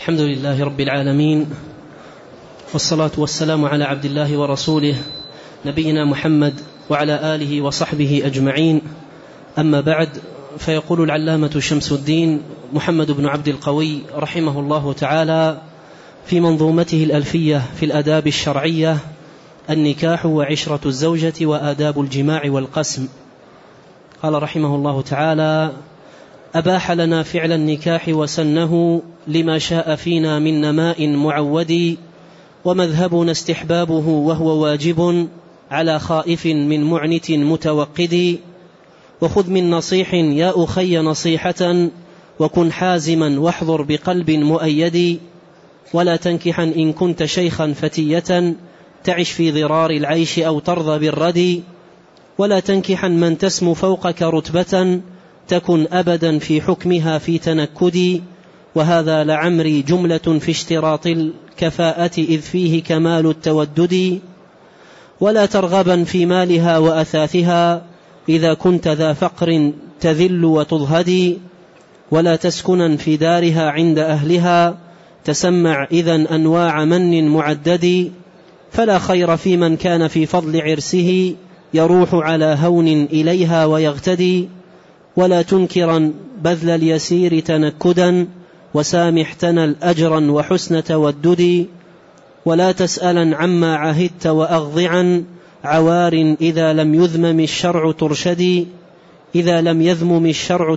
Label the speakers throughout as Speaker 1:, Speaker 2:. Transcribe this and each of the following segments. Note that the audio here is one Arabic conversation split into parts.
Speaker 1: الحمد لله رب العالمين، والصلاة والسلام على عبد الله ورسوله نبينا محمد وعلى آله وصحبه أجمعين. أما بعد، فيقول العلامة شمس الدين محمد بن عبد القوي رحمه الله تعالى في منظومته الألفية في الآداب الشرعية: النكاح وعشرة الزوجة وآداب الجماع والقسم. قال رحمه الله تعالى: أباح لنا فعل النكاح وسنه لما شاء فينا من نماء معود، ومذهبنا استحبابه وهو واجب على خائف من معنت متوقد. وخذ من نصيح يا أخي نصيحة، وكن حازما واحضر بقلب مؤيد. ولا تنكحا إن كنت شيخا فتية، تعش في ضرار العيش أو ترضى بالردي. ولا تنكحا من تسمو فوقك رتبة، تكن أبدا في حكمها في تنكدي. وهذا لعمري جملة في اشتراط الكفاءة، إذ فيه كمال التودد. ولا ترغبا في مالها وأثاثها، إذا كنت ذا فقر تذل وتضهدي. ولا تسكنا في دارها عند أهلها، تسمع إذن أنواع من معدد. فلا خير في من كان في فضل عرسه، يروح على هون إليها ويغتدي. ولا تنكرا بذل اليسير تنكدا، وسامح تنل أجرا وحسن تودد. ولا تسألا عما عهدت وأغضعا، عوار إذا لم يذمم الشرع ترشدي. إذا لم يذمم الشرع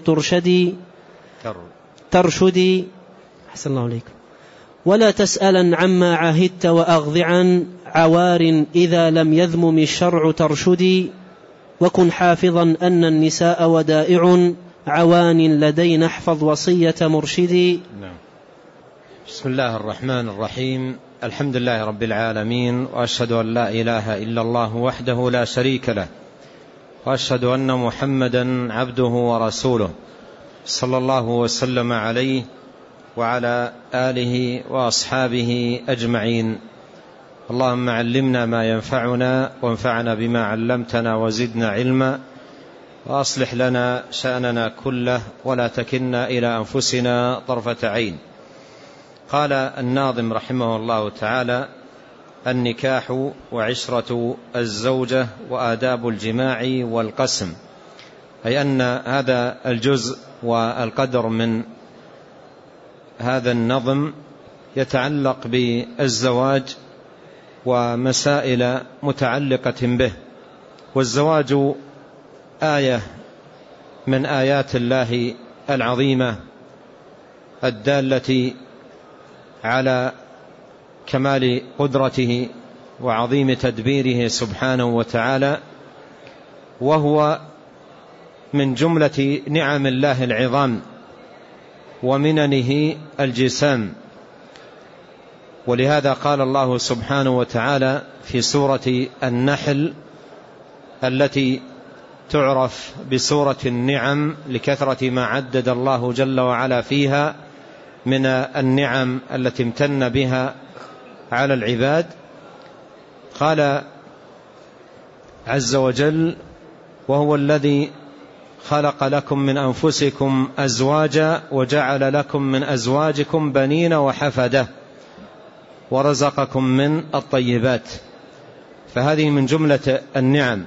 Speaker 1: ترشدي. أحسن الله عليكم. ولا تسألا عما عهدت وأغضعا، عوار إذا لم يذمم الشرع ترشدي. وكن حافظا أن النساء ودائع، عوان لدينا احفظ وصية مرشدي.
Speaker 2: بسم الله الرحمن الرحيم. الحمد لله رب العالمين، وأشهد أن لا إله إلا الله وحده لا شريك له، وأشهد أن محمدا عبده ورسوله، صلى الله وسلم عليه وعلى آله وأصحابه أجمعين. اللهم علمنا ما ينفعنا، وانفعنا بما علمتنا، وزدنا علما، وأصلح لنا شأننا كله، ولا تكلنا إلى أنفسنا طرفة عين. قال الناظم رحمه الله تعالى: النكاح وعشرة الزوجة وآداب الجماع والقسم. أي أن هذا الجزء والقدر من هذا النظم يتعلق بالزواج ومسائل متعلقة به. والزواج آية من آيات الله العظيمة الدالة على كمال قدرته وعظيم تدبيره سبحانه وتعالى، وهو من جملة نعم الله العظام ومننه الجسام. ولهذا قال الله سبحانه وتعالى في سورة النحل التي تعرف بسورة النعم لكثرة ما عدد الله جل وعلا فيها من النعم التي امتن بها على العباد. قال عز وجل: وهو الذي خلق لكم من أنفسكم أزواجا، وجعل لكم من أزواجكم بنين وحفدة، ورزقكم من الطيبات. فهذه من جملة النعم،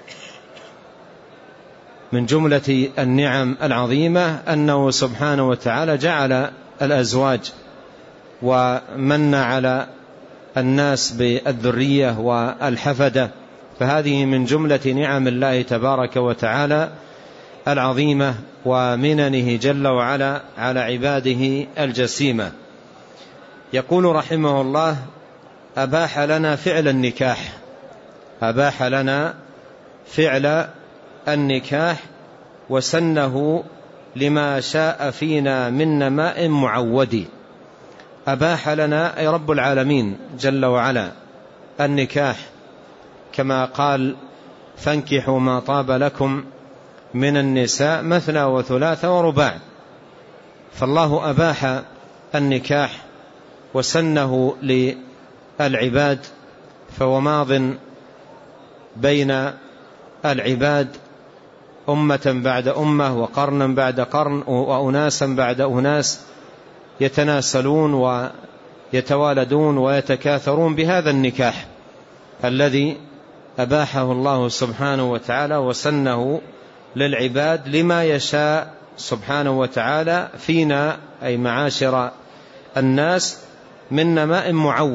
Speaker 2: من جملة النعم العظيمة أنه سبحانه وتعالى جعل الأزواج ومن على الناس بالذرية والحفدة. فهذه من جملة نعم الله تبارك وتعالى العظيمة ومننه جل وعلا على عباده الجسيمة. يقول رحمه الله: أباح لنا فعل النكاح. أباح لنا فعل النكاح وسنه لما شاء فينا من نماء معود. أباح لنا أي رب العالمين جل وعلا النكاح، كما قال: فانكحوا ما طاب لكم من النساء مثنى وثلاث ورباع. فالله أباح النكاح وسنه للعباد، فهو ماض بين العباد أمة بعد أمة، وقرنا بعد قرن، وأناسا بعد أناس، يتناسلون ويتوالدون ويتكاثرون بهذا النكاح الذي أباحه الله سبحانه وتعالى وسنه للعباد لما يشاء سبحانه وتعالى فينا، أي معاشر الناس، من نماء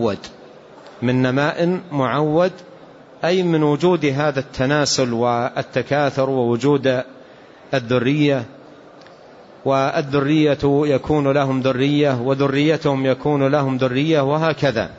Speaker 2: معود، أي من وجود هذا التناسل والتكاثر ووجود الذرية، والذرية يكون لهم ذرية وذريتهم يكون لهم ذرية، وهكذا.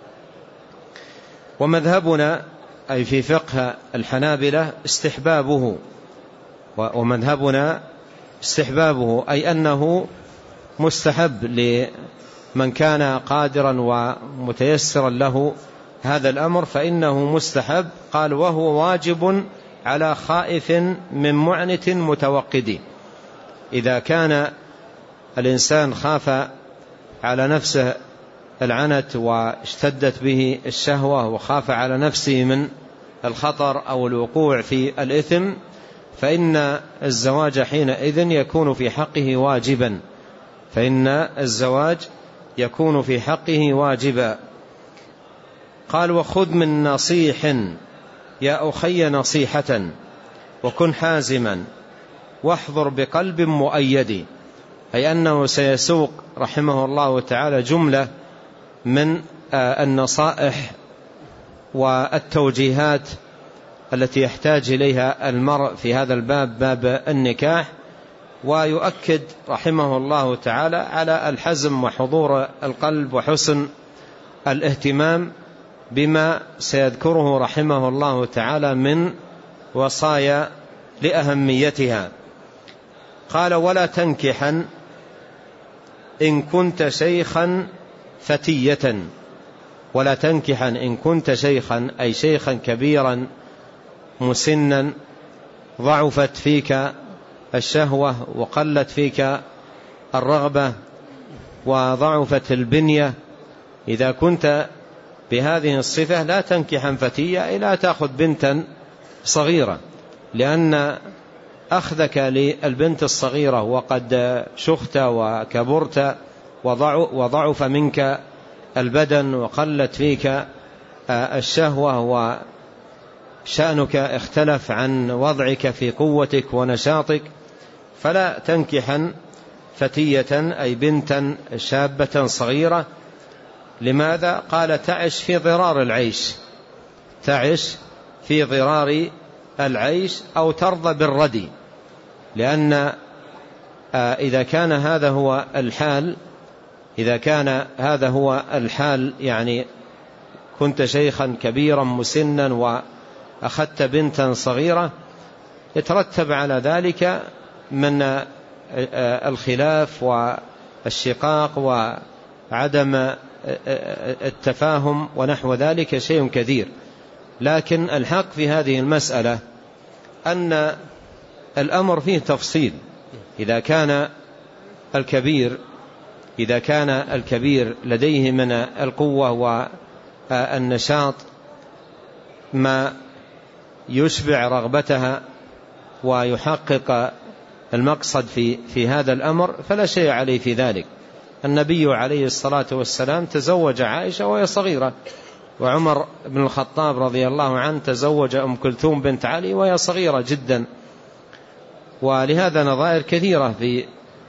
Speaker 2: ومذهبنا أي في فقه الحنابلة استحبابه، ومذهبنا استحبابه أي أنه مستحب لمن كان قادرا ومتيسرا له هذا الأمر فإنه مستحب. قال وهو واجب على خائف من معنت متوقد. إذا كان الإنسان خاف على نفسه العنت واشتدت به الشهوة وخاف على نفسه من الخطر أو الوقوع في الإثم، فإن الزواج حينئذ يكون في حقه واجبا، واجبا. قال وخذ من نصيح يا أخي نصيحة وكن حازما واحضر بقلب مؤيد، أي أنه سيسوق رحمه الله تعالى جملة من النصائح والتوجيهات التي يحتاج إليها المرء في هذا الباب، باب النكاح، ويؤكد رحمه الله تعالى على الحزم وحضور القلب وحسن الاهتمام بما سيذكره رحمه الله تعالى من وصايا لأهميتها. قال ولا تنكحا إن كنت شيخا فتية، ولا تنكحا إن كنت شيخا أي شيخا كبيرا مسنا، ضعفت فيك الشهوة وقلت فيك الرغبة وضعفت البنية. إذا كنت بهذه الصفة لا تنكحا فتية، أي لا تأخذ بنتا صغيرة، لأن أخذك للبنت الصغيرة وقد شخت وكبرت وضعف منك البدن وقلت فيك الشهوة وشأنك اختلف عن وضعك في قوتك ونشاطك، فلا تنكحا فتية أي بنتا شابة صغيرة. لماذا؟ قال تعش في ضرار العيش أو ترضى بالردي، لأن إذا كان هذا هو الحال يعني كنت شيخا كبيرا مسنا وأخذت بنتا صغيرة، يترتب على ذلك من الخلاف والشقاق وعدم التفاهم ونحو ذلك شيء كثير. لكن الحق في هذه المسألة أن الأمر فيه تفصيل. إذا كان الكبير لديه من القوة والنشاط ما يشبع رغبتها ويحقق المقصد في هذا الأمر فلا شيء عليه في ذلك. النبي عليه الصلاة والسلام تزوج عائشة وهي صغيرة، وعمر بن الخطاب رضي الله عنه تزوج أم كلثوم بنت علي وهي صغيرة جدا. ولهذا نظائر كثيرة في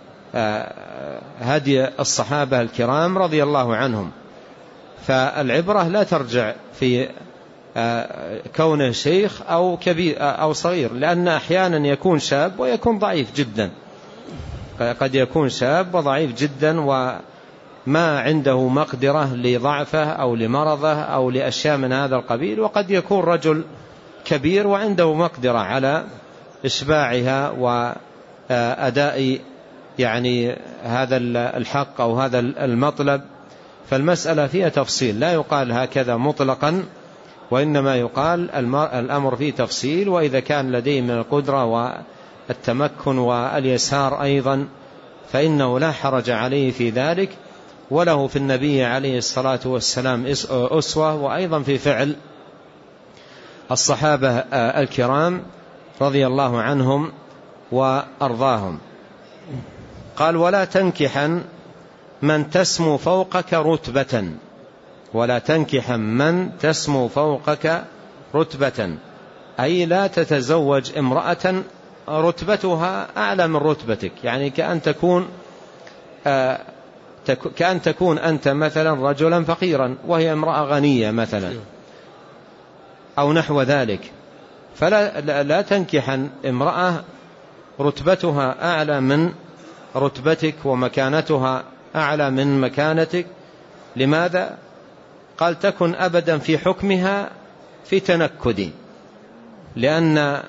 Speaker 2: هدي الصحابة الكرام رضي الله عنهم. فالعبرة لا ترجع في كونه شيخ أو كبير أو صغير، لأن أحيانا يكون شاب ويكون ضعيف جدا، قد يكون شاب وضعيف جدا وما عنده مقدرة لضعفه أو لمرضه أو لأشياء من هذا القبيل، وقد يكون رجل كبير وعنده مقدرة على إشباعها وأداء يعني هذا الحق أو هذا المطلب. فالمسألة فيها تفصيل، لا يقال هكذا مطلقا، وإنما يقال الأمر فيه تفصيل. وإذا كان لديه من القدرة والتمكن واليسار أيضا فإنه لا حرج عليه في ذلك، وله في النبي عليه الصلاة والسلام أسوة، وأيضا في فعل الصحابة الكرام رضي الله عنهم وأرضاهم. قال ولا تنكحا من تسمو فوقك رتبة، ولا تنكح من تسمو فوقك رتبة، أي لا تتزوج امرأة رتبتها أعلى من رتبتك، يعني كأن تكون أنت مثلا رجلا فقيرا وهي امرأة غنية مثلا أو نحو ذلك، فلا تنكح امرأة رتبتها أعلى من رتبتك ومكانتها أعلى من مكانتك. لماذا؟ قال تكن أبدا في حكمها في تنكد، لأن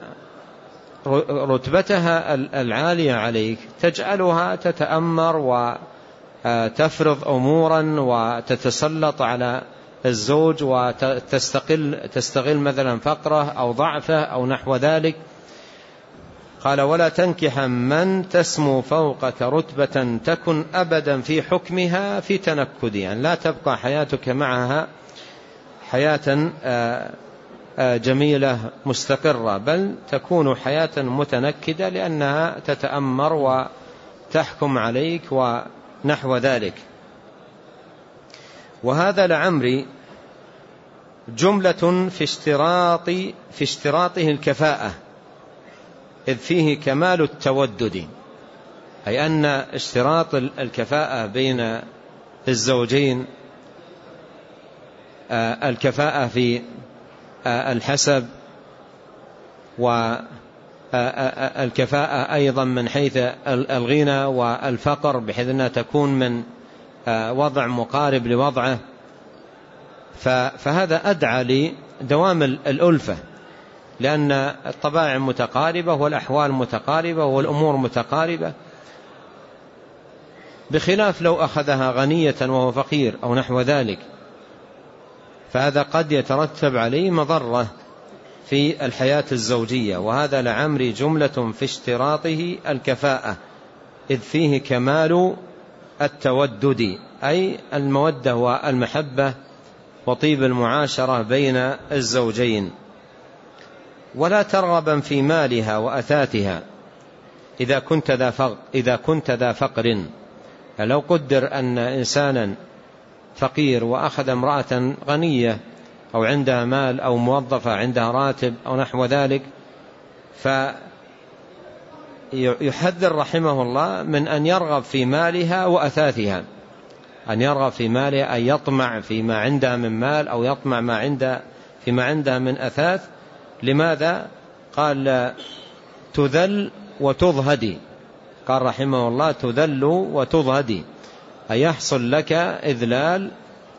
Speaker 2: رتبتها العالية عليك تجعلها تتأمر وتفرض أمورا وتتسلط على الزوج وتستغل مثلا فقره أو ضعفه أو نحو ذلك. قال ولا تنكح من تسمو فوقك رتبة تكن أبدا في حكمها في تنكد، يعني لا تبقى حياتك معها حياة جميلة مستقرة، بل تكون حياة متنكدة لأنها تتأمر وتحكم عليك ونحو ذلك. وهذا لعمري جملة في اشتراطه الكفاءة، إذ فيه كمال التودد، أي أن اشتراط الكفاءة بين الزوجين، الكفاءة في الحسب والكفاءة أيضا من حيث الغنى والفقر، بحيث أنها تكون من وضع مقارب لوضعه، فهذا أدعى لدوام الألفة، لأن الطبائع متقاربة والأحوال متقاربة والأمور متقاربة، بخلاف لو أخذها غنية وهو فقير أو نحو ذلك، فهذا قد يترتب عليه مضرة في الحياة الزوجية. وهذا لعمري جملة في اشتراطه الكفاءة، إذ فيه كمال التودد، أي المودة والمحبة وطيب المعاشرة بين الزوجين. ولا ترغبا في مالها وأثاثها إذا كنت ذا فقر. لو قدر أن إنسانا فقير وأخذ امرأة غنية أو عندها مال أو موظفة عندها راتب أو نحو ذلك، فيحذر رحمه الله من أن يرغب في مالها وأثاثها، أن يرغب في مالها أن يطمع فيما عندها من مال أو يطمع فيما عندها من أثاث. لماذا؟ قال تذل وتضهدي، قال رحمه الله تذل وتضهدي، أي يحصل لك إذلال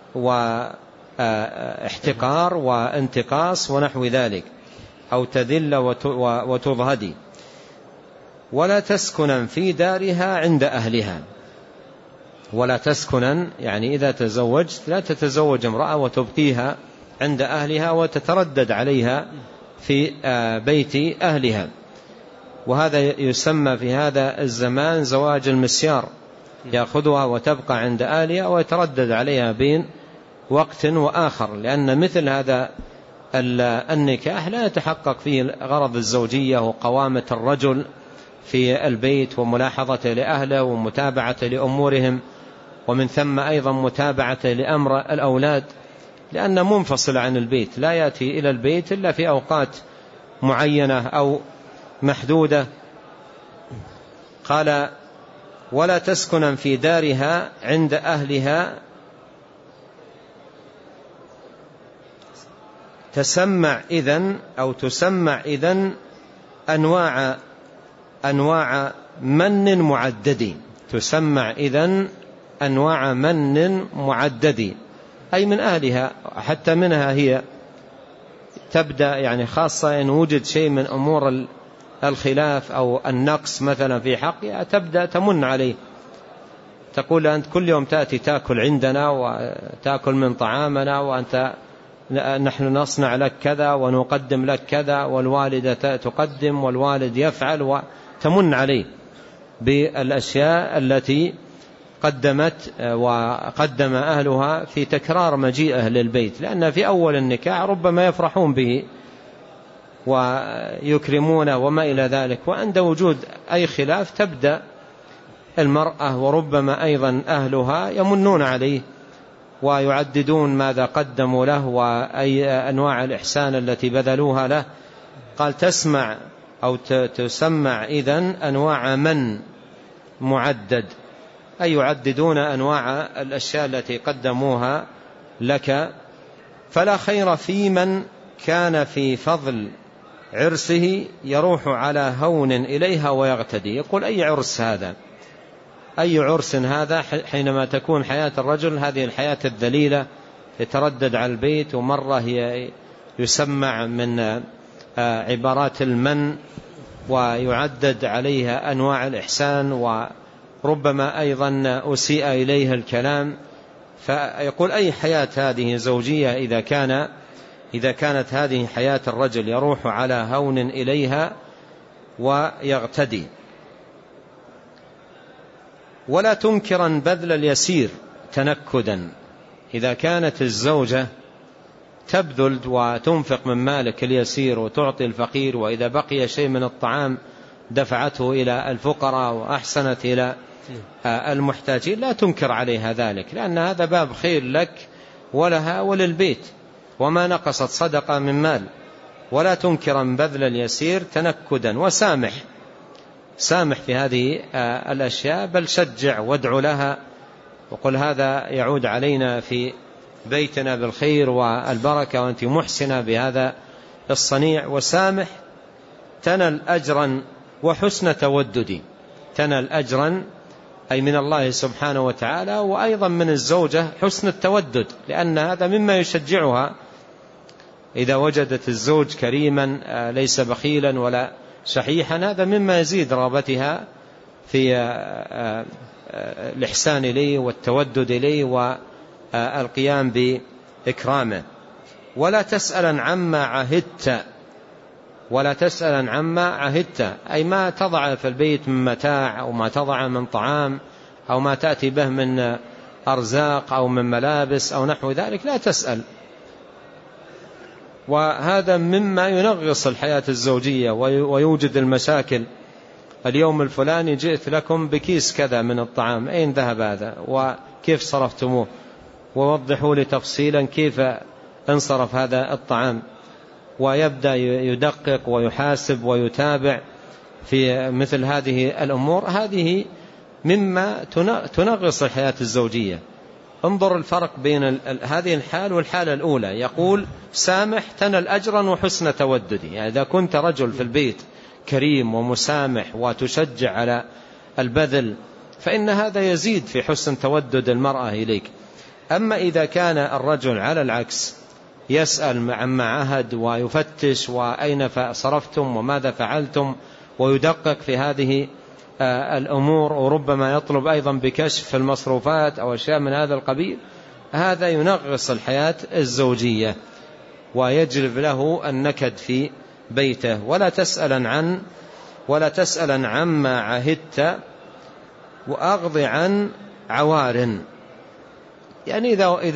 Speaker 2: واحتقار وانتقاص ونحو ذلك، أو تذل وتضهدي. ولا تسكنا في دارها عند أهلها. ولا تسكنا يعني إذا تزوجت لا تتزوج امرأة وتبقيها عند أهلها وتتردد عليها في بيت أهلها، وهذا يسمى في هذا الزمان زواج المسيار، يأخذها وتبقى عند أهلها ويتردد عليها بين وقت وآخر، لأن مثل هذا النكاح لا يتحقق فيه غرض الزوجية وقوامة الرجل في البيت وملاحظة لأهله ومتابعة لأمورهم، ومن ثم أيضا متابعة لأمر الأولاد، لأنه منفصل عن البيت، لا يأتي إلى البيت إلا في أوقات معينة أو محدودة. قال ولا تسكنا في دارها عند أهلها تسمع إذن أنواع من معدد، تسمع إذن أنواع من معدد، أي من أهلها، حتى منها هي تبدأ، يعني خاصة إن وجد شيء من أمور الخلاف أو النقص مثلا في حقها تبدأ تمن عليه، تقول أنت كل يوم تأتي تأكل عندنا وتأكل من طعامنا، وأنت نحن نصنع لك كذا ونقدم لك كذا، والوالدة تقدم والوالد يفعل، وتمن عليه بالأشياء التي قدمت وقدم أهلها في تكرار مجيئه للبيت، لأن في أول النكاح ربما يفرحون به ويكرمونه وما إلى ذلك، وعند وجود أي خلاف تبدأ المرأة وربما أيضا أهلها يمنون عليه ويعددون ماذا قدموا له وأي أنواع الإحسان التي بذلوها له. قال تسمع أو تسمع إذن أنواع من معدد، أي يعددون أنواع الأشياء التي قدموها لك. فلا خير في من كان في فضل عرسه يروح على هون إليها ويغتدي. يقول أي عرس هذا؟ أي عرس هذا حينما تكون حياة الرجل هذه الحياة الذليلة، يتردد على البيت ومرة يسمع من عبارات المن ويعدد عليها أنواع الإحسان وربما أيضا أسيء إليها الكلام. فيقول أي حياة هذه زوجية إذا كانت هذه حياة الرجل يروح على هون إليها ويغتدي. ولا تنكرا بذل اليسير تنكدا. إذا كانت الزوجة تبذل وتنفق من مالك اليسير وتعطي الفقير، وإذا بقي شيء من الطعام دفعته إلى الفقراء وأحسنت إلى المحتاجين، لا تنكر عليها ذلك، لأن هذا باب خير لك ولها وللبيت، وما نقصت صدقة من مال. ولا تنكرا بذل اليسير تنكدا، وسامح في هذه الأشياء، بل شجع وادعو لها وقل هذا يعود علينا في بيتنا بالخير والبركة وأنت محسنة بهذا الصنيع. وسامح تنل أجرا وحسن تودد. تنل أجرا أي من الله سبحانه وتعالى، وأيضا من الزوجة حسن التودد، لأن هذا مما يشجعها. إذا وجدت الزوج كريما ليس بخيلا ولا شحيحا، هذا مما يزيد رغبتها في الإحسان إليه والتودد إليه والقيام بإكرامه. ولا تسألا عما عهدت. ولا تسألا عما عهدت أي ما تضع في البيت من متاع أو ما تضع من طعام أو ما تأتي به من أرزاق أو من ملابس أو نحو ذلك، لا تسأل. وهذا مما ينغص الحياة الزوجية ويوجد المشاكل. اليوم الفلاني جئت لكم بكيس كذا من الطعام، أين ذهب هذا وكيف صرفتموه، ووضحوا لي تفصيلا كيف انصرف هذا الطعام. ويبدأ يدقق ويحاسب ويتابع في مثل هذه الأمور. هذه مما تنغص الحياة الزوجية. انظر الفرق بين هذه الحال والحالة الأولى. يقول سامح تنل أجرا وحسن توددي، يعني إذا كنت رجل في البيت كريم ومسامح وتشجع على البذل، فإن هذا يزيد في حسن تودد المرأة إليك. أما إذا كان الرجل على العكس يسأل عما عهد ويفتش وأين صرفتم وماذا فعلتم ويدقق في هذه الأمور، وربما يطلب أيضا بكشف المصروفات أو أشياء من هذا القبيل، هذا ينغص الحياة الزوجية ويجلب له النكد في بيته. ولا تسألا عما عهدت وأغض عن عوار. يعني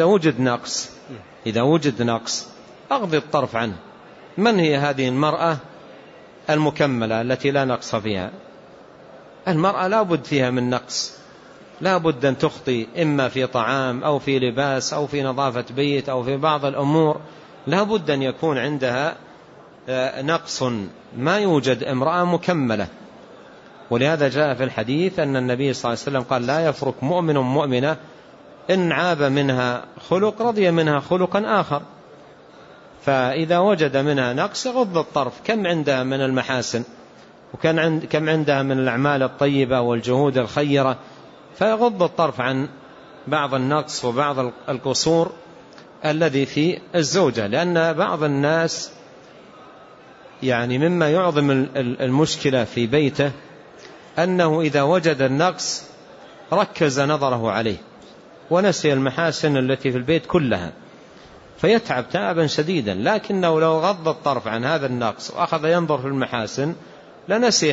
Speaker 2: إذا وجد نقص أغض الطرف عنه. من هي هذه المرأة المكملة التي لا نقص فيها؟ المرأة لا بد فيها من نقص، لا بد أن تخطي، إما في طعام أو في لباس أو في نظافة بيت أو في بعض الأمور، لا بد أن يكون عندها نقص. ما يوجد امرأة مكملة. ولهذا جاء في الحديث أن النبي صلى الله عليه وسلم قال لا يفرق مؤمن مؤمنة إن عاب منها خلق رضي منها خلقا آخر. فإذا وجد منها نقص يغض الطرف. كم عندها من المحاسن وكم عندها من الأعمال الطيبة والجهود الخيرة، فيغض الطرف عن بعض النقص وبعض القصور الذي في الزوجة. لأن بعض الناس يعني مما يعظم المشكلة في بيته أنه إذا وجد النقص ركز نظره عليه ونسي المحاسن التي في البيت كلها، فيتعب تعبا شديدا. لكنه لو غض الطرف عن هذا النقص وأخذ ينظر في المحاسن لنسي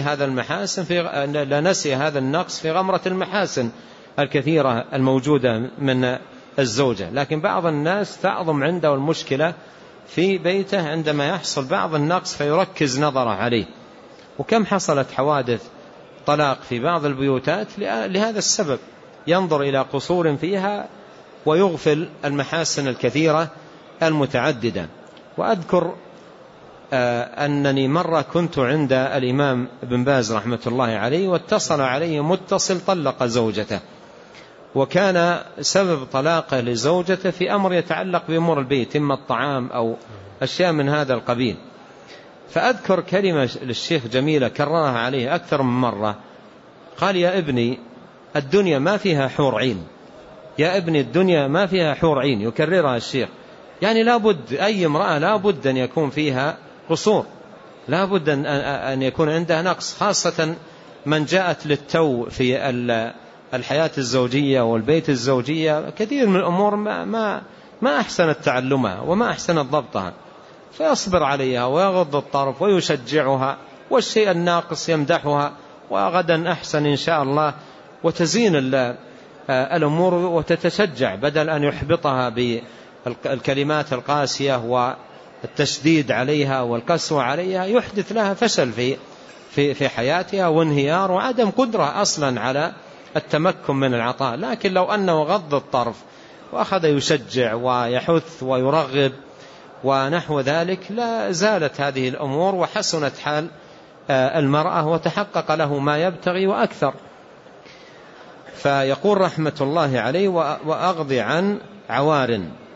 Speaker 2: هذا النقص في غمرة المحاسن الكثيرة الموجودة من الزوجة. لكن بعض الناس تعظم عنده المشكلة في بيته عندما يحصل بعض النقص فيركز نظره عليه. وكم حصلت حوادث الطلاق في بعض البيوتات لهذا السبب، ينظر إلى قصور فيها ويغفل المحاسن الكثيرة المتعددة. وأذكر أنني مرة كنت عند الإمام ابن باز رحمة الله عليه، واتصل عليه متصل طلق زوجته، وكان سبب طلاقه لزوجته في أمر يتعلق بأمور البيت، إما الطعام أو أشياء من هذا القبيل. فأذكر كلمة للشيخ جميلة كررها عليه أكثر من مرة، قال: يا ابني الدنيا ما فيها حور عين، يا ابني الدنيا ما فيها حور عين. يكررها الشيخ، يعني لابد أي امرأة لابد أن يكون فيها قصور، لابد أن يكون عندها نقص، خاصة من جاءت للتو في الحياة الزوجية والبيت الزوجية. كثير من الأمور ما أحسنت تعلمها وما أحسنت ضبطها، فيصبر عليها ويغض الطرف ويشجعها، والشيء الناقص يمدحها، وغدا أحسن إن شاء الله، وتزين الأمور وتتشجع، بدل أن يحبطها بالكلمات القاسية والتشديد عليها والقسوة عليها، يحدث لها فشل في حياتها وانهيار وعدم قدرة أصلا على التمكن من العطاء. لكن لو أنه غض الطرف وأخذ يشجع ويحث ويرغب ونحو ذلك، لا زالت هذه الأمور وحسنت حال المرأة وتحقق له ما يبتغي وأكثر. فيقول رحمة الله عليه: وأغض عن عوار.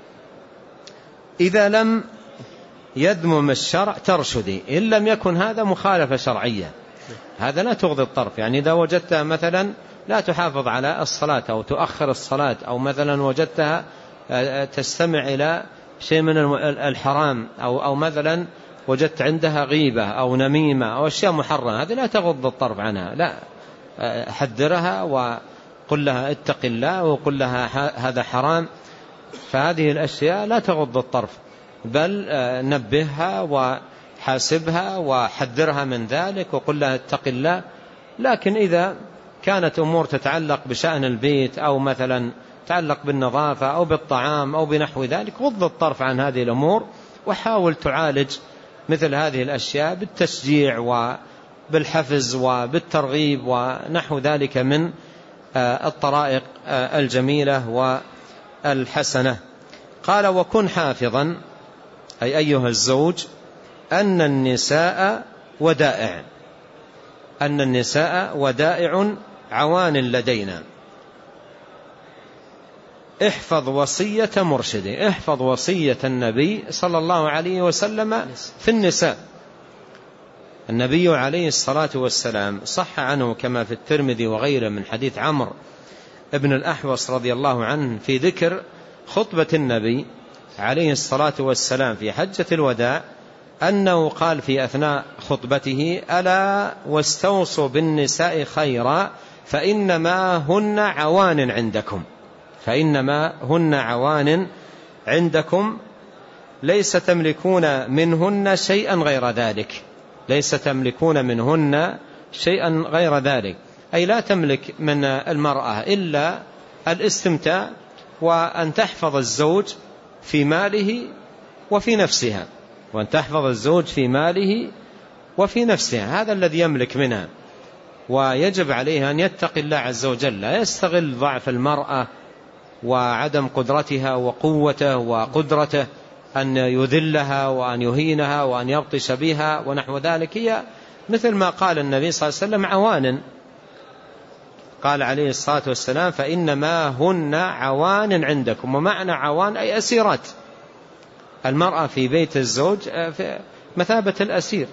Speaker 2: إذا لم يذمم الشرع ترشدي، إن لم يكن هذا مخالفة شرعية، هذا لا تغضي الطرف. يعني إذا وجدتها مثلا لا تحافظ على الصلاة أو تؤخر الصلاة، أو مثلا وجدتها تستمع إلى شيء من الحرام، أو مثلا وجدت عندها غيبة أو نميمة أو أشياء محرمة، هذه لا تغض الطرف عنها، لا، حذرها وقل لها اتق الله وقل لها هذا حرام. فهذه الأشياء لا تغض الطرف، بل نبهها وحاسبها وحذرها من ذلك وقل لها اتق الله. لكن إذا كانت أمور تتعلق بشأن البيت أو مثلا تتعلق بالنظافة أو بالطعام أو بنحو ذلك، غض الطرف عن هذه الأمور، وحاول تعالج مثل هذه الأشياء بالتشجيع وبالحفز وبالترغيب ونحو ذلك من الطرائق الجميلة والحسنة. قال: وكن حافظا، أي أيها الزوج، أن النساء ودائع، أن النساء ودائع عوان لدينا. احفظ وصية مرشدي، احفظ وصية النبي صلى الله عليه وسلم في النساء. النبي عليه الصلاة والسلام صح عنه كما في الترمذي وغيره من حديث عمرو ابن الأحوص رضي الله عنه في ذكر خطبة النبي عليه الصلاة والسلام في حجة الوداع، أنه قال في أثناء خطبته: ألا واستوصوا بالنساء خيرا فإنما هن عوان عندكم، فإنما هن عوان عندكم، ليس تملكون منهن شيئا غير ذلك، ليس تملكون منهن شيئا غير ذلك، أي لا تملك من المرأة إلا الاستمتاع، وأن تحفظ الزوج في ماله وفي نفسها، وأن تحفظ الزوج في ماله وفي نفسها، هذا الذي يملك منها. ويجب عليه أن يتقي الله عز وجل، لا يستغل ضعف المرأة وعدم قدرتها وقوته وقدرته أن يذلها وأن يهينها وأن يبطش بها ونحو ذلك. هي مثل ما قال النبي صلى الله عليه وسلم: عوان، قال عليه الصلاة والسلام: فإنما هن عوان عندكم. ومعنى عوان أي أسيرات. المرأة في بيت الزوج في مثابة الأسير،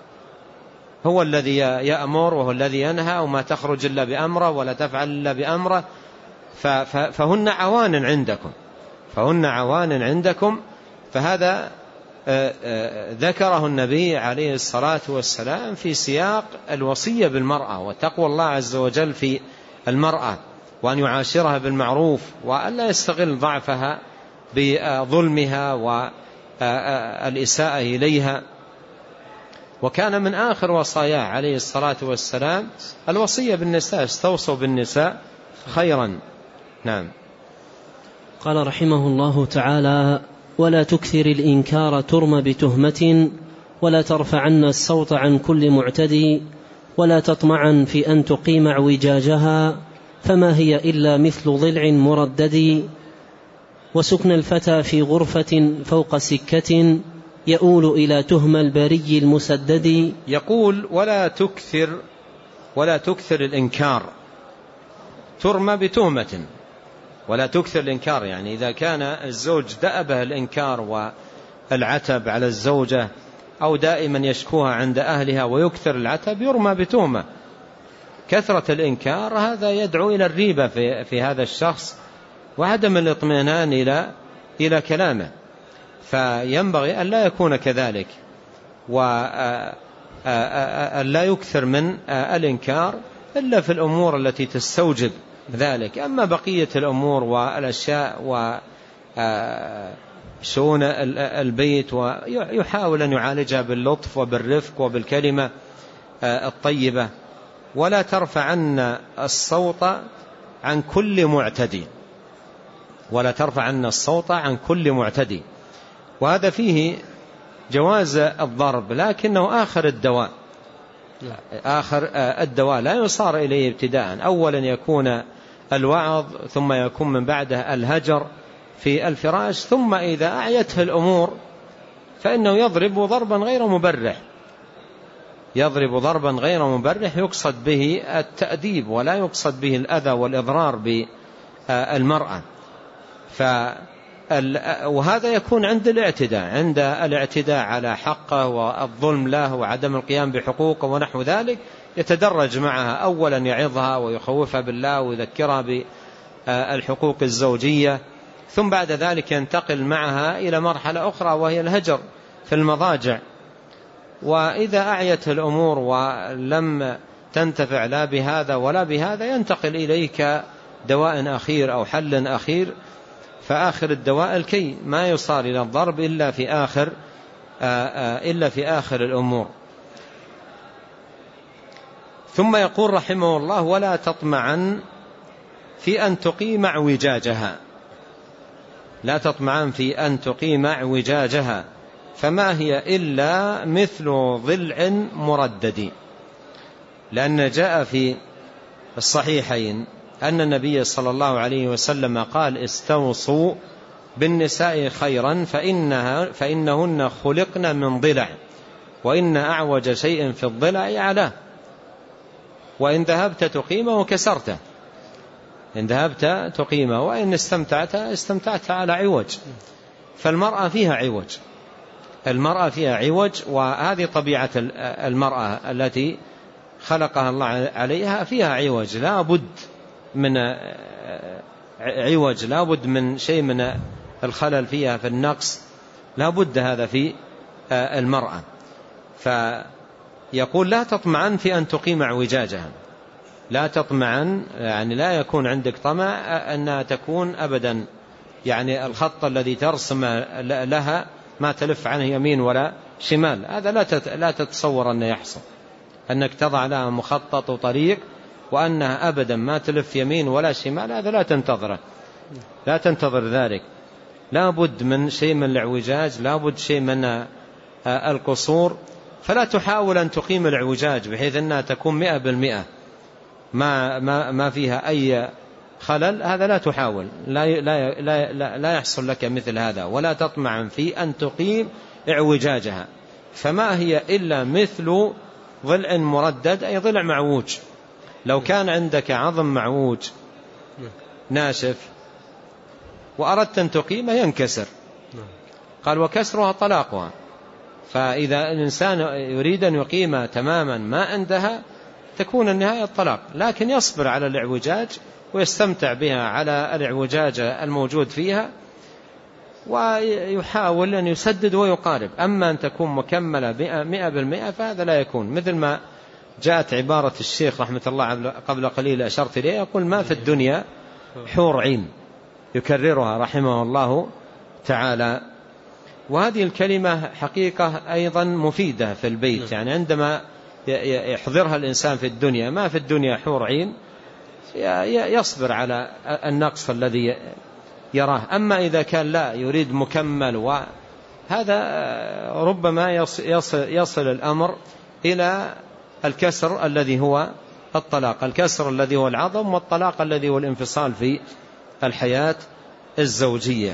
Speaker 2: هو الذي يأمر وهو الذي ينهى، وما تخرج إلا بأمره ولا تفعل إلا بأمره. فهن عوان عندكم، فهن عوان عندكم. فهذا ذكره النبي عليه الصلاة والسلام في سياق الوصية بالمرأة وتقوى الله عز وجل في المرأة، وأن يعاشرها بالمعروف، وأن لا يستغل ضعفها بظلمها والإساءة إليها. وكان من آخر وصاياه عليه الصلاة والسلام الوصية بالنساء: استوصوا بالنساء خيرا. نعم.
Speaker 1: قال رحمه الله تعالى: ولا تكثر الإنكار ترم بتهمة، ولا ترفعن الصوت عن كل معتدي، ولا تطمعا في أن تقيم اعوجاجها، فما هي إلا مثل ضلع مردد. وسكن الفتى في غرفة فوق سكة، يؤول إلى تهم البري المسدد.
Speaker 2: يقول ولا تكثر الإنكار، ترمى بتهمة. ولا تكثر الإنكار، يعني إذا كان الزوج دأبه الإنكار والعتب على الزوجة أو دائما يشكوها عند أهلها ويكثر العتب، يرمى بتهمة. كثرة الإنكار هذا يدعو إلى الريبة في هذا الشخص وعدم الاطمئنان إلى كلامه، فينبغي أن لا يكون كذلك، وأن لا يكثر من الإنكار إلا في الأمور التي تستوجب ذلك. أما بقية الأمور والأشياء وشؤون البيت ويحاول أن يعالجها باللطف وبالرفق وبالكلمة الطيبة. ولا ترفعن الصوت عن كل معتدي، ولا ترفعن الصوت عن كل معتدي. وهذا فيه جواز الضرب، لكنه آخر الدواء لا يصار إليه ابتداء. أولا يكون الوعظ، ثم يكون من بعده الهجر في الفراش، ثم إذا أعيته الأمور فإنه يضرب ضربا غير مبرح، يقصد به التأديب ولا يقصد به الأذى والإضرار بالمرأة. وهذا يكون عند الاعتداء على حقه والظلم له وعدم القيام بحقوقه ونحو ذلك. يتدرج معها، أولا يعظها ويخوفها بالله ويذكرها بالحقوق الزوجية، ثم بعد ذلك ينتقل معها إلى مرحلة أخرى وهي الهجر في المضاجع. وإذا أعيت الأمور ولم تنتفع لا بهذا ولا بهذا، ينتقل إليك دواء أخير أو حل أخير، فآخر الدواء الكي، ما يصار إلى الضرب إلا في آخر الأمور. ثم يقول رحمه الله: ولا تطمعن في أن تقيم اعوجاجها، لا تطمعن في أن تقيم اعوجاجها، فما هي إلا مثل ضلع مردد. لأن جاء في الصحيحين أن النبي صلى الله عليه وسلم قال: استوصوا بالنساء خيرا فإنهن خلقن من ضلع، وإن أعوج شيء في الضلع علاه، وإن ذهبت تقيمه كسرته، إن ذهبت تقيمه، وإن استمتعت على عوج. فالمرأة فيها عوج، وهذه طبيعة المرأة التي خلقها الله عليها، فيها عوج، لا بد من شيء من الخلل فيها، في النقص، لا بد هذا في المرأة. فيقول: لا تطمعن في أن تقيم اعوجاجها، لا تطمعن، يعني لا يكون عندك طمع أنها تكون أبدا، يعني الخط الذي ترسم لها ما تلف عنه يمين ولا شمال، هذا لا تتصور أنه يحصل، أنك تضع لها مخطط وطريق وأنها أبدا ما تلف يمين ولا شمال، هذا لا تنتظر ذلك. لا بد من شيء من الاعوجاج، لا بد شيء من القصور. فلا تحاول أن تقيم الاعوجاج بحيث أنها تكون 100% ما فيها أي خلل، هذا لا تحاول، لا يحصل لك مثل هذا. ولا تطمع في أن تقيم اعوجاجها، فما هي إلا مثل ضلع مردد، أي ضلع معوج. لو كان عندك عظم معوج ناشف وأردت أن تقيمه ينكسر، قال: وكسرها طلاقها. فإذا الإنسان يريد أن يقيم تماما ما عندها تكون النهاية الطلاق، لكن يصبر على الاعوجاج ويستمتع بها على الاعوجاج الموجود فيها، ويحاول أن يسدد ويقارب. أما أن تكون مكملة 100% فهذا لا يكون. مثل ما جاءت عبارة الشيخ رحمة الله قبل قليل أشرت إليه، يقول: ما في الدنيا حور عين، يكررها رحمه الله تعالى. وهذه الكلمة حقيقة أيضا مفيدة في البيت، يعني عندما يحضرها الإنسان في الدنيا، ما في الدنيا حور عين، يصبر على النقص الذي يراه. أما إذا كان لا يريد مكمل، وهذا ربما يصل الأمر إلى الكسر الذي هو الطلاق، الكسر الذي هو العظم، والطلاق الذي هو الانفصال في الحياة الزوجية.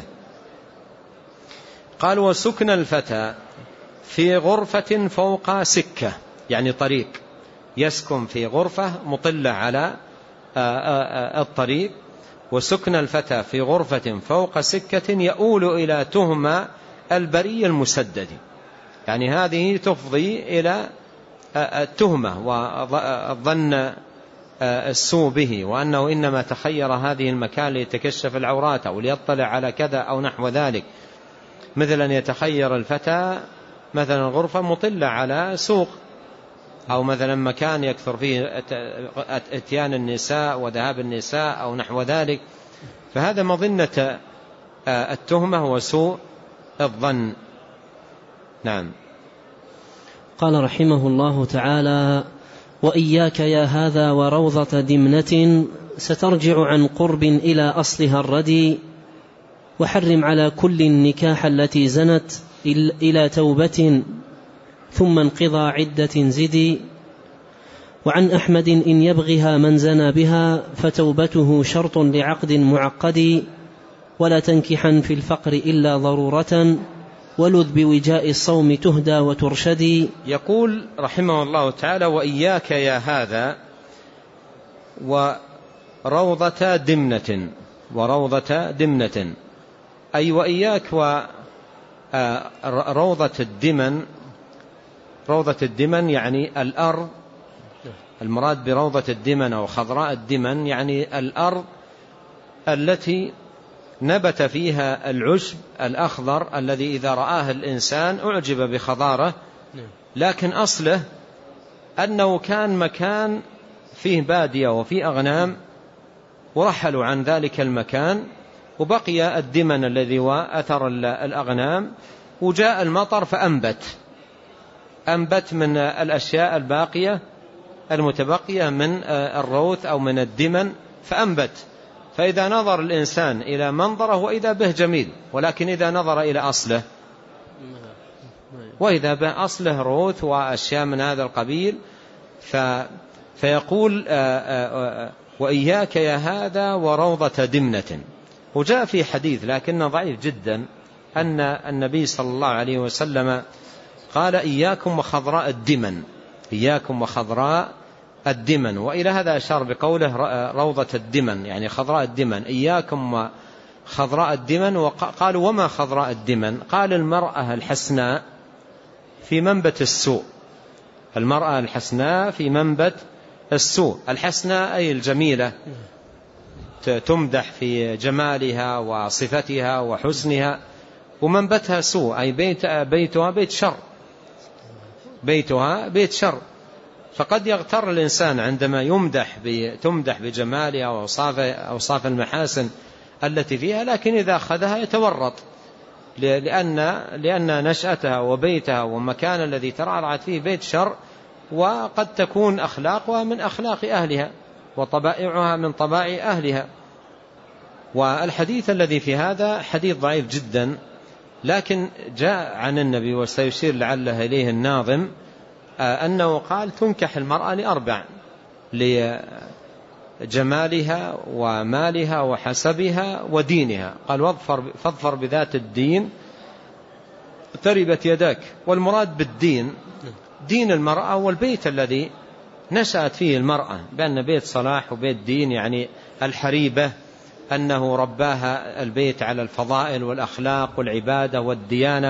Speaker 2: قال وسكن الفتى في غرفة فوق سكة، يعني طريق، يسكن في غرفة مطلة على الطريق. وسكن الفتى في غرفة فوق سكة يؤول إلى تهمة البري المسدد، يعني هذه تفضي إلى التهمة وظن السوء به، وأنه إنما تخير هذه المكان ليتكشف العورات أو ليطلع على كذا أو نحو ذلك، مثل أن يتخير الفتى مثلا غرفة مطلة على سوق، أو مثلا مكان يكثر فيه اتيان النساء وذهاب النساء أو نحو ذلك، فهذا مظنة التهمة وسوء الظن. نعم.
Speaker 1: قال رحمه الله تعالى: وإياك يا هذا وروضة دمنة، سترجع عن قرب إلى أصلها الردي، وحرم على كل النكاح التي زنت إلى توبة ثم انقضى عدة زدي. وعن أحمد إن يبغها من زنى بها فتوبته شرط لعقد معقد، ولا تنكحا في الفقر إلا ضرورة، ولذ بوجاء الصوم تهدى وترشدي.
Speaker 2: يقول رحمه الله تعالى: وإياك يا هذا وروضة دمنة، وروضة دمنة أي وإياك وروضة الدمن. روضة الدمن يعني الأرض، المراد بروضة الدمن أو خضراء الدمن يعني الأرض التي نبت فيها العشب الأخضر الذي إذا رآه الإنسان أعجب بخضاره، لكن أصله أنه كان مكان فيه بادية وفيه أغنام، ورحلوا عن ذلك المكان وبقي الدمن الذي هو أثر الأغنام، وجاء المطر فأنبت من الأشياء الباقية المتبقية من الروث أو من الدمن فأنبت. فإذا نظر الإنسان إلى منظره وإذا به جميل، ولكن إذا نظر إلى أصله وإذا به أصله روث وأشياء من هذا القبيل، فيقول وإياك يا هذا وروضة دمنة. وجاء في حديث لكنه ضعيف جدا أن النبي صلى الله عليه وسلم قال: إياكم وخضراء الدمن، إياكم وخضراء الدمن. وإلى هذا أشار بقوله روضة الدمن يعني خضراء الدمن، إياكم وخضراء الدمن. وقالوا: وما خضراء الدمن؟ قال: المرأة الحسناء في منبت السوء، المرأة الحسناء في منبت السوء. الحسناء أي الجميلة، تمدح في جمالها وصفتها وحسنها، ومنبتها سوء أي بيتها بيت شر، بيتها بيت شر. فقد يغتر الإنسان عندما تمدح بجمالها وأوصاف المحاسن التي فيها، لكن إذا أخذها يتورط، لأن نشأتها وبيتها ومكان الذي ترعرعت فيه بيت شر، وقد تكون أخلاقها من أخلاق أهلها وطبائعها من طبائع أهلها. والحديث الذي في هذا حديث ضعيف جدا، لكن جاء عن النبي وسيشير لعله إليه الناظم أنه قال: تنكح المرأة لأربع: لجمالها ومالها وحسبها ودينها. قال: فاظفر بذات الدين تربت يداك. والمراد بالدين دين المرأة والبيت الذي نشأت فيه المرأة، بأن بيت صلاح وبيت دين، يعني الحريبة أنه رباها البيت على الفضائل والأخلاق والعبادة والديانة.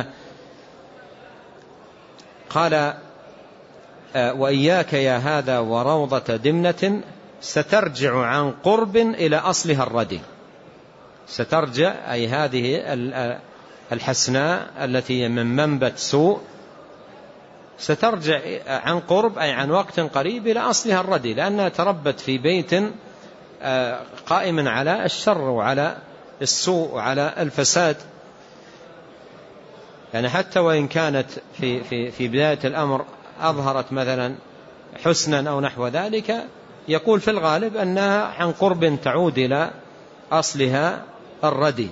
Speaker 2: قال: وإياك يا هذا وروضة دمنة، سترجع عن قرب إلى أصلها الردي. سترجع أي هذه الحسناء التي من منبت سوء، سترجع عن قرب أي عن وقت قريب إلى أصلها الردي، لأنها تربت في بيت قائم على الشر وعلى السوء وعلى الفساد. يعني حتى وإن كانت في بداية الأمر أظهرت مثلا حسنا أو نحو ذلك، يقول في الغالب أنها عن قرب تعود إلى أصلها الردي.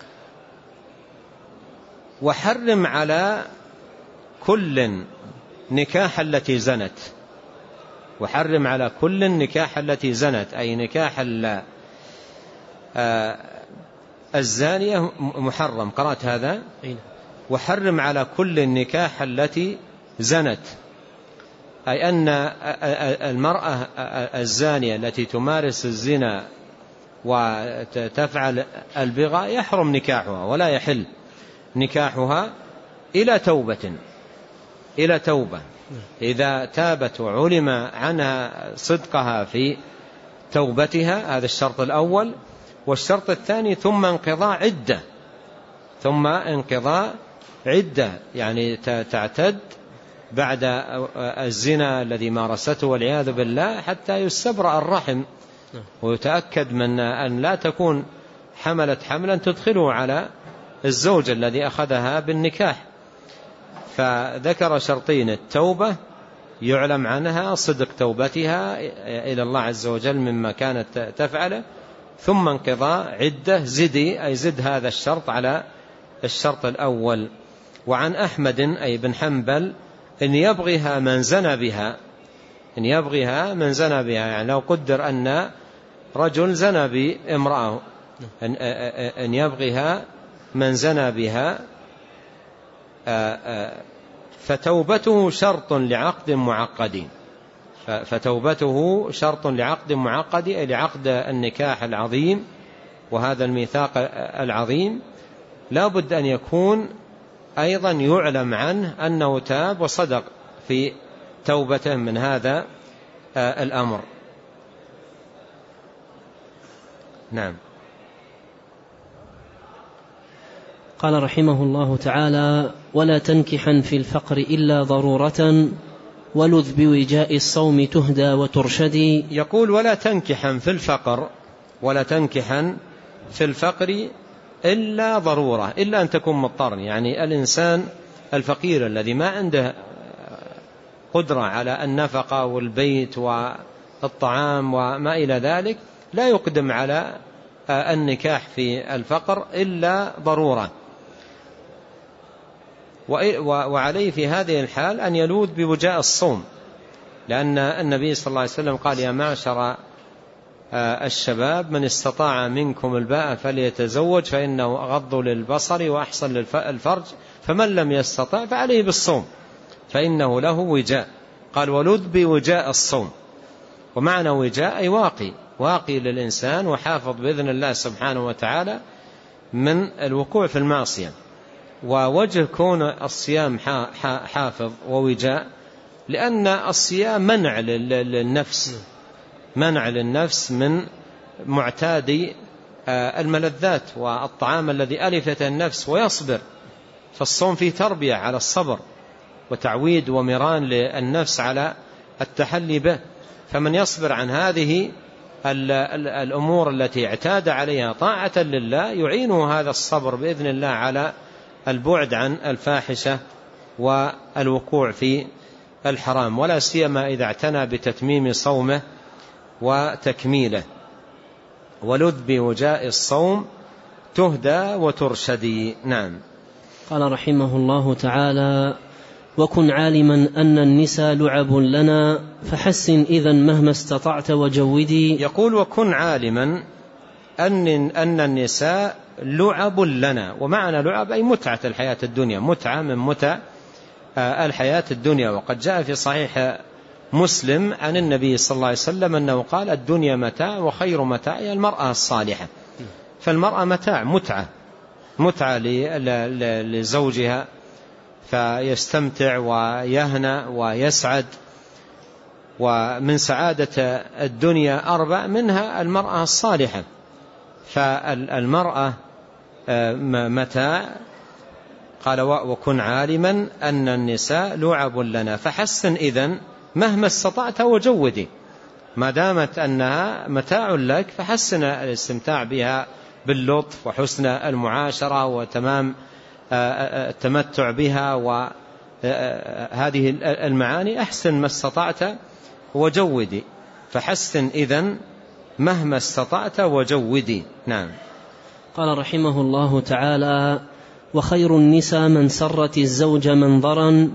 Speaker 2: وحرم على كل نكاح التي زنت، وحرم على كل النكاح التي زنت، أي نكاح الزانية محرم. قرأت هذا؟ وحرم على كل النكاح التي زنت، أي أن المرأة الزانية التي تمارس الزنا وتفعل البغاء يحرم نكاحها ولا يحل نكاحها إلى توبة. إذا تابت وعلم عنها صدقها في توبتها، هذا الشرط الأول. والشرط الثاني ثم انقضاء عدة، يعني تعتد بعد الزنا الذي مارسته والعياذ بالله حتى يستبرأ الرحم، ويتأكد من أن لا تكون حملت حملا تدخله على الزوج الذي أخذها بالنكاح. فذكر شرطين: التوبة يعلم عنها صدق توبتها إلى الله عز وجل مما كانت تفعله، ثم انقضاء عدة، زد هذا الشرط على الشرط الأول. وعن أحمد أي بن حنبل إن يبغيها من زنى بها، يعني لو قدر أن رجل زنى بامرأة، أن يبغيها من زنى بها، فتوبته شرط لعقد معقد، أي لعقد النكاح العظيم وهذا الميثاق العظيم. لا بد أن يكون أيضا يعلم عنه أنه تاب وصدق في توبته من هذا الأمر. نعم.
Speaker 1: قال رحمه الله تعالى: ولا تنكحا في الفقر إلا ضرورة، ولذ بوجاء الصوم تهدى وترشدي.
Speaker 2: يقول: ولا تنكحا في الفقر إلا ضرورة، إلا أن تكون مضطر. يعني الإنسان الفقير الذي ما عنده قدرة على النفقة والبيت والطعام وما إلى ذلك لا يقدم على النكاح في الفقر إلا ضرورة. وعليه في هذه الحال أن يلوذ بوجاء الصوم، لأن النبي صلى الله عليه وسلم قال: يا معشر الشباب من استطاع منكم الباء فليتزوج فإنه أغض للبصر وأحسن للفرج، فمن لم يستطع فعليه بالصوم فإنه له وجاء. قال: ولذ بوجاء الصوم. ومعنى وجاء أي واقي للإنسان وحافظ بإذن الله سبحانه وتعالى من الوقوع في المعصية. ووجه كون الصيام حافظ ووجاء لأن الصيام منع للنفس من معتادي الملذات والطعام الذي ألفت النفس، ويصبر. فالصوم فيه تربية على الصبر وتعويد ومران للنفس على التحلي به. فمن يصبر عن هذه الأمور التي اعتاد عليها طاعة لله يعينه هذا الصبر بإذن الله على البعد عن الفاحشة والوقوع في الحرام، ولا سيما إذا اعتنى بتتميم صومه وتكميله. ولذ بوجاء الصوم تهدى وترشدي. نعم.
Speaker 1: قال رحمه الله تعالى: وكن عالما أن النساء لعب لنا، فحسن إذا مهما استطعت وجودي.
Speaker 2: يقول: وكن عالما أن النساء لعب لنا. ومعنى لعب أي متعة الحياة الدنيا، متعة من متع الحياة الدنيا. وقد جاء في صحيح مسلم عن النبي صلى الله عليه وسلم أنه قال: الدنيا متاع وخير متاعها المرأة الصالحة. فالمرأة متعة لزوجها، فيستمتع ويهنأ ويسعد. ومن سعادة الدنيا 4 منها المرأة الصالحة. فالمرأة متاع. قال: وكن عالما أن النساء لعب لنا، فحسن إذن مهما استطعت وجودي. ما دامت أنها متاع لك فحسن الاستمتاع بها باللطف وحسن المعاشرة وتمام التمتع بها، وهذه المعاني أحسن ما استطعت وجودي. فحسن إذن مهما استطعت وجودي. نعم.
Speaker 1: قال رحمه الله تعالى: وخير النساء من سرت الزوج منظرا،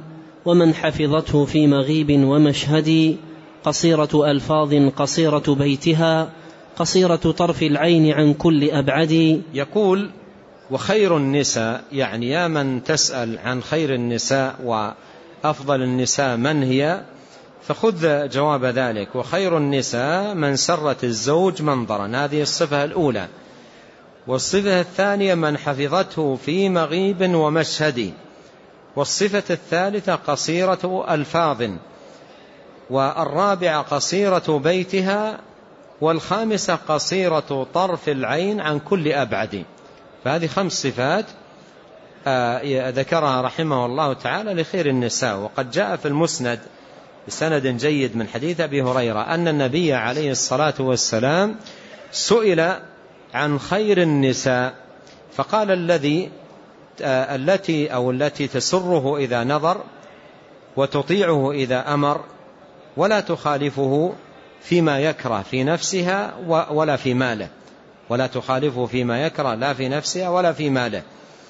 Speaker 1: ومن حفظته في مغيب ومشهد قصيرة ألفاظ قصيرة بيتها قصيرة طرف العين عن كل أبعد.
Speaker 2: يقول وخير النساء، يعني يا من تسأل عن خير النساء وأفضل النساء من هي، فخذ جواب ذلك. وخير النساء من سرت الزوج منظرا، هذه الصفة الأولى. والصفة الثانية من حفظته في مغيب ومشهد. والصفة الثالثة قصيرة ألفاظ. والرابعة قصيرة بيتها. والخامسة قصيرة طرف العين عن كل أبعد. فهذه 5 صفات ذكرها رحمه الله تعالى لخير النساء. وقد جاء في المسند بسند جيد من حديث أبي هريرة أن النبي عليه الصلاة والسلام سئل عن خير النساء فقال التي تسره إذا نظر وتطيعه إذا أمر ولا تخالفه فيما يكره في نفسها ولا في ماله. ولا تخالفه فيما يكره لا في نفسها ولا في ماله.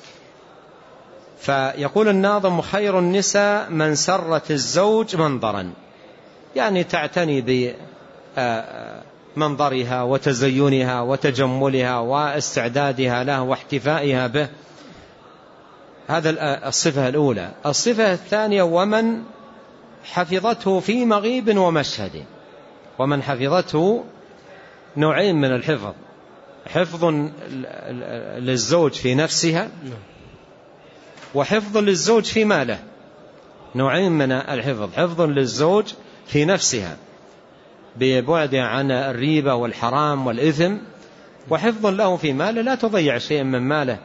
Speaker 2: فيقول الناظم خير النساء من سرت الزوج منظرا، يعني تعتني بمنظرها وتزينها وتجملها واستعدادها له واحتفائها به. هذا الصفة الأولى. الصفة الثانية ومن حفظته في مغيب ومشهد. ومن حفظته نوعين من الحفظ: حفظ للزوج في نفسها وحفظ للزوج في ماله. نوعين من الحفظ: حفظ للزوج في نفسها ببعدها عن الريبة والحرام والإثم، وحفظ له في ماله لا تضيع شيئا من ماله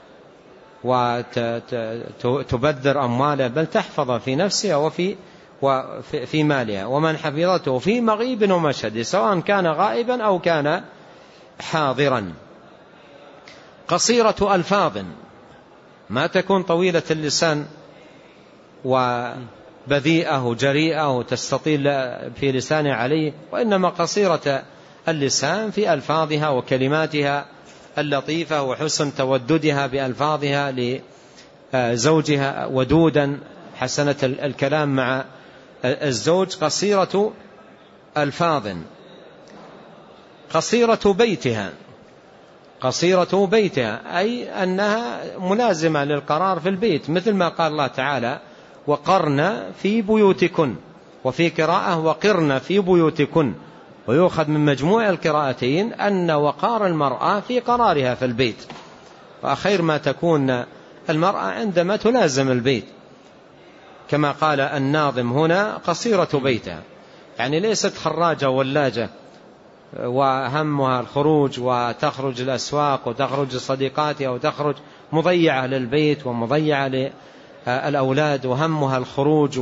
Speaker 2: وتبذر أمواله، بل تحفظ في نفسها وفي مالها. ومن حفظته في مغيب ومشهد، سواء كان غائبا أو كان حاضرا. قصيرة ألفاظ، ما تكون طويلة اللسان وبذيئة جريئة تستطيل في لسانه عليه، وإنما قصيرة اللسان في ألفاظها وكلماتها اللطيفة وحسن توددها بألفاظها لزوجها، ودودا حسنة الكلام مع الزوج. قصيرة ألفاظ. قصيرة بيتها. قصيرة بيتها أي أنها ملازمة للقرار في البيت، مثل ما قال الله تعالى وقرن في بيوتكن، وفي قراءة وقرن في بيوتكن. ويؤخذ من مجموع القراءتين أن وقار المرأة في قرارها في البيت، وأخير ما تكون المرأة عندما تلازم البيت، كما قال الناظم هنا قصيرة بيتها، يعني ليست خراجة ولاجة وهمها الخروج وتخرج الأسواق وتخرج صديقاتها وتخرج مضيعة للبيت ومضيعة للأولاد وهمها الخروج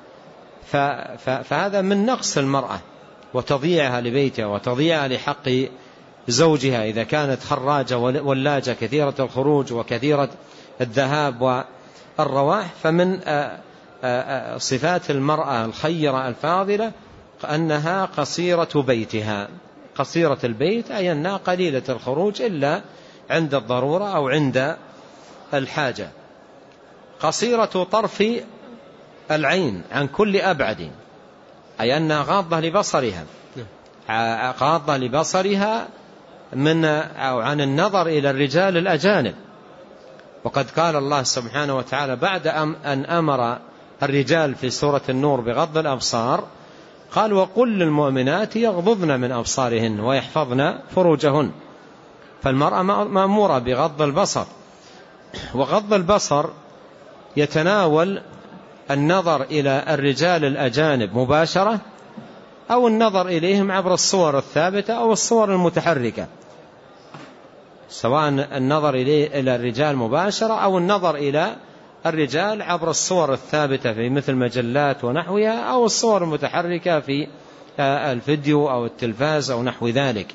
Speaker 2: فهذا من نقص المرأة وتضيعها لبيتها وتضيعها لحق زوجها إذا كانت خراجة ولاجة كثيرة الخروج وكثيرة الذهاب والرواح. فمن صفات المرأة الخيرة الفاضلة أنها قصيرة بيتها. قصيرة البيت أي أنها قليلة الخروج إلا عند الضرورة أو عند الحاجة. قصيرة طرف العين عن كل أبعد، أي أنها غاضة لبصرها، غاضة لبصرها من أو عن النظر إلى الرجال الأجانب. وقد قال الله سبحانه وتعالى بعد أن أمر الرجال في سورة النور بغض الأبصار قال وقل للمؤمنات يغضضن من أبصارهن ويحفظن فروجهن. فالمرأة مأمورة بغض البصر، وغض البصر يتناول النظر إلى الرجال الأجانب مباشرة أو النظر إليهم عبر الصور الثابتة أو الصور المتحركة، سواء النظر إلى الرجال مباشرة أو النظر إلى الرجال عبر الصور الثابتة في مثل مجلات ونحوها أو الصور المتحركة في الفيديو أو التلفاز أو نحو ذلك.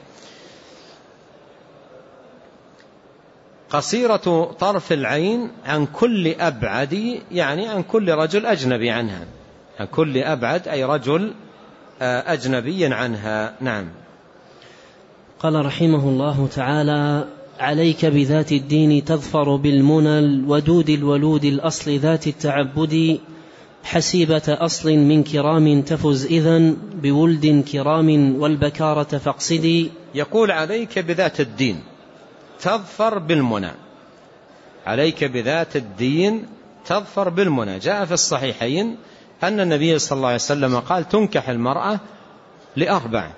Speaker 2: قصيرة طرف العين عن كل أبعد، يعني عن كل رجل أجنبي عنها، عن كل أبعد أي رجل أجنبي عنها. نعم.
Speaker 1: قال رحمه الله تعالى عليك بذات الدين تظفر بالمنى الودود الولود الأصل ذات التعبد حسيبة أصل من كرام تفز إذن بولد كرام والبكارة فاقصدي.
Speaker 2: يقول عليك بذات الدين تظفر بالمنى، عليك بذات الدين تظفر بالمنى. جاء في الصحيحين أن النبي صلى الله عليه وسلم قال تنكح المرأة لأربع: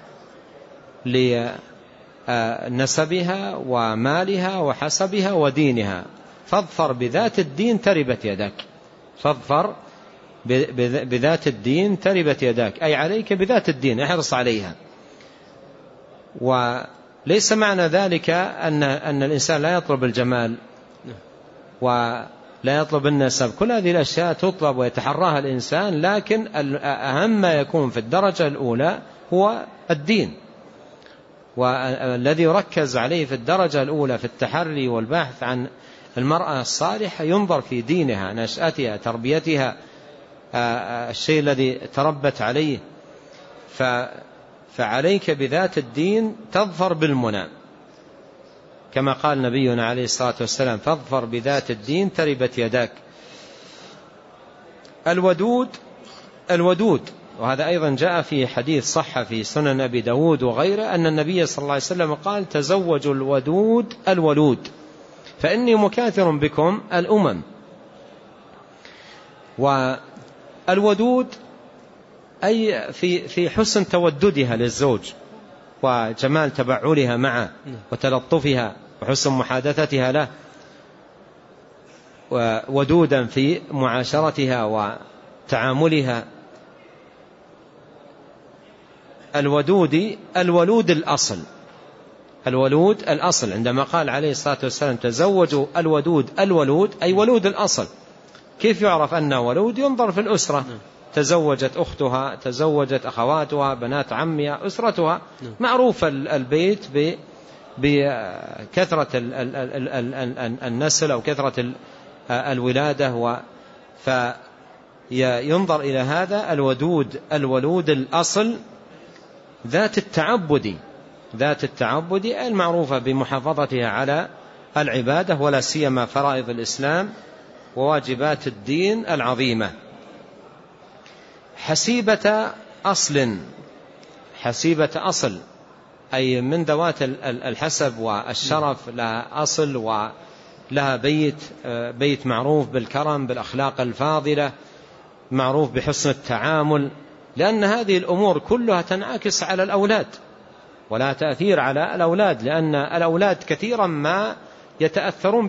Speaker 2: لنسبها ومالها وحسبها ودينها، فاظفر بذات الدين تربت يداك. فاظفر بذات الدين تربت يداك، أي عليك بذات الدين، احرص عليها. وليس معنى ذلك أن الإنسان لا يطلب الجمال ولا يطلب النسب، كل هذه الأشياء تطلب ويتحراها الإنسان، لكن أهم ما يكون في الدرجة الأولى هو الدين، والذي يركز عليه في الدرجة الأولى في التحري والبحث عن المرأة الصالحة ينظر في دينها، نشأتها، تربيتها، الشيء الذي تربت عليه. فعليك بذات الدين تظفر بالمنى، كما قال نبينا عليه الصلاة والسلام: فاظفر بذات الدين تربت يداك. الودود، وهذا أيضا جاء في حديث صح في سنن أبي داود وغيره أن النبي صلى الله عليه وسلم قال: تزوجوا الودود الولود فإني مكاثر بكم الأمم. والودود أي في حسن توددها للزوج وجمال تبعلها معه وتلطفها وحسن محادثتها له، ودودا في معاشرتها وتعاملها. الولود الأصل عندما قال عليه الصلاة والسلام تزوجوا الولود أي ولود الأصل. كيف يعرف أنه ولود؟ ينظر في الأسرة، تزوجت أختها، تزوجت أخواتها، بنات عمها، أسرتها، معروف البيت بكثرة النسل أو كثرة الولادة، فينظر إلى هذا الولود الأصل ذات التعبد المعروفة بمحافظتها على العبادة، ولا سيما فرائض الإسلام وواجبات الدين العظيمة. حسيبة أصل أي من ذوات الحسب والشرف، لها أصل ولها بيت معروف بالكرم، بالأخلاق الفاضلة، معروف بحسن التعامل، لأن هذه الأمور كلها تنعكس على الأولاد ولا تأثير على الأولاد، لأن الأولاد كثيرا ما يتأثرون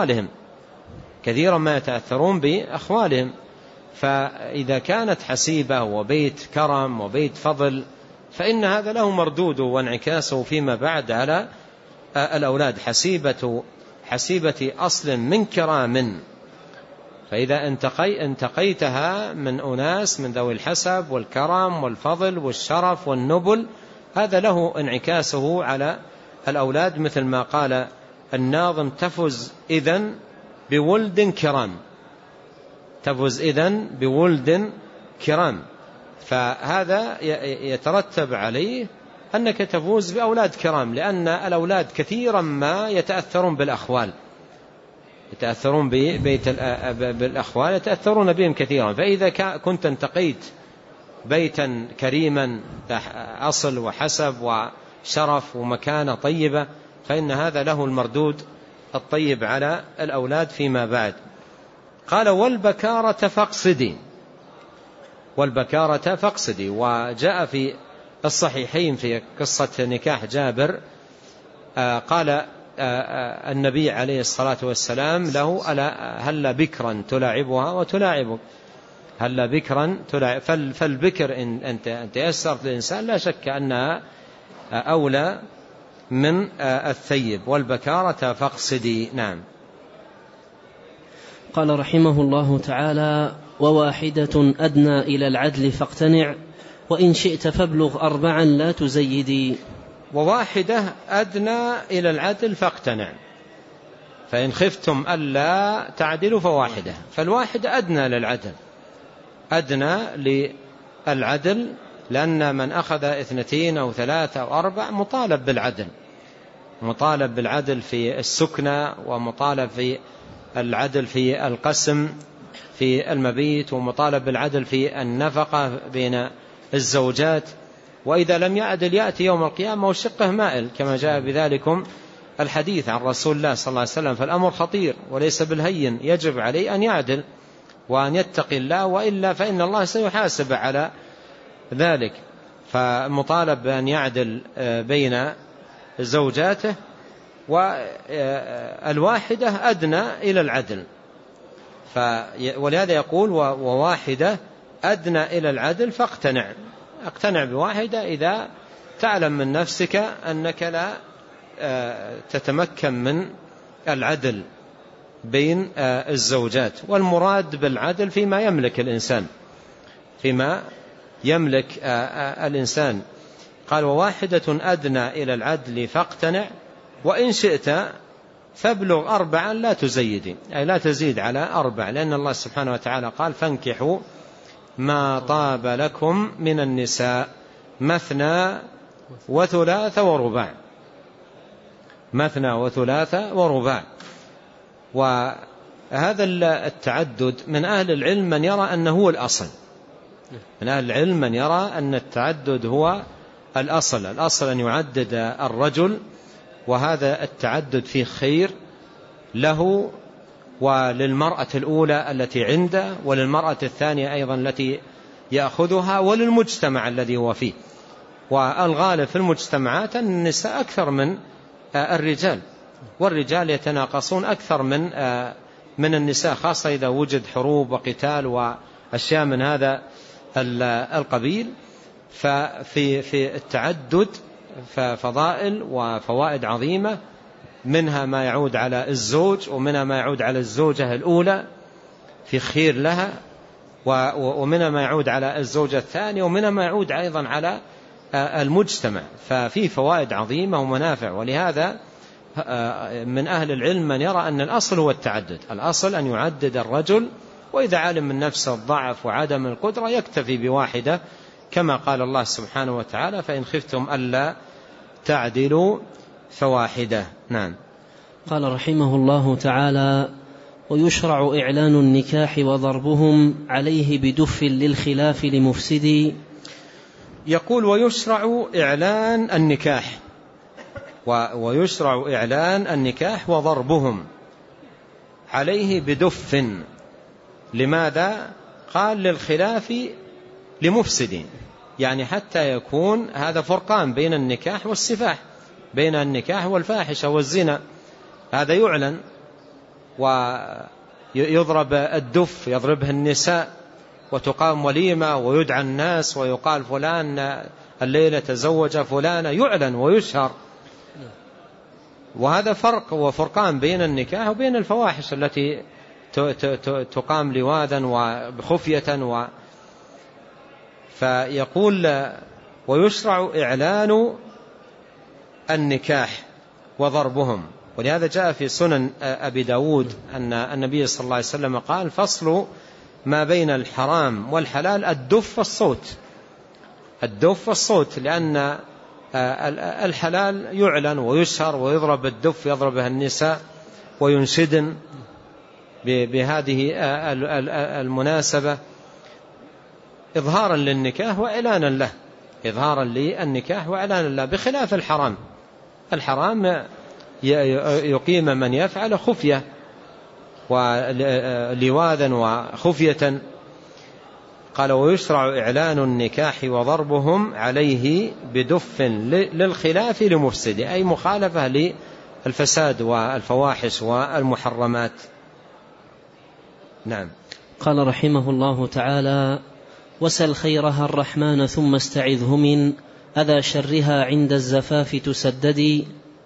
Speaker 2: بأخوالهم. فإذا كانت حسيبة وبيت كرم وبيت فضل فإن هذا له مردود وانعكاسه فيما بعد على الأولاد. حسيبة أصل من كرام، فإذا انتقيتها من أناس من ذوي الحسب والكرم والفضل والشرف والنبل، هذا له انعكاسه على الأولاد، مثل ما قال الناظم: تفز إذن بولد كرام. فهذا يترتب عليه أنك تفوز بأولاد كرام، لأن الأولاد كثيرا ما يتأثرون بالأخوال، يتأثرون بهم كثيرا. فإذا كنت انتقيت بيتا كريما أصل وحسب وشرف ومكانة طيبة، فإن هذا له المردود الطيب على الأولاد فيما بعد. قال: والبكارة فاقصدي. وجاء في الصحيحين في قصة نكاح جابر قال النبي عليه الصلاة والسلام له: هل بكرا تلاعبها وتلاعبك؟ هل بكرا تلاعب؟ فالبكر إن تيسرت للإنسان لا شك أنها أولى من الثيب. والبكارة فاقصدي. نعم.
Speaker 1: قال رحمه الله تعالى: وواحدة أدنى إلى العدل فاقتنع، وإن شئت فابلغ 4 لا تزيدي.
Speaker 2: وواحدة أدنى إلى العدل فاقتنع، فإن خفتم ألا تعدلوا فواحدة. فالواحدة أدنى للعدل، أدنى للعدل، لأن من أخذ 2 أو 3 أو 4 مطالب بالعدل في السكنة، ومطالب في العدل في القسم، في المبيت، ومطالب بالعدل في النفقة بين الزوجات، وإذا لم يعدل يأتي يوم القيامة وشقه مائل كما جاء بذلكم الحديث عن رسول الله صلى الله عليه وسلم. فالأمر خطير وليس بالهين، يجب عليه أن يعدل وأن يتقي الله، وإلا فإن الله سيحاسب على ذلك. فالمطالب بأن يعدل بين زوجاته، والواحدة أدنى إلى العدل، ولهذا يقول وواحدة أدنى إلى العدل اقتنع بواحدة إذا تعلم من نفسك أنك لا تتمكن من العدل بين الزوجات. والمراد بالعدل فيما يملك الإنسان. قال وواحدة أدنى إلى العدل فاقتنع، وإن شئت فابلغ 4 لا تزيد، أي لا تزيد على 4، لأن الله سبحانه وتعالى قال فانكحوا ما طاب لكم من النساء مثنى وثلاث ورباع، مثنى وثلاث ورباع. وهذا التعدد من أهل العلم من يرى أنه هو الأصل، من أهل العلم من يرى أن التعدد هو الأصل أن يعدد الرجل، وهذا التعدد فيه خير له وللمرأة الأولى التي عنده، وللمرأة الثانية أيضا التي يأخذها، وللمجتمع الذي هو فيه. والغالب في المجتمعات أن النساء أكثر من الرجال، والرجال يتناقصون أكثر من النساء، خاصة إذا وجد حروب وقتال وأشياء من هذا القبيل. ففي التعدد ففضائل وفوائد عظيمة، منها ما يعود على الزوج، ومنها ما يعود على الزوجة الأولى في خير لها، ومنها ما يعود على الزوجة الثانية، ومنها ما يعود أيضا على المجتمع. ففي فوائد عظيمة ومنافع. ولهذا من أهل العلم من يرى أن الأصل هو التعدد، الأصل أن يعدد الرجل، وإذا علم من نفسه الضعف وعدم القدرة يكتفي بواحدة، كما قال الله سبحانه وتعالى فإن خفتم ألا تعدلوا فواحدة. نعم.
Speaker 1: قال رحمه الله تعالى ويشرع إعلان النكاح وضربهم عليه بدف للخلاف لمفسدي.
Speaker 2: يقول ويشرع إعلان النكاح، ويشرع إعلان النكاح وضربهم عليه بدف. لماذا؟ قال للخلاف لمفسدين، يعني حتى يكون هذا فرقان بين النكاح والسفاح، بين النكاح والفاحشة والزنا. هذا يعلن ويضرب الدف، يضربه النساء، وتقام وليمة ويدعى الناس ويقال فلان الليلة تزوج فلانة، يعلن ويشهر. وهذا فرق وفرقان بين النكاح وبين الفواحش التي تقام لواذا وخفية. فيقول ويشرع إعلان النكاح وضربهم. ولهذا جاء في سنن أبي داود أن النبي صلى الله عليه وسلم قال فصل ما بين الحرام والحلال الدف والصوت، الدف والصوت، لأن الحلال يعلن ويشهر ويضرب الدف، يضربها النساء وينشدن بهذه المناسبة إظهارا للنكاح وإعلانا له، إظهارا للنكاح وإعلانا له، بخلاف الحرام. الحرام يقيم من يفعل خفية ولواذا وخفية. قال ويشرع إعلان النكاح وضربهم عليه بدف للخلاف لمفسد، أي مخالفة للفساد والفواحش والمحرمات. نعم.
Speaker 1: قال رحمه الله تعالى وسل خيرها الرحمن ثم استعذه من أذى شرها عند الزفاف تسددي.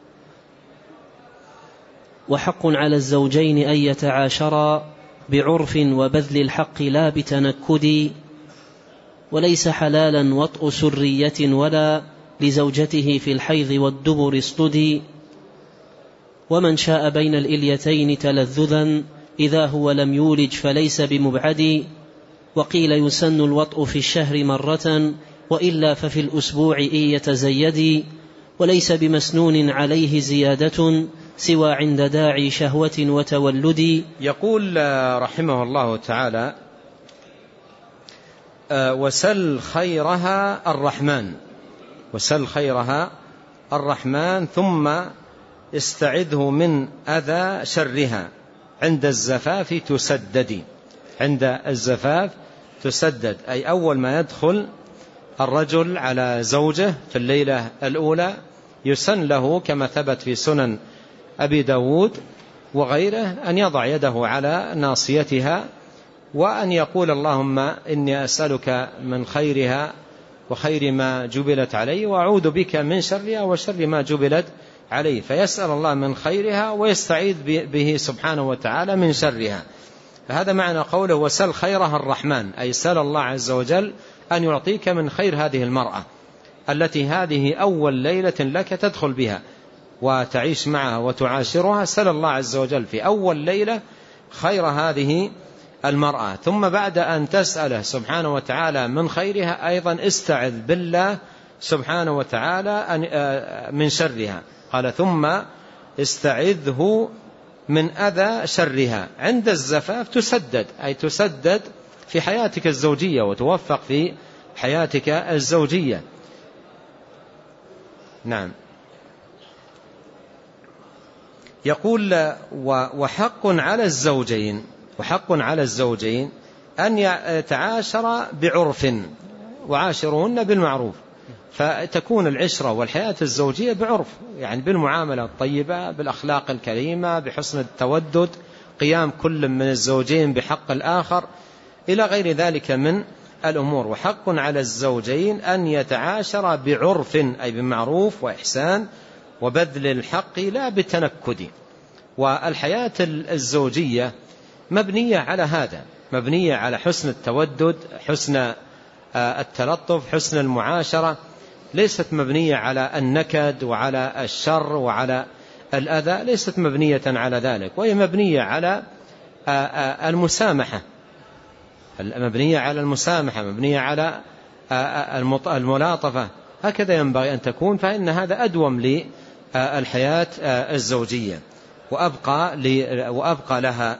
Speaker 1: وحق على الزوجين أن يتعاشرا بعرف وبذل الحق لا بتنكد، وليس حلالا وطء سرية ولا لزوجته في الحيض والدبر اصطدي. ومن شاء بين الإليتين تلذذا إذا هو لم يولج فليس بمبعد. وقيل يسن الوطء في الشهر مرة وإلا ففي الأسبوع إن يتزيد. وليس بمسنون عليه زيادة سوى عند داعي شهوة وتولد.
Speaker 2: يقول رحمه الله تعالى: وسل خيرها الرحمن، وسل خيرها الرحمن ثم استعذه من أذى شرها عند الزفاف تسدد. عند الزفاف تسدد، أي أول ما يدخل الرجل على زوجه في الليلة الأولى يسن له كما ثبت في سنن أبي داود وغيره أن يضع يده على ناصيتها وأن يقول: اللهم إني أسألك من خيرها وخير ما جبلت عليه وأعوذ بك من شرها وشر ما جبلت عليه. فيسأل الله من خيرها ويستعيذ به سبحانه وتعالى من شرها. فهذا معنى قوله: وسل خيرها الرحمن، أي سأل الله عز وجل أن يعطيك من خير هذه المرأة التي هذه أول ليلة لك تدخل بها وتعيش معها وتعاشرها. سأل الله عز وجل في أول ليلة خير هذه المرأة، ثم بعد أن تسأله سبحانه وتعالى من خيرها أيضا استعذ بالله سبحانه وتعالى من شرها. قال: ثم استعذه من أذى شرها عند الزفاف تسدد، أي تسدد في حياتك الزوجية وتوفق في حياتك الزوجية. نعم. يقول: وحق على الزوجين، وحق على الزوجين أن يتعاشر بعرف وعاشرهن بالمعروف. فتكون العشرة والحياة الزوجية بعرف، يعني بالمعاملة الطيبة، بالأخلاق الكريمة، بحسن التودد، قيام كل من الزوجين بحق الآخر، إلى غير ذلك من الأمور. وحق على الزوجين أن يتعاشر بعرف، أي بمعروف وإحسان وبذل الحق لا بالتنكد. والحياة الزوجية مبنية على هذا، مبنية على حسن التودد، حسن التلطف، حسن المعاشرة، ليست مبنية على النكد وعلى الشر وعلى الأذى، ليست مبنية على ذلك، وهي مبنية على المسامحة، مبنية على المسامحة، مبنية على الملاطفة. هكذا ينبغي أن تكون، فإن هذا أدوم للحياة الزوجية وأبقى لها.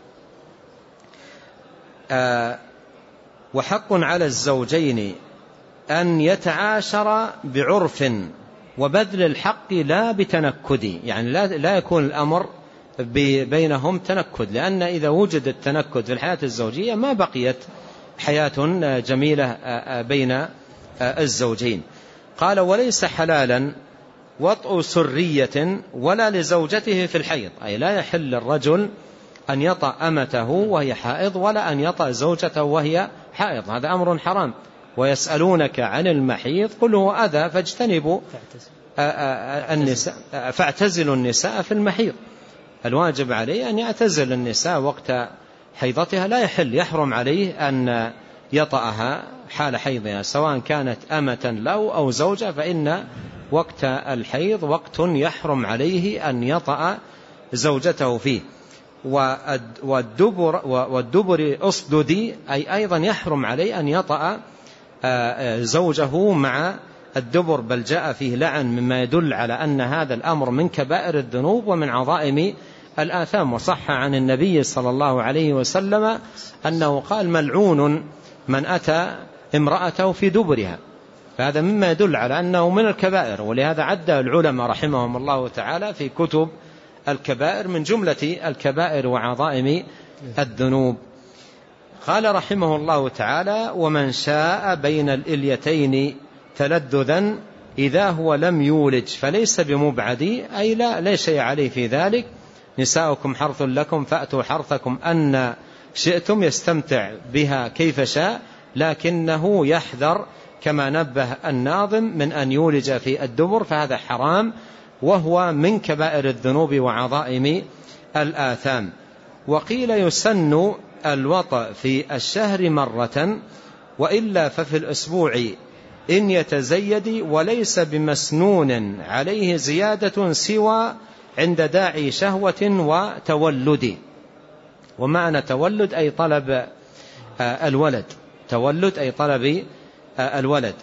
Speaker 2: وحق على الزوجين أن يتعاشر بعرف وبذل الحق لا بتنكد، يعني لا يكون الأمر بينهم تنكد، لأن إذا وجد التنكد في الحياة الزوجية ما بقيت حياة جميلة بين الزوجين. قال: وليس حلالا وطء سرية ولا لزوجته في الحيض، أي لا يحل الرجل أن يطأ أمته وهي حائض ولا أن يطأ زوجته وهي حائض، هذا أمر حرام. ويسألونك عن المحيض قل هو أذى فاجتنبوا النساء فاعتزلوا النساء في المحيض. الواجب عليه أن يعتزل النساء وقت حيضتها، لا يحل، يحرم عليه أن يطأها حال حيضها، سواء كانت أمة له أو زوجة، فإن وقت الحيض وقت يحرم عليه أن يطأ زوجته فيه. والدبر أصددي، أي أيضا يحرم عليه أن يطأ زوجه مع الدبر، بل جاء فيه لعن مما يدل على أن هذا الأمر من كبائر الذنوب ومن عظائم الآثام. وصح عن النبي صلى الله عليه وسلم أنه قال: ملعون من أتى امرأته في دبرها. فهذا مما يدل على أنه من الكبائر، ولهذا عد العلماء رحمهم الله تعالى في كتب الكبائر من جملة الكبائر وعظائم الذنوب. قال رحمه الله تعالى: ومن شاء بين الإليتين تلذذا إذا هو لم يولج فليس بمبعد، أي لا شيء عليه في ذلك. نساؤكم حرث لكم فأتوا حرثكم أن شئتم، يستمتع بها كيف شاء، لكنه يحذر كما نبه الناظم من أن يولج في الدبر، فهذا حرام وهو من كبائر الذنوب وعظائم الآثام. وقيل يسن الوطأ في الشهر مرة، وإلا ففي الأسبوع إن يتزيد، وليس بمسنون عليه زيادة سوى عند داعي شهوة وتولد. ومعنى تولد أي طلب الولد، تولد أي طلب الولد.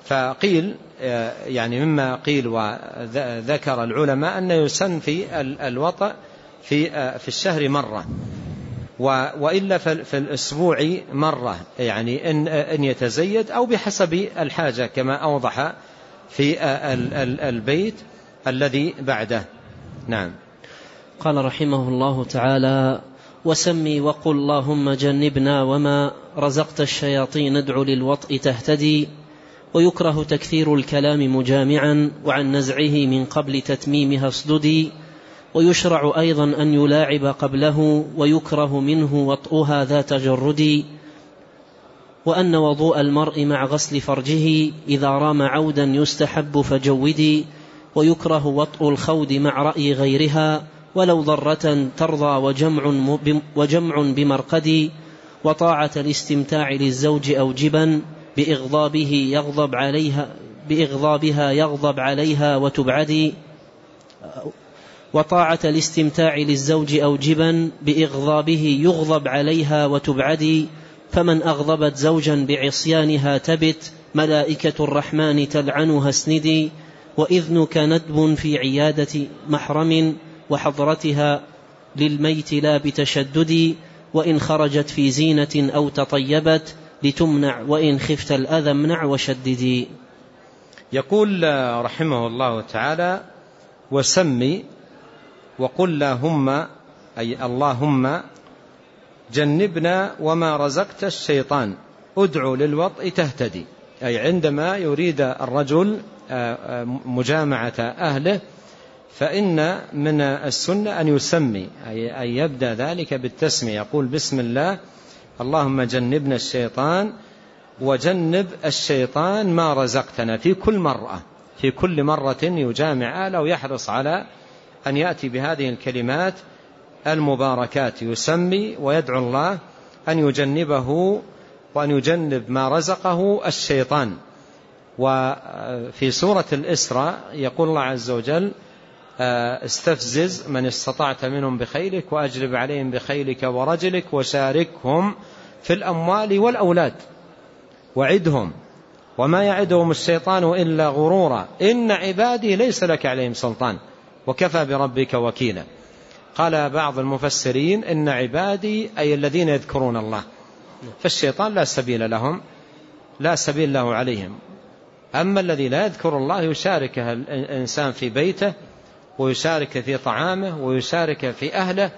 Speaker 2: فقيل يعني مما قيل وذكر العلماء أنه يسن في الوطأ في الشهر مرة، وإلا في الأسبوع مرة، يعني إن يتزيد أو بحسب الحاجة كما أوضح في البيت الذي بعده. نعم.
Speaker 1: قال رحمه الله تعالى: وسمي وقل اللهم جنبنا وما رزقت الشياطين ادع للوطء تهتدي. ويكره تكثير الكلام مجامعا وعن نزعه من قبل تتميمها اصددي. ويشرع أيضا أن يلاعب قبله ويكره منه وطئها ذا تجرد. وأن وضوء المرء مع غسل فرجه إذا رام عودا يستحب فجودي. ويكره وطء الخود مع رأي غيرها ولو ضرة ترضى وجمع بمرقد. وطاعة الاستمتاع للزوج أوجبا بإغضابها يغضب عليها وتبعدي. وطاعة الاستمتاع للزوج أوجبا بإغضابه يغضب عليها وتبعدي. فمن أغضبت زوجا بعصيانها تبت ملائكة الرحمن تلعنها اسندي. وإذنك ندب في عيادة محرم وحضرتها للميت لا بتشدد. وإن خرجت في زينة أو تطيبت لتمنع وإن خفت الأذى امنع وشددي.
Speaker 2: يقول رحمه الله تعالى: وسمي وقل اللهم، أي اللهم جنبنا وما رزقت الشيطان ادعو للوطء تهتدي. أي عندما يريد الرجل مجامعة أهله فإن من السنة أن يسمي، أي أن يبدأ ذلك بالتسمية، يقول بسم الله اللهم جنبنا الشيطان وجنب الشيطان ما رزقتنا. في كل مرة يجامع أهله ويحرص على أن يأتي بهذه الكلمات المباركات، يسمي ويدعو الله أن يجنبه وأن يجنب ما رزقه الشيطان. وفي سورة الإسراء يقول الله عز وجل: استفزز من استطعت منهم بخيلك وأجلب عليهم بخيلك ورجلك وشاركهم في الأموال والأولاد وعدهم وما يعدهم الشيطان إلا غرورا إن عبادي ليس لك عليهم سلطان وكفى بربك وكيلا. قال بعض المفسرين إن عبادي أي الذين يذكرون الله، فالشيطان لا سبيل له عليهم. أما الذي لا يذكر الله يشاركه الإنسان في بيته ويشارك في طعامه ويشارك في أهله،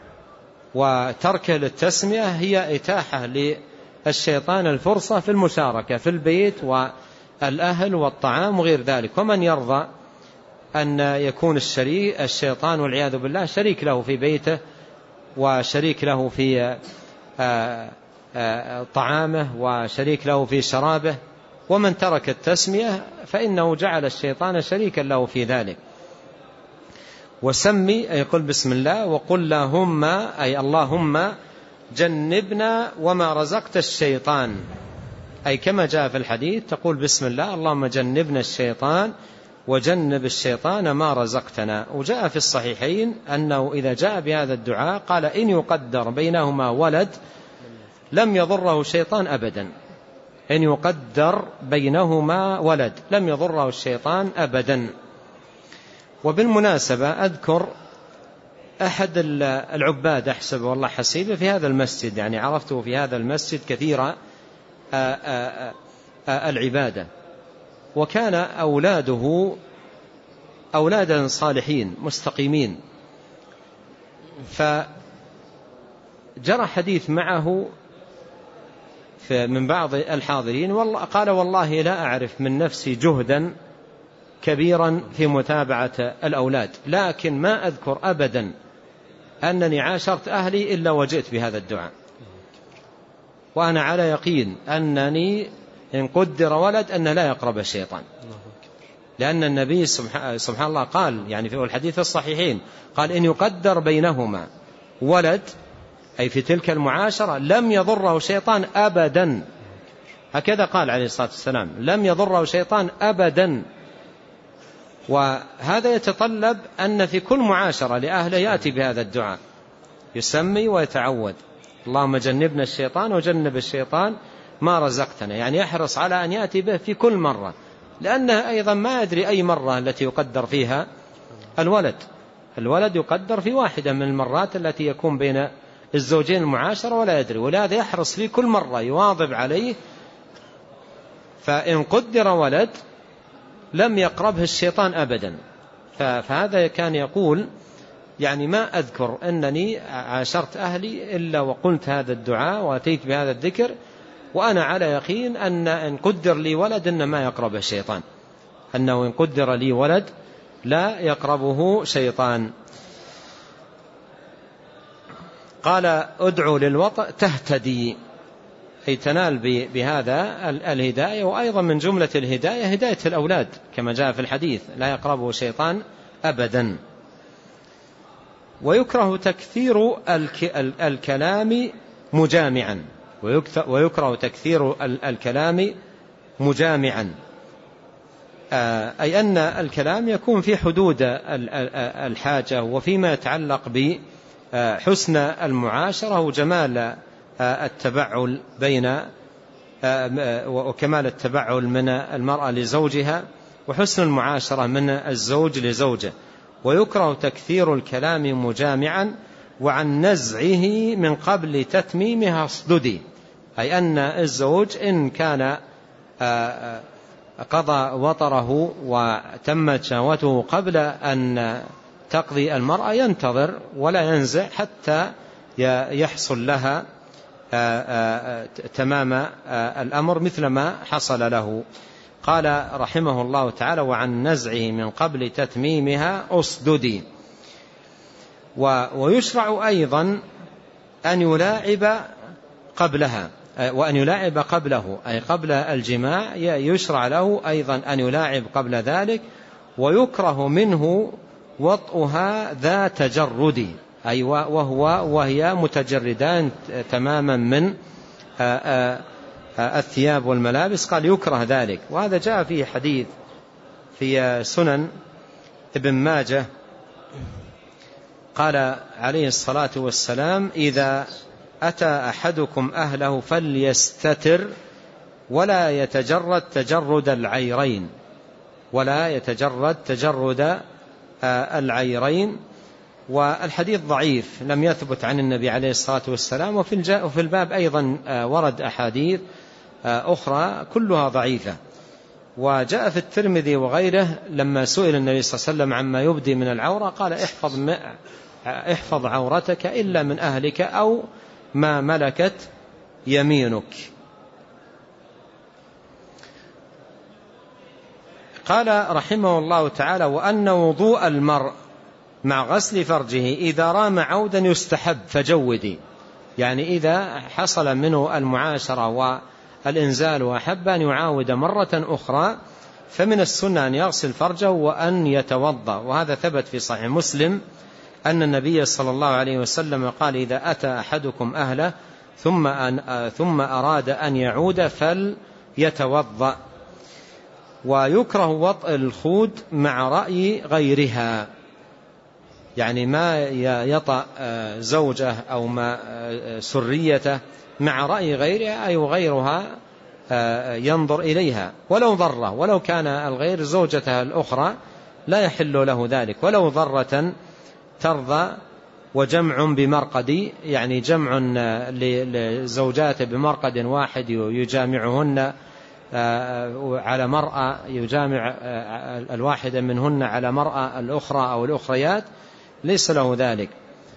Speaker 2: وتركه للتسمية هي إتاحة للشيطان الفرصة في المشاركة في البيت والأهل والطعام وغير ذلك. ومن يرضى أن يكون الشيطان والعياذ بالله شريك له في بيته وشريك له في طعامه وشريك له في شرابه، ومن ترك التسمية فإنه جعل الشيطان شريكا له في ذلك. وسمي أي قل بسم الله وقل اللهم، أي اللهم جنبنا وما رزقت الشيطان، أي كما جاء في الحديث تقول بسم الله اللهم جنبنا الشيطان وجنب الشيطان ما رزقتنا. وجاء في الصحيحين أنه إذا جاء بهذا الدعاء قال إن يقدر بينهما ولد لم يضره الشيطان أبدا. إن يقدر بينهما ولد لم يضره الشيطان أبدا. وبالمناسبة أذكر أحد العباد أحسب والله حسيبه في هذا المسجد، يعني عرفته في هذا المسجد كثيرا العبادة، وكان أولاده أولادا صالحين مستقيمين. فجرى حديث معه من بعض الحاضرين قال والله لا أعرف من نفسي جهدا كبيرا في متابعة الأولاد، لكن ما أذكر أبدا أنني عاشرت أهلي إلا وجئت بهذا الدعاء، وأنا على يقين أنني إن قدر ولد أن لا يقرب الشيطان، لأن النبي سبحان الله قال يعني في الحديث الصحيحين قال إن يقدر بينهما ولد، أي في تلك المعاشرة لم يضره شيطان أبدا، هكذا قال عليه الصلاة والسلام لم يضره شيطان أبدا. وهذا يتطلب أن في كل معاشرة لأهله يأتي بهذا الدعاء، يسمي ويتعود اللهم جنبنا الشيطان وجنب الشيطان ما رزقتنا، يعني يحرص على أن يأتي به في كل مرة، لأنه أيضا ما يدري أي مرة التي يقدر فيها الولد يقدر في واحدة من المرات التي يكون بين الزوجين المعاشرة ولا يدري، ولهذا يحرص في كل مرة يواظب عليه. فإن قدر ولد لم يقربه الشيطان أبدا. فهذا كان يقول يعني ما أذكر أنني عاشرت أهلي إلا وقلت هذا الدعاء وأتيت بهذا الذكر وأنا على يقين أن إن قدر لي ولد إن ما يقربه الشيطان، أنه إن قدر لي ولد لا يقربه شيطان. قال ادعوا للوطأ تهتدي، أي تنال بهذا الهداية. وأيضا من جملة الهداية هداية الأولاد كما جاء في الحديث لا يقربه شيطان أبدا. ويكره تكثير الكلام مجامعا، ويكره تكثير الكلام مجامعا، أي أن الكلام يكون في حدود الحاجة وفيما يتعلق بحسن المعاشرة وجمال التبعل وكمال التبعل من المرأة لزوجها وحسن المعاشرة من الزوج لزوجه. ويكره تكثير الكلام مجامعا وعن نزعه من قبل تتميمها اصددي، أي أن الزوج إن كان قضى وطره وتمت شهوته قبل أن تقضي المرأة ينتظر ولا ينزع حتى يحصل لها تمام الأمر مثل ما حصل له. قال رحمه الله تعالى وعن نزعه من قبل تتميمها أصددي. ويشرع أيضا أن يلاعب قبلها وأن يلاعب قبله، أي قبل الجماع يشرع له أيضا أن يلاعب قبل ذلك. ويكره منه وطئها ذا تجرد، أي وهي متجردان تماما من الثياب والملابس، قال يكره ذلك. وهذا جاء فيه حديث في سنن ابن ماجه قال عليه الصلاة والسلام إذا أتى أحدكم أهله فليستتر ولا يتجرد تجرد العيرين، ولا يتجرد تجرد العيرين. والحديث ضعيف لم يثبت عن النبي عليه الصلاة والسلام. وفي الباب أيضا ورد أحاديث أخرى كلها ضعيفة. وجاء في الترمذي وغيره لما سئل النبي صلى الله عليه وسلم عما يبدي من العورة قال احفظ عورتك إلا من أهلك أو ما ملكت يمينك. قال رحمه الله تعالى وأن وضوء المرء مع غسل فرجه إذا رام عودا يستحب فجودي، يعني إذا حصل منه المعاشرة والإنزال وأحب أن يعاود مرة أخرى فمن السنة أن يغسل فرجه وأن يتوضأ. وهذا ثبت في صحيح مسلم أن النبي صلى الله عليه وسلم قال إذا أتى أحدكم أهله ثم أراد أن يعود فليتوضأ. ويكره وطئ الخود مع رأي غيرها، يعني ما يطأ زوجه أو ما سريته مع رأي غيرها، أي غيرها ينظر إليها ولو ضره، ولو كان الغير زوجته الأخرى لا يحل له ذلك، ولو ضرة ترضى. وجمع بمرقد، يعني جمع لزوجاته بمرقد واحد يجامعهن على مرأة، يجامع الواحدة منهن على مرأة الأخرى أو الأخريات ليس له ذلك.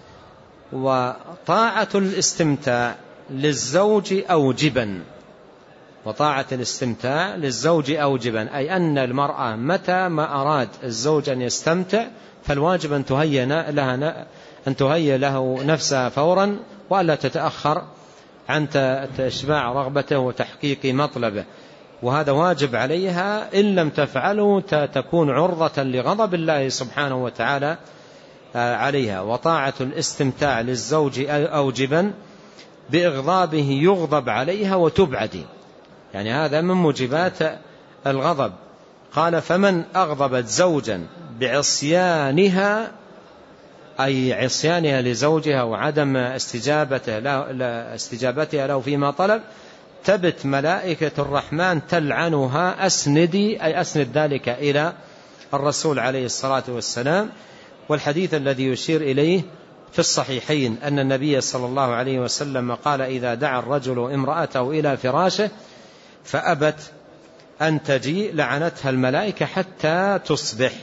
Speaker 2: وطاعة الاستمتاع للزوج أوجبا، وطاعة الاستمتاع للزوج أوجبا، أي أن المرأة متى ما أراد الزوج أن يستمتع فالواجب أن تهيئ له نفسها فورا وألا تتأخر عن إشباع رغبته وتحقيق مطلبه. وهذا واجب عليها، إن لم تفعله تكون عرضة لغضب الله سبحانه وتعالى عليها. وطاعة الاستمتاع للزوج أوجبا بإغضابه يغضب عليها وتبعد، يعني هذا من موجبات الغضب. قال فمن أغضبت زوجا بعصيانها، أي عصيانها لزوجها وعدم استجابتها له فيما طلب، تبت ملائكة الرحمن تلعنها أسندي، أي أسند ذلك إلى الرسول عليه الصلاة والسلام. والحديث الذي يشير إليه في الصحيحين أن النبي صلى الله عليه وسلم قال: إذا دعا الرجل امرأته إلى فراشه فأبت أن تجيء لعنتها الملائكة حتى تصبح.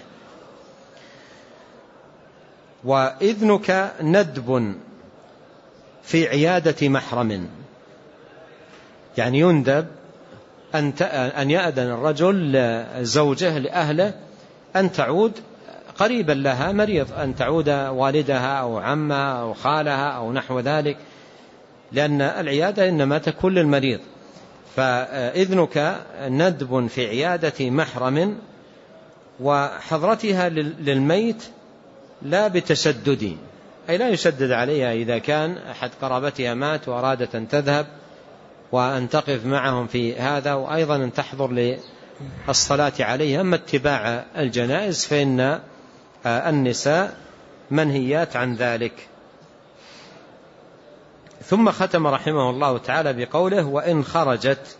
Speaker 2: وإذنك ندب في عيادة محرم، يعني يندب أن يأذن الرجل زوجه لأهله أن تعود قريبا لها مريض، أن تعود والدها أو عمها أو خالها أو نحو ذلك، لأن العيادة إنما تكون للمريض. فإذنك ندب في عيادة محرم وحضرتها للميت لا بتشدد، أي لا يشدد عليها إذا كان أحد قرابتها مات وأرادت أن تذهب وأن تقف معهم في هذا، وأيضا أن تحضر للصلاة عليها. أما اتباع الجنائز فإن النساء منهيات عن ذلك. ثم ختم رحمه الله تعالى بقوله: وإن خرجت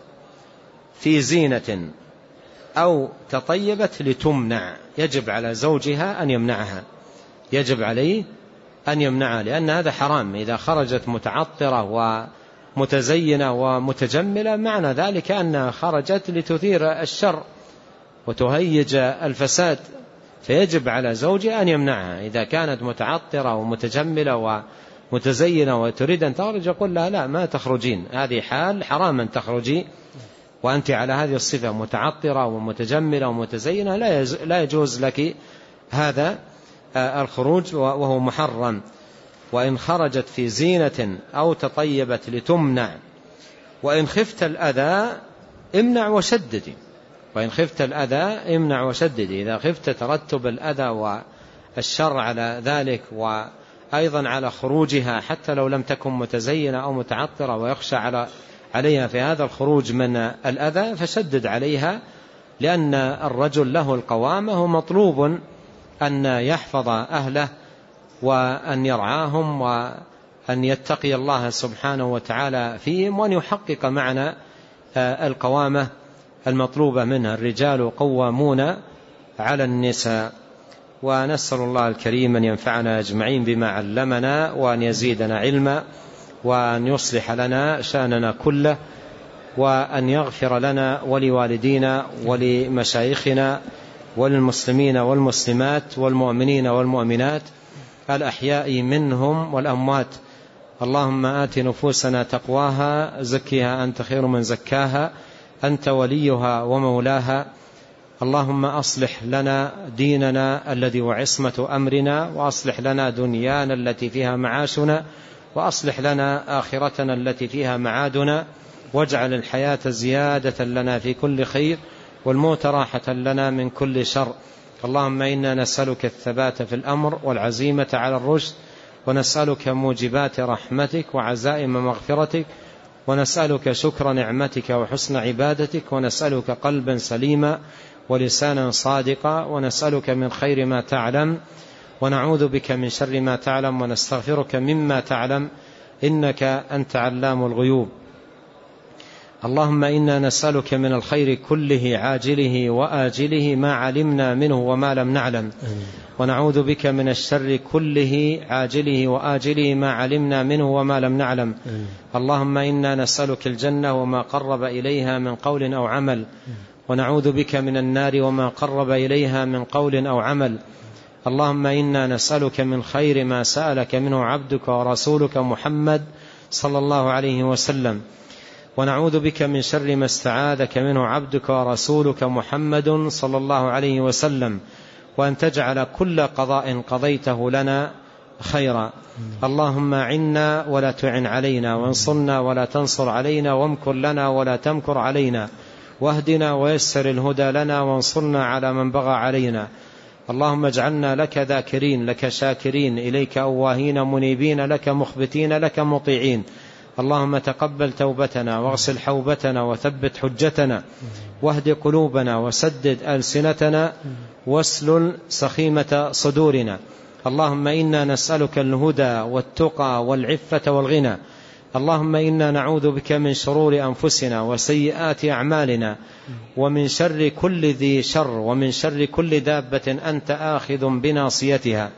Speaker 2: في زينة أو تطيبت لتمنع، يجب على زوجها أن يمنعها، يجب عليه أن يمنعها، لأن هذا حرام. إذا خرجت متعطرة ومتزينة ومتجملة معنى ذلك أنها خرجت لتثير الشر وتهيج الفساد، فيجب على زوجها أن يمنعها. إذا كانت متعطرة ومتجملة ومتزينة وتريد أن تخرج يقول لها: لا، ما تخرجين، هذه حال حرام أن تخرجي وأنت على هذه الصفة متعطرة ومتجملة ومتزينة، لا يجوز لك هذا الخروج وهو محرم. وإن خرجت في زينة أو تطيبت لتمنع. وإن خفت الأذى امنع وشدد، وإن خفت الأذى امنع وشدد، إذا خفت ترتب الأذى والشر على ذلك وأيضا على خروجها حتى لو لم تكن متزينة أو متعطرة ويخشى عليها في هذا الخروج من الأذى، فشدد عليها، لأن الرجل له القوامة ومطلوب أن يحفظ أهله وأن يرعاهم وأن يتقي الله سبحانه وتعالى فيهم، وأن يحقق معنى القوامة المطلوبة منها. الرجال قوامون على النساء. ونسأل الله الكريم أن ينفعنا أجمعين بما علمنا، وأن يزيدنا علما، وأن يصلح لنا شأننا كله، وأن يغفر لنا ولوالدينا ولمشايخنا وللمسلمين والمسلمات والمؤمنين والمؤمنات الأحياء منهم والأموات. اللهم آت نفوسنا تقواها، زكها أنت خير من زكاها، أنت وليها ومولاها. اللهم أصلح لنا ديننا الذي وعصمة أمرنا، وأصلح لنا دنيانا التي فيها معاشنا، وأصلح لنا آخرتنا التي فيها معادنا، واجعل الحياة زيادة لنا في كل خير، والموت راحة لنا من كل شر. اللهم إنا نسألك الثبات في الأمر والعزيمة على الرشد، ونسألك موجبات رحمتك وعزائم مغفرتك، ونسألك شكر نعمتك وحسن عبادتك، ونسألك قلبا سليما ولسانا صادقا، ونسألك من خير ما تعلم، ونعوذ بك من شر ما تعلم، ونستغفرك مما تعلم، إنك أنت علام الغيوب. اللهم إنا نسألك من الخير كله عاجله وآجله ما علمنا منه وما لم نعلم، ونعوذ بك من الشر كله عاجله وآجله ما علمنا منه وما لم نعلم. اللهم إنا نسألك الجنة وما قرب إليها من قول أو عمل، ونعوذ بك من النار وما قرب إليها من قول أو عمل. اللهم إنا نسألك من خير ما سألك منه عبدك ورسولك محمد صلى الله عليه وسلم، ونعوذ بك من شر ما استعاذك منه عبدك ورسولك محمد صلى الله عليه وسلم، وأن تجعل كل قضاء قضيته لنا خيرا. اللهم عنا ولا تعن علينا، وانصرنا ولا تنصر علينا، وامكر لنا ولا تمكر علينا، واهدنا ويسر الهدى لنا، وانصرنا على من بغى علينا. اللهم اجعلنا لك ذاكرين، لك شاكرين، إليك أواهين منيبين، لك مخبتين، لك مطيعين. اللهم تقبل توبتنا، واغسل حوبتنا، وثبت حجتنا، واهد قلوبنا، وسدد ألسنتنا، واسلل سخيمة صدورنا. اللهم إنا نسألك الهدى والتقى والعفة والغنى، اللهم إنا نعوذ بك من شرور أنفسنا وسيئات أعمالنا ومن شر كل ذي شر ومن شر كل دابة أنت آخذ بناصيتها.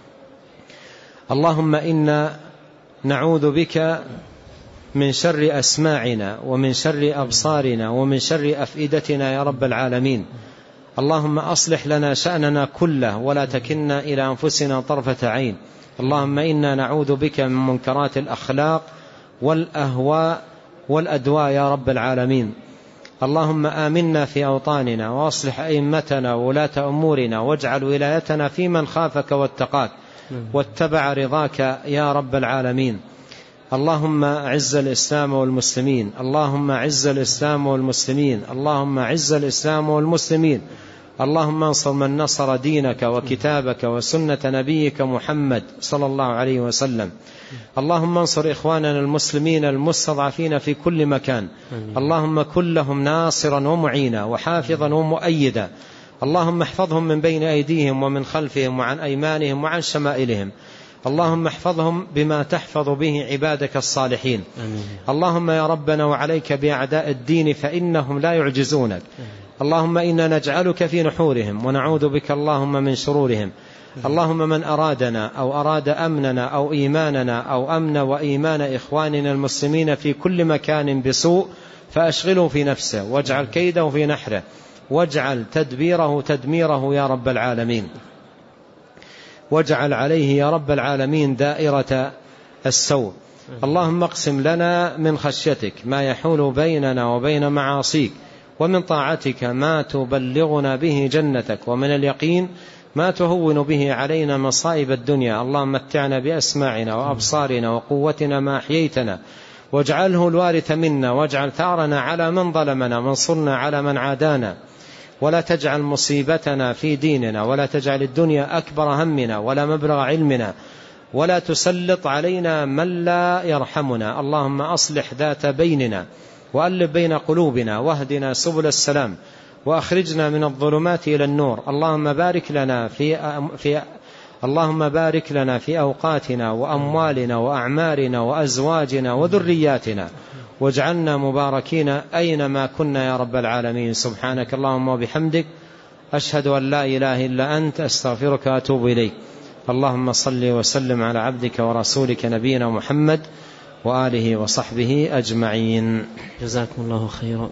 Speaker 2: اللهم إنا نعوذ بك من شر أسماعنا ومن شر أبصارنا ومن شر أفئدتنا يا رب العالمين. اللهم أصلح لنا شأننا كله ولا تكلنا إلى أنفسنا طرفة عين. اللهم إنا نعوذ بك من منكرات الأخلاق والأهواء والأدواء يا رب العالمين. اللهم آمنا في أوطاننا وأصلح أئمتنا وولاة أمورنا واجعل ولايتنا في من خافك واتقاك واتبع رضاك يا رب العالمين. اللهم أعز الإسلام والمسلمين. اللهم أعز الإسلام والمسلمين. اللهم أعز الإسلام والمسلمين. اللهم انصر من نصر دينك وكتابك وسنة نبيك محمد صلى الله عليه وسلم. اللهم انصر إخواننا المسلمين المستضعفين في كل مكان. اللهم كن لهم ناصرا ومعينا وحافظا ومؤيدا. اللهم احفظهم من بين أيديهم ومن خلفهم وعن أيمانهم وعن شمائلهم. اللهم احفظهم بما تحفظ به عبادك الصالحين. اللهم يا ربنا وعليك بأعداء الدين فإنهم لا يعجزونك. اللهم إنا نجعلك في نحورهم ونعوذ بك اللهم من شرورهم. اللهم من أرادنا أو أراد أمننا أو إيماننا أو أمن وإيمان إخواننا المسلمين في كل مكان بسوء فأشغله في نفسه واجعل كيده في نحره واجعل تدبيره تدميره يا رب العالمين. واجعل عليه يا رب العالمين دائرة السوء. اللهم اقسم لنا من خشيتك ما يحول بيننا وبين معاصيك ومن طاعتك ما تبلغنا به جنتك ومن اليقين ما تهون به علينا مصائب الدنيا. اللهم متعنا بأسماعنا وأبصارنا وقوتنا ما أحييتنا واجعله الوارث منا واجعل ثارنا على من ظلمنا وانصرنا على من عادانا ولا تجعل مصيبتنا في ديننا ولا تجعل الدنيا أكبر همنا ولا مبلغ علمنا ولا تسلط علينا من لا يرحمنا. اللهم أصلح ذات بيننا وألف بين قلوبنا واهدنا سبل السلام وأخرجنا من الظلمات إلى النور. اللهم بارك لنا في أوقاتنا وأموالنا وأعمارنا وأزواجنا وذرياتنا واجعلنا مباركين أينما كنا يا رب العالمين. سبحانك اللهم وبحمدك أشهد أن لا إله إلا أنت أستغفرك وأتوب إليك. اللهم صل وسلم على عبدك ورسولك نبينا محمد وآله وصحبه أجمعين.
Speaker 1: جزاكم الله خيرا.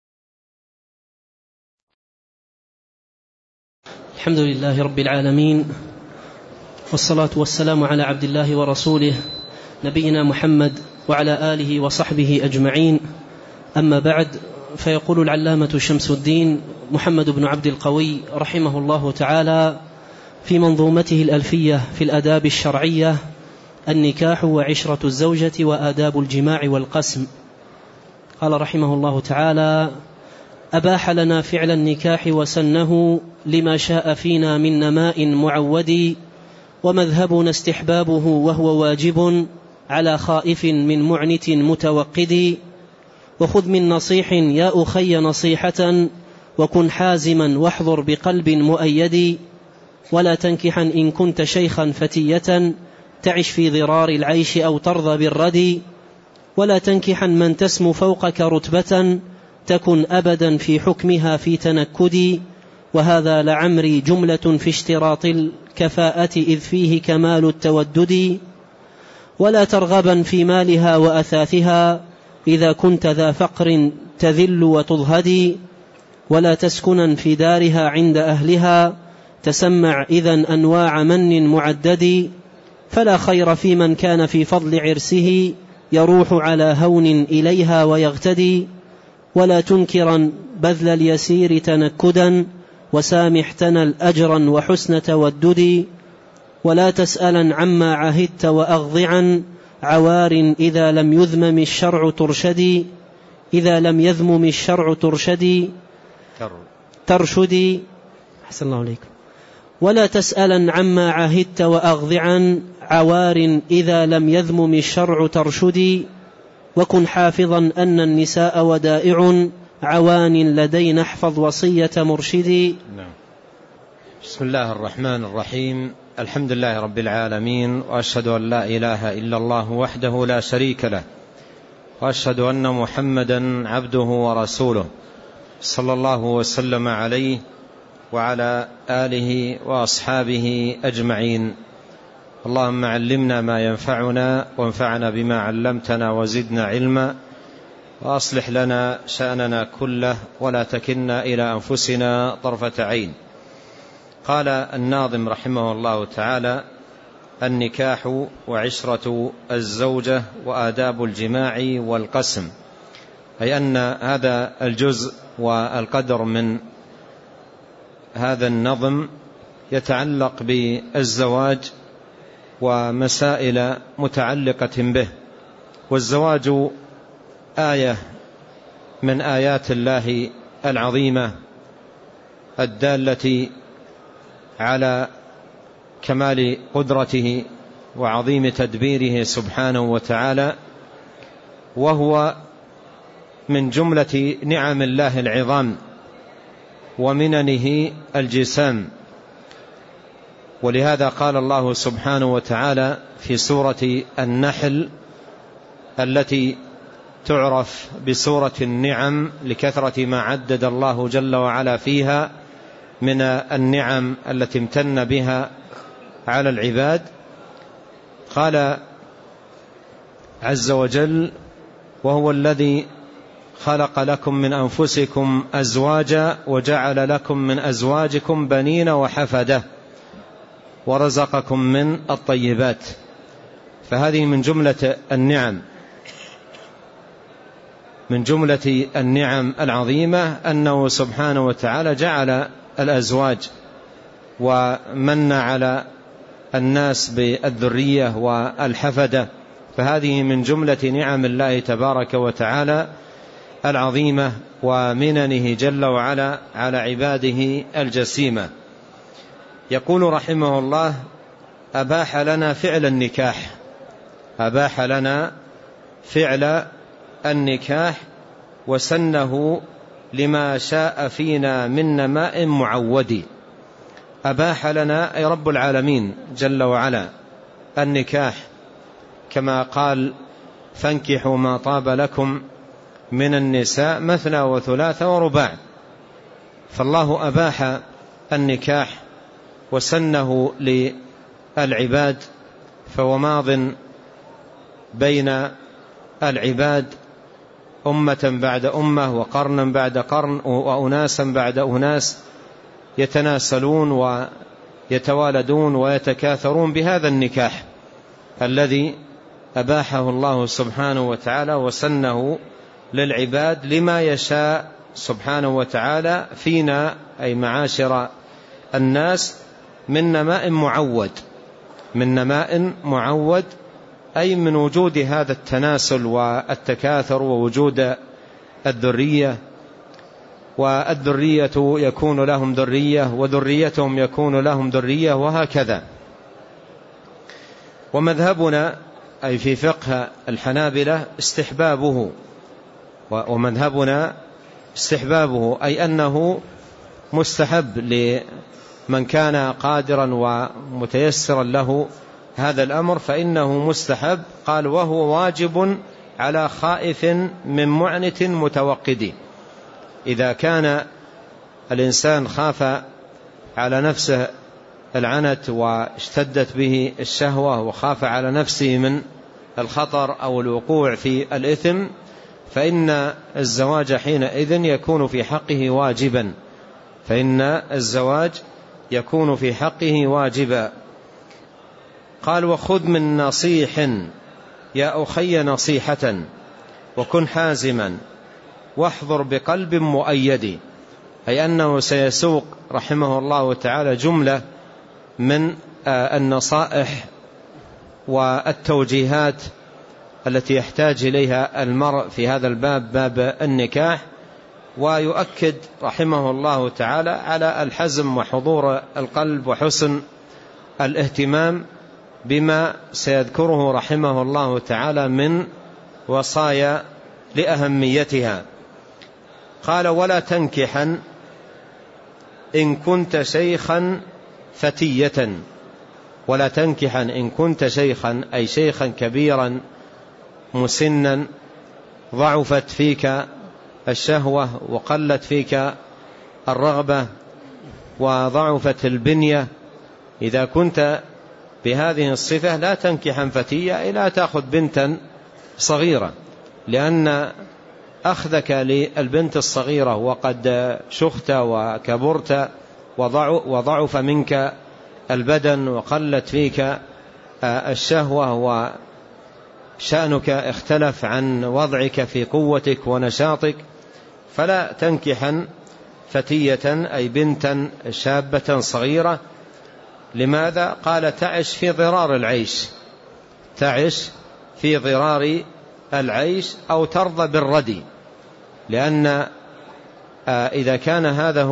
Speaker 1: الحمد لله رب العالمين والصلاة والسلام على عبد الله ورسوله نبينا محمد وعلى آله وصحبه أجمعين. أما بعد، فيقول العلامة شمس الدين محمد بن عبد القوي رحمه الله تعالى في منظومته الألفية في الآداب الشرعية: النكاح وعشرة الزوجة وآداب الجماع والقسم. قال رحمه الله تعالى: أباح لنا فعل النكاح وسنه لما شاء فينا من نماء معود، ومذهبنا استحبابه وهو واجب على خائف من معنت متوقد. وخذ من نصيح يا أخي نصيحة، وكن حازما واحضر بقلب مؤيد. ولا تنكحا إن كنت شيخا فتية، تعش في ضرار العيش أو ترضى بالردي. ولا تنكحا من تسمو فوقك رتبة، تكن أبدا في حكمها في تنكد. وهذا لعمري جملة في اشتراط الكفاءة، إذ فيه كمال التودد. ولا ترغبا في مالها وأثاثها، إذا كنت ذا فقر تذل وتضهدي. ولا تسكنا في دارها عند أهلها، تسمع إذن أنواع من معدد. فلا خير في من كان في فضل عرسه، يروح على هون إليها ويغتدي. ولا تنكرا بذل اليسير تنكدا، وسامح تنل أجرا وحسن تودد. ولا تسألا عما عهدت وأغضعا، عوار إذا لم يذمم الشرع ترشدي. إذا لم يذمم الشرع ترشدي. أحسن الله عليكم. ولا تسألا عما عهدت وأغضعا، عوار إذا لم يذمم الشرع ترشدي. وكن حافظا أن النساء ودائع، عوان لدينا احفظ وصية مرشدي.
Speaker 2: بسم الله الرحمن الرحيم. الحمد لله رب العالمين، وأشهد أن لا إله إلا الله وحده لا شريك له، وأشهد أن محمدا عبده ورسوله صلى الله وسلم عليه وعلى آله وأصحابه أجمعين. اللهم علمنا ما ينفعنا وانفعنا بما علمتنا وزدنا علما، وأصلح لنا شأننا كله ولا تكلنا إلى أنفسنا طرفة عين. قال الناظم رحمه الله تعالى: النكاح وعشرة الزوجة وآداب الجماع والقسم، أي أن هذا الجزء والقدر من هذا النظم يتعلق بالزواج ومسائل متعلقة به. والزواج آية من آيات الله العظيمة الدالة على كمال قدرته وعظيم تدبيره سبحانه وتعالى، وهو من جملة نعم الله العظام ومننه الجسام. ولهذا قال الله سبحانه وتعالى في سورة النحل التي تعرف بسورة النعم لكثرة ما عدد الله جل وعلا فيها من النعم التي امتن بها على العباد، قال عز وجل: وهو الذي خلق لكم من أنفسكم أزواجا وجعل لكم من أزواجكم بنين وحفدة ورزقكم من الطيبات. فهذه من جملة النعم، من جملة النعم العظيمة أنه سبحانه وتعالى جعل الأزواج ومن على الناس بالذرية والحفدة، فهذه من جملة نعم الله تبارك وتعالى العظيمة ومننه جل وعلا على عباده الجسيمة. يقول رحمه الله: أباح لنا فعل النكاح، أباح لنا فعل النكاح وسنه لما شاء فينا من نماء معود. أباح لنا أي رب العالمين جل وعلا النكاح، كما قال: فانكحوا ما طاب لكم من النساء مثنى وثلاث ورباع. فالله أباح النكاح وسنه للعباد، فهو ماض بين العباد أمة بعد أمة وقرنا بعد قرن وأناسا بعد أناس يتناسلون ويتوالدون ويتكاثرون بهذا النكاح الذي أباحه الله سبحانه وتعالى وسنه للعباد لما يشاء سبحانه وتعالى فينا، أي معاشر الناس، من نماء معود، من نماء معود، أي من وجود هذا التناسل والتكاثر ووجود الذرية، والذرية يكون لهم ذرية وذريتهم يكون لهم ذرية، وهكذا. ومذهبنا أي في فقه الحنابلة استحبابه، ومذهبنا استحبابه أي أنه مستحب لمن كان قادرا ومتيسرا له هذا الأمر، فإنه مستحب. قال: وهو واجب على خائف من معنت متوقد. إذا كان الإنسان خاف على نفسه العنت واشتدت به الشهوة وخاف على نفسه من الخطر أو الوقوع في الإثم، فإن الزواج حينئذ يكون في حقه واجبا، فإن الزواج يكون في حقه واجبا. قال: وخذ من نصيح يا أخي نصيحة وكن حازما واحضر بقلب مؤيد. أي أنه سيسوق رحمه الله تعالى جملة من النصائح والتوجيهات التي يحتاج إليها المرء في هذا الباب، باب النكاح، ويؤكد رحمه الله تعالى على الحزم وحضور القلب وحسن الاهتمام بما سيذكره رحمه الله تعالى من وصايا لأهميتها. قال: ولا تنكحا إن كنت شيخا فتية. ولا تنكحا إن كنت شيخا، أي شيخا كبيرا مسنا ضعفت فيك الشهوة وقلت فيك الرغبة وضعفت البنية، إذا كنت بهذه الصفة لا تنكحا فتية إلا تأخذ بنتا صغيرة، لأن أخذك للبنت الصغيرة وقد شخت وكبرت وضعف منك البدن وقلت فيك الشهوة وشأنك اختلف عن وضعك في قوتك ونشاطك، فلا تنكحا فتية أي بنتا شابة صغيرة. لماذا؟ قال تعش في ضرار العيش، تعش في ضرار العيش أو ترضى بالردي، لأن إذا كان هذا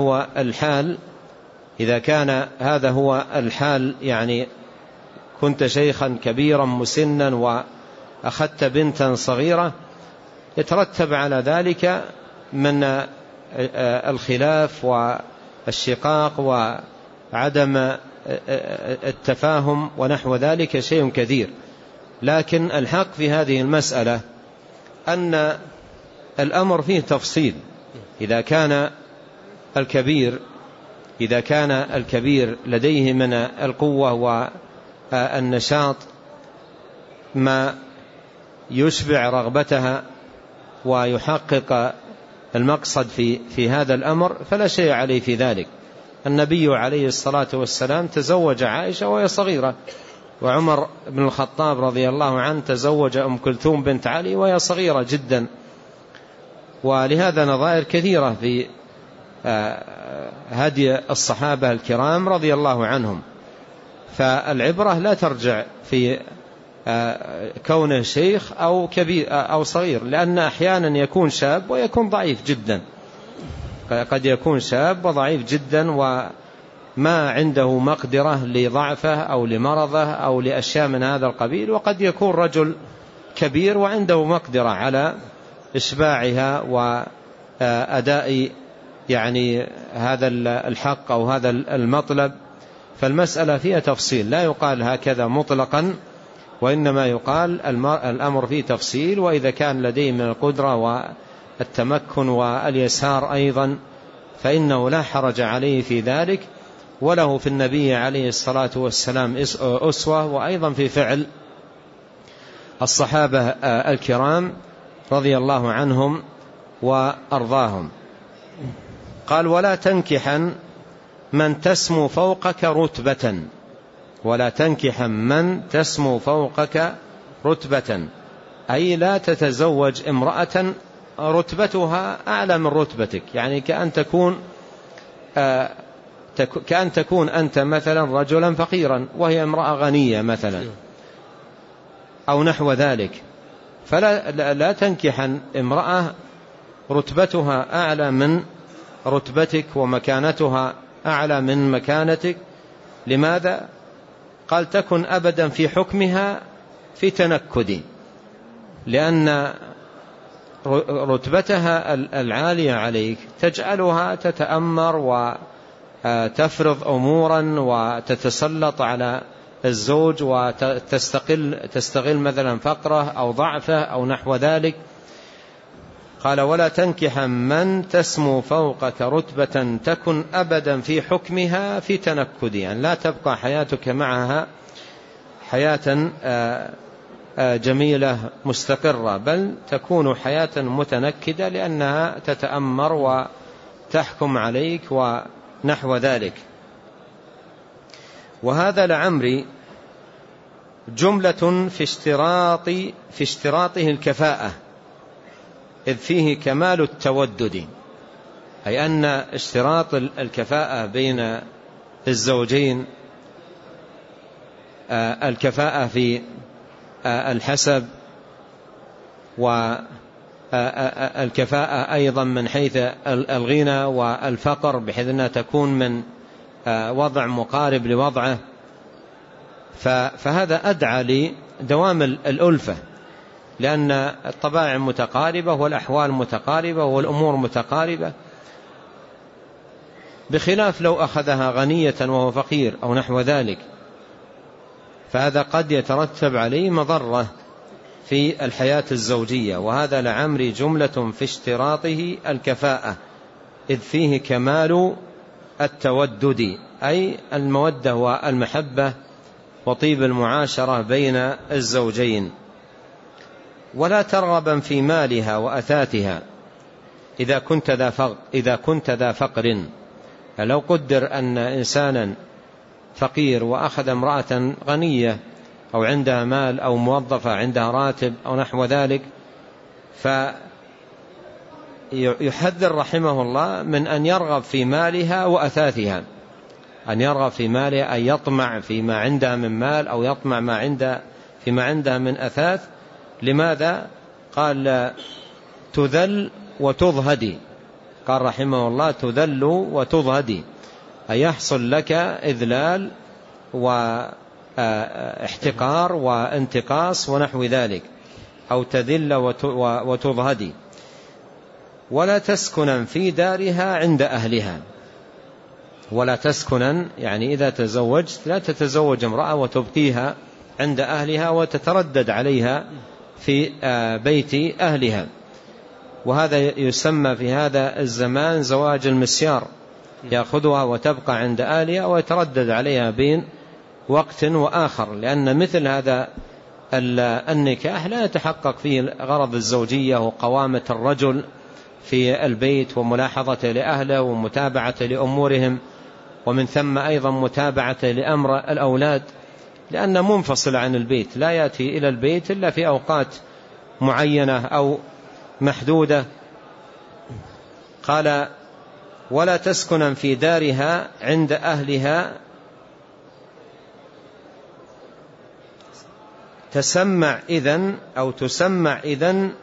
Speaker 2: هو الحال يعني كنت شيخا كبيرا مسنا وأخذت بنتا صغيرة، يترتب على ذلك من الخلاف والشقاق وعدم التفاهم ونحو ذلك شيء كثير. لكن الحق في هذه المسألة أن الأمر فيه تفصيل. إذا كان الكبير لديه من القوة والنشاط ما يشبع رغبتها ويحقق المقصد في هذا الأمر فلا شيء عليه في ذلك. النبي عليه الصلاة والسلام تزوج عائشة وهي صغيرة، وعمر بن الخطاب رضي الله عنه تزوج أم كلثوم بنت علي وهي صغيرة جدا، ولهذا نظائر كثيرة في هدي الصحابة الكرام رضي الله عنهم. فالعبرة لا ترجع في كونه شيخ أو كبير أو صغير، لأن أحيانا يكون شاب ويكون ضعيف جدا، قد يكون شاب وضعيف جدا وما عنده مقدرة لضعفه أو لمرضه أو لأشياء من هذا القبيل، وقد يكون رجل كبير وعنده مقدرة على إشباعها وأداء يعني هذا الحق أو هذا المطلب. فالمسألة فيها تفصيل، لا يقال هكذا مطلقا، وإنما يقال الأمر فيه تفصيل. وإذا كان لديه من القدرة والتمكن واليسار أيضا فإنه لا حرج عليه في ذلك، وله في النبي عليه الصلاة والسلام أسوة، وأيضا في فعل الصحابة الكرام رضي الله عنهم وأرضاهم. قال ولا تنكحا من تسمو فوقك رتبة، ولا تنكحا من تسمو فوقك رتبة، أي لا تتزوج امرأة رتبتها أعلى من رتبتك، يعني كأن تكون أنت مثلا رجلا فقيرا وهي امرأة غنية مثلا أو نحو ذلك، فلا تنكحا امرأة رتبتها أعلى من رتبتك ومكانتها أعلى من مكانتك. لماذا؟ قال تكن أبدا في حكمها في تنكد، لأن رتبتها العالية عليك تجعلها تتأمر وتفرض أمورا وتتسلط على الزوج وتستغل مثلا فقره أو ضعفه أو نحو ذلك. قال ولا تنكح من تسمو فوقك رتبة تكن أبدا في حكمها في تنكد، يعني لا تبقى حياتك معها حياة جميلة مستقرة، بل تكون حياة متنكدة لأنها تتأمر وتحكم عليك ونحو ذلك. وهذا لعمري جملة في اشتراطه الكفاءة، إذ فيه كمال التودد، أي أن اشتراط الكفاءة بين الزوجين، الكفاءة في الحسب والكفاءة أيضا من حيث الغنى والفقر، بحيث أنها تكون من وضع مقارب لوضعه، فهذا أدعى لدوام الألفة، لأن الطبائع متقاربة والأحوال متقاربة والأمور متقاربة، بخلاف لو أخذها غنية وهو فقير أو نحو ذلك، فهذا قد يترتب عليه مضرة في الحياة الزوجية، وهذا لعمري جملة في اشتراطه الكفاءة، إذ فيه كمال التودد، أي المودة والمحبة وطيب المعاشرة بين الزوجين. ولا ترغبا في مالها وأثاثها إذا كنت ذا فقر. لو قدر أن إنسانا فقير وأخذ امرأة غنية أو عندها مال أو موظفة عندها راتب أو نحو ذلك، فيحذر رحمه الله من أن يرغب في مالها وأثاثها، أن يرغب في مالها أن يطمع فيما عندها من مال أو يطمع فيما عندها من أثاث. لماذا؟ قال تذل وتضهدي، قال رحمه الله تذل وتضهدي، أي يحصل لك إذلال واحتقار وانتقاص ونحو ذلك، أو تذل وتضهدي. ولا تسكنا في دارها عند أهلها. ولا تسكنا يعني إذا تزوجت لا تتزوج امرأة وتبقيها عند أهلها وتتردد عليها في بيت أهلها، وهذا يسمى في هذا الزمان زواج المسيار، يأخذها وتبقى عند أهلها ويتردد عليها بين وقت وآخر، لأن مثل هذا النكاح لا يتحقق فيه غرض الزوجية وقوامة الرجل في البيت وملاحظة لأهله ومتابعة لأمورهم، ومن ثم أيضا متابعة لأمر الأولاد، لأنه منفصل عن البيت، لا يأتي إلى البيت إلا في أوقات معينة أو محدودة. قال ولا تسكنا في دارها عند أهلها تسمع إذن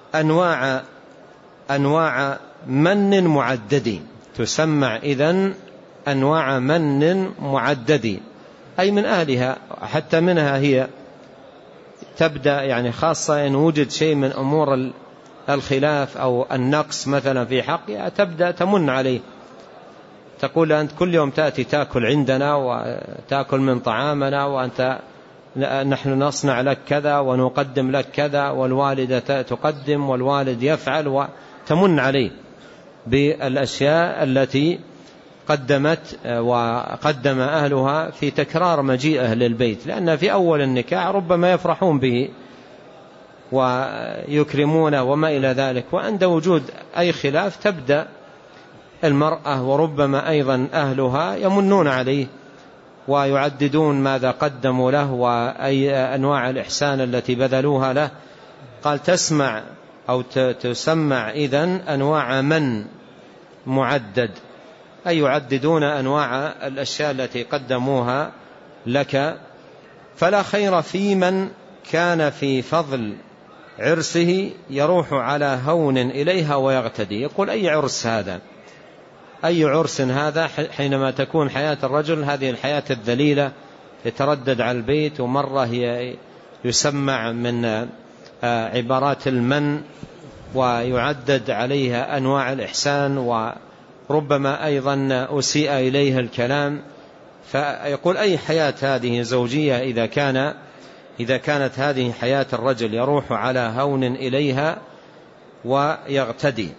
Speaker 2: أنواع من معدد. تسمع إذن أنواع من معدد، أي من أهلها، حتى منها هي تبدأ، يعني خاصة إن وجد شيء من أمور الخلاف أو النقص مثلا في حقها تبدأ تمن عليه، تقول أنت كل يوم تأتي تأكل عندنا وتأكل من طعامنا، وأنت نحن نصنع لك كذا ونقدم لك كذا، والوالدة تقدم والوالد يفعل، وتمن عليه بالأشياء التي قدمت وقدم أهلها في تكرار مجيئه للبيت، لأن في أول النكاح ربما يفرحون به ويكرمونه وما إلى ذلك، وعند وجود أي خلاف تبدأ المرأة وربما أيضا أهلها يمنون عليه ويعددون ماذا قدموا له وأي أنواع الإحسان التي بذلوها له. قال تسمع أو تسمع إذن أنواع من معدد، أي يعددون أنواع الأشياء التي قدموها لك. فلا خير في من كان في فضل عرسه يروح على هون إليها ويغتدي. يقول أي عرس هذا؟ أي عرس هذا حينما تكون حياة الرجل هذه الحياة الذليلة، يتردد على البيت، ومرة هي يسمع من عبارات المن ويعدد عليها أنواع الإحسان، وربما أيضا أسيء إليها الكلام. فيقول أي حياة هذه زوجية إذا كانت هذه حياة الرجل يروح على هون إليها ويغتدي.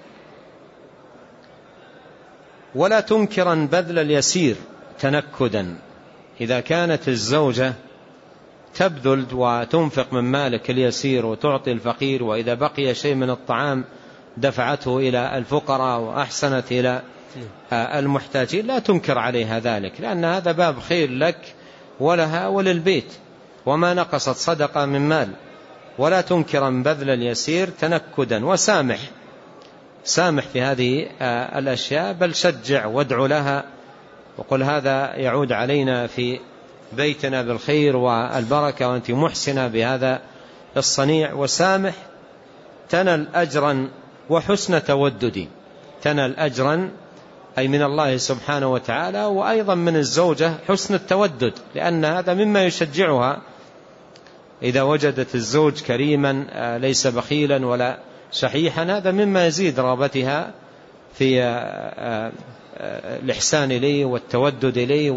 Speaker 2: ولا تنكرا بذل اليسير تنكدا. إذا كانت الزوجة تبذل وتنفق من مالك اليسير وتعطي الفقير، وإذا بقي شيء من الطعام دفعته إلى الفقراء وأحسنت إلى المحتاجين، لا تنكر عليها ذلك، لأن هذا باب خير لك ولها وللبيت، وما نقصت صدقة من مال. ولا تنكرا بذل اليسير تنكدا، وسامح في هذه الأشياء، بل شجع وادعو لها وقل هذا يعود علينا في بيتنا بالخير والبركة، وأنت محسنة بهذا الصنيع. وسامح تنل أجرا وحسن تودد. تنل أجرا أي من الله سبحانه وتعالى، وأيضا من الزوجة حسن التودد، لأن هذا مما يشجعها إذا وجدت الزوج كريما ليس بخيلا ولا شحيحا، هذا مما يزيد رغبتها في الإحسان إليه والتودد إليه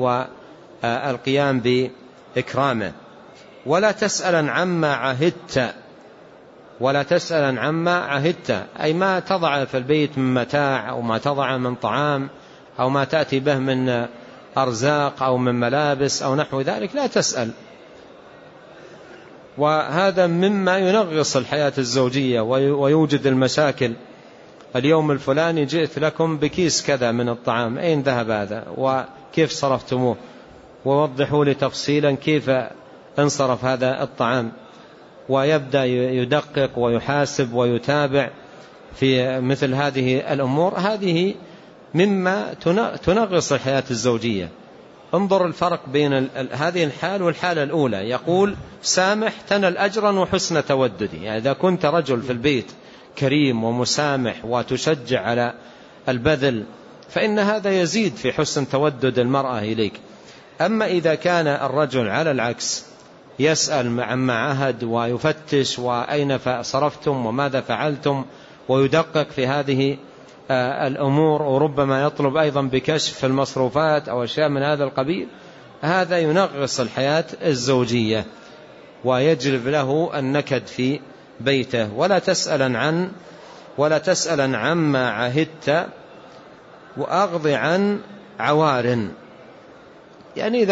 Speaker 2: والقيام بإكرامه. ولا تسألا عما عهدت ولا تسأل عما عهدت، أي ما تضع في البيت من متاع أو ما تضع من طعام أو ما تأتي به من أرزاق أو من ملابس أو نحو ذلك لا تسأل. وهذا مما ينغص الحياة الزوجية ويوجد المشاكل. اليوم الفلاني جئت لكم بكيس كذا من الطعام، أين ذهب هذا وكيف صرفتموه، ووضحوا لي تفصيلا كيف انصرف هذا الطعام، ويبدأ يدقق ويحاسب ويتابع في مثل هذه الأمور. هذه مما تنغص الحياة الزوجية. انظر الفرق بين هذه الحال والحالة الأولى. يقول سامح تنل أجرا وحسن توددي، يعني إذا كنت رجل في البيت كريم ومسامح وتشجع على البذل فإن هذا يزيد في حسن تودد المرأة إليك. أما إذا كان الرجل على العكس يسأل عما عهد ويفتش وأين صرفتم وماذا فعلتم ويدقق في هذه الأمور، وربما يطلب أيضا بكشف المصروفات أو أشياء من هذا القبيل، هذا ينغص الحياة الزوجية ويجلب له النكد في بيته. ولا تسأل عما عهدت وأغض عن عوار، يعني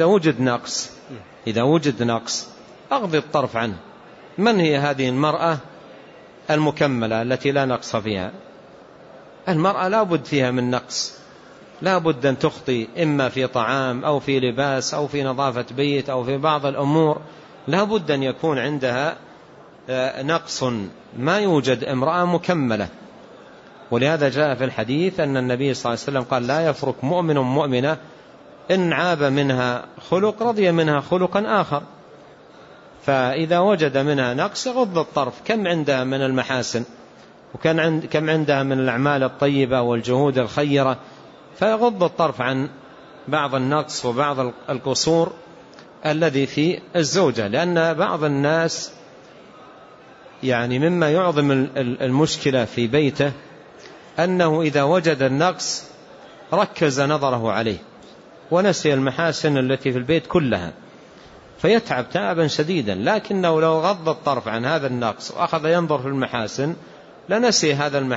Speaker 2: إذا وجد نقص أغض الطرف عنه. من هي هذه المرأة المكملة التي لا نقص فيها؟ المرأة لا بد فيها من نقص، لا بد أن تخطي، إما في طعام أو في لباس أو في نظافة بيت أو في بعض الأمور، لا بد أن يكون عندها نقص، ما يوجد امرأة مكملة. ولهذا جاء في الحديث أن النبي صلى الله عليه وسلم قال لا يفرق مؤمن مؤمنة إن عاب منها خلق رضي منها خلقا آخر. فإذا وجد منها نقص يغض الطرف. كم عندها من المحاسن وكم عندها من الأعمال الطيبة والجهود الخيرة، فيغض الطرف عن بعض النقص وبعض القصور الذي في الزوجة. لأن بعض الناس يعني مما يعظم المشكلة في بيته أنه إذا وجد النقص ركز نظره عليه ونسي المحاسن التي في البيت كلها، فيتعب تعبا شديدا. لكنه لو غض الطرف عن هذا النقص وأخذ ينظر في المحاسن لنسي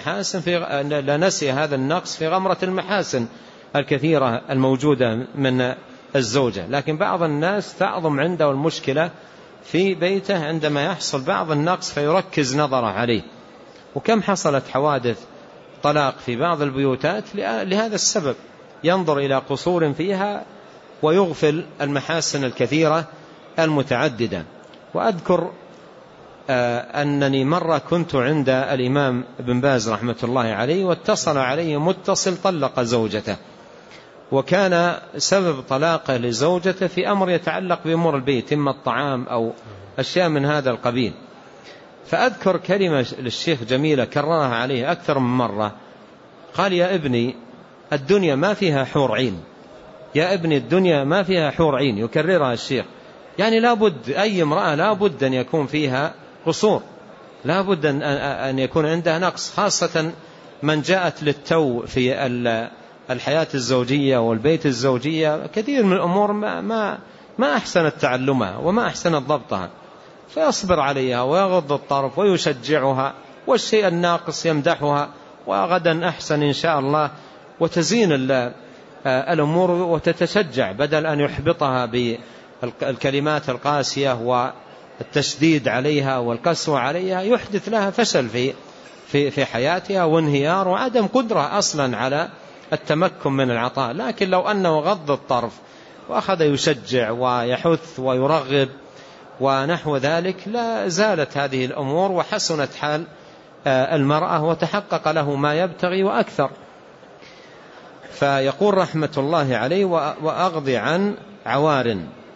Speaker 2: هذا النقص في غمرة المحاسن الكثيرة الموجودة من الزوجة. لكن بعض الناس تعظم عنده المشكلة في بيته عندما يحصل بعض النقص فيركز نظره عليه. وكم حصلت حوادث طلاق في بعض البيوتات لهذا السبب، ينظر إلى قصور فيها ويغفل المحاسن الكثيرة المتعددة. وأذكر أنني مرة كنت عند الإمام ابن باز رحمة الله عليه، واتصل عليه متصل طلق زوجته، وكان سبب طلاقه لزوجته في أمر يتعلق بأمور البيت، إما الطعام أو أشياء من هذا القبيل. فأذكر كلمة للشيخ جميلة كررها عليه أكثر من مرة، قال يا ابني الدنيا ما فيها حور عين، يا ابني الدنيا ما فيها حور عين، يكررها الشيخ. يعني لابد أي امرأة لابد أن يكون فيها قصور، لابد أن يكون عندها نقص، خاصة من جاءت للتو في الحياة الزوجية والبيت الزوجية. كثير من الأمور ما أحسنت تعلمها وما أحسنت ضبطها، فيصبر عليها ويغض الطرف ويشجعها، والشيء الناقص يمدحها، وغدا أحسن إن شاء الله، وتزين الأمور وتتشجع بدل أن يحبطها بالكلمات القاسية والتشديد عليها والقسوة عليها، يحدث لها فشل في حياتها وانهيار وعدم قدرة أصلا على التمكن من العطاء. لكن لو أنه غض الطرف وأخذ يشجع ويحث ويرغب ونحو ذلك لا زالت هذه الأمور وحسنت حال المرأة وتحقق له ما يبتغي وأكثر. فيقول رحمة الله عليه وأغض عن عوار.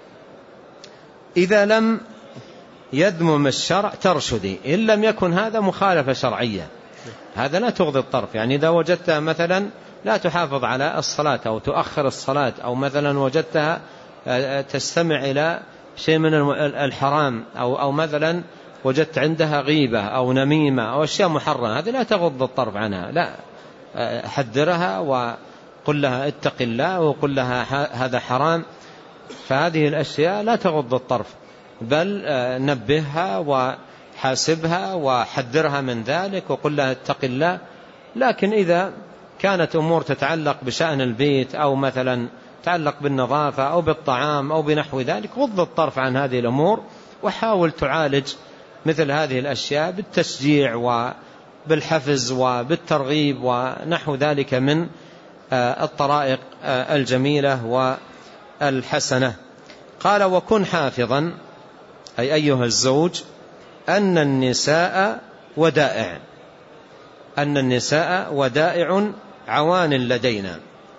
Speaker 2: إذا لم يذمم الشرع ترشدي، إن لم يكن هذا مخالفة شرعية، هذا لا تغضي الطرف. يعني إذا وجدتها مثلا لا تحافظ على الصلاة أو تؤخر الصلاة، أو مثلا وجدتها تستمع إلى شيء من الحرام، أو مثلا وجدت عندها غيبة أو نميمة أو أشياء محرمة، هذه لا تغض الطرف عنها، لا، حذرها وقل لها اتق الله وقل لها هذا حرام. فهذه الأشياء لا تغض الطرف، بل نبهها حاسبها وحذرها من ذلك وقل لها اتق الله. لكن إذا كانت أمور تتعلق بشأن البيت أو مثلا تتعلق بالنظافة أو بالطعام أو بنحو ذلك، غض الطرف عن هذه الأمور وحاول تعالج مثل هذه الأشياء بالتشجيع وبالحفز وبالترغيب ونحو ذلك من الطرائق الجميلة والحسنة. قال وكن حافظا، أي أيها الزوج، أن النساء ودائع، أن النساء ودائع عوان لدينا.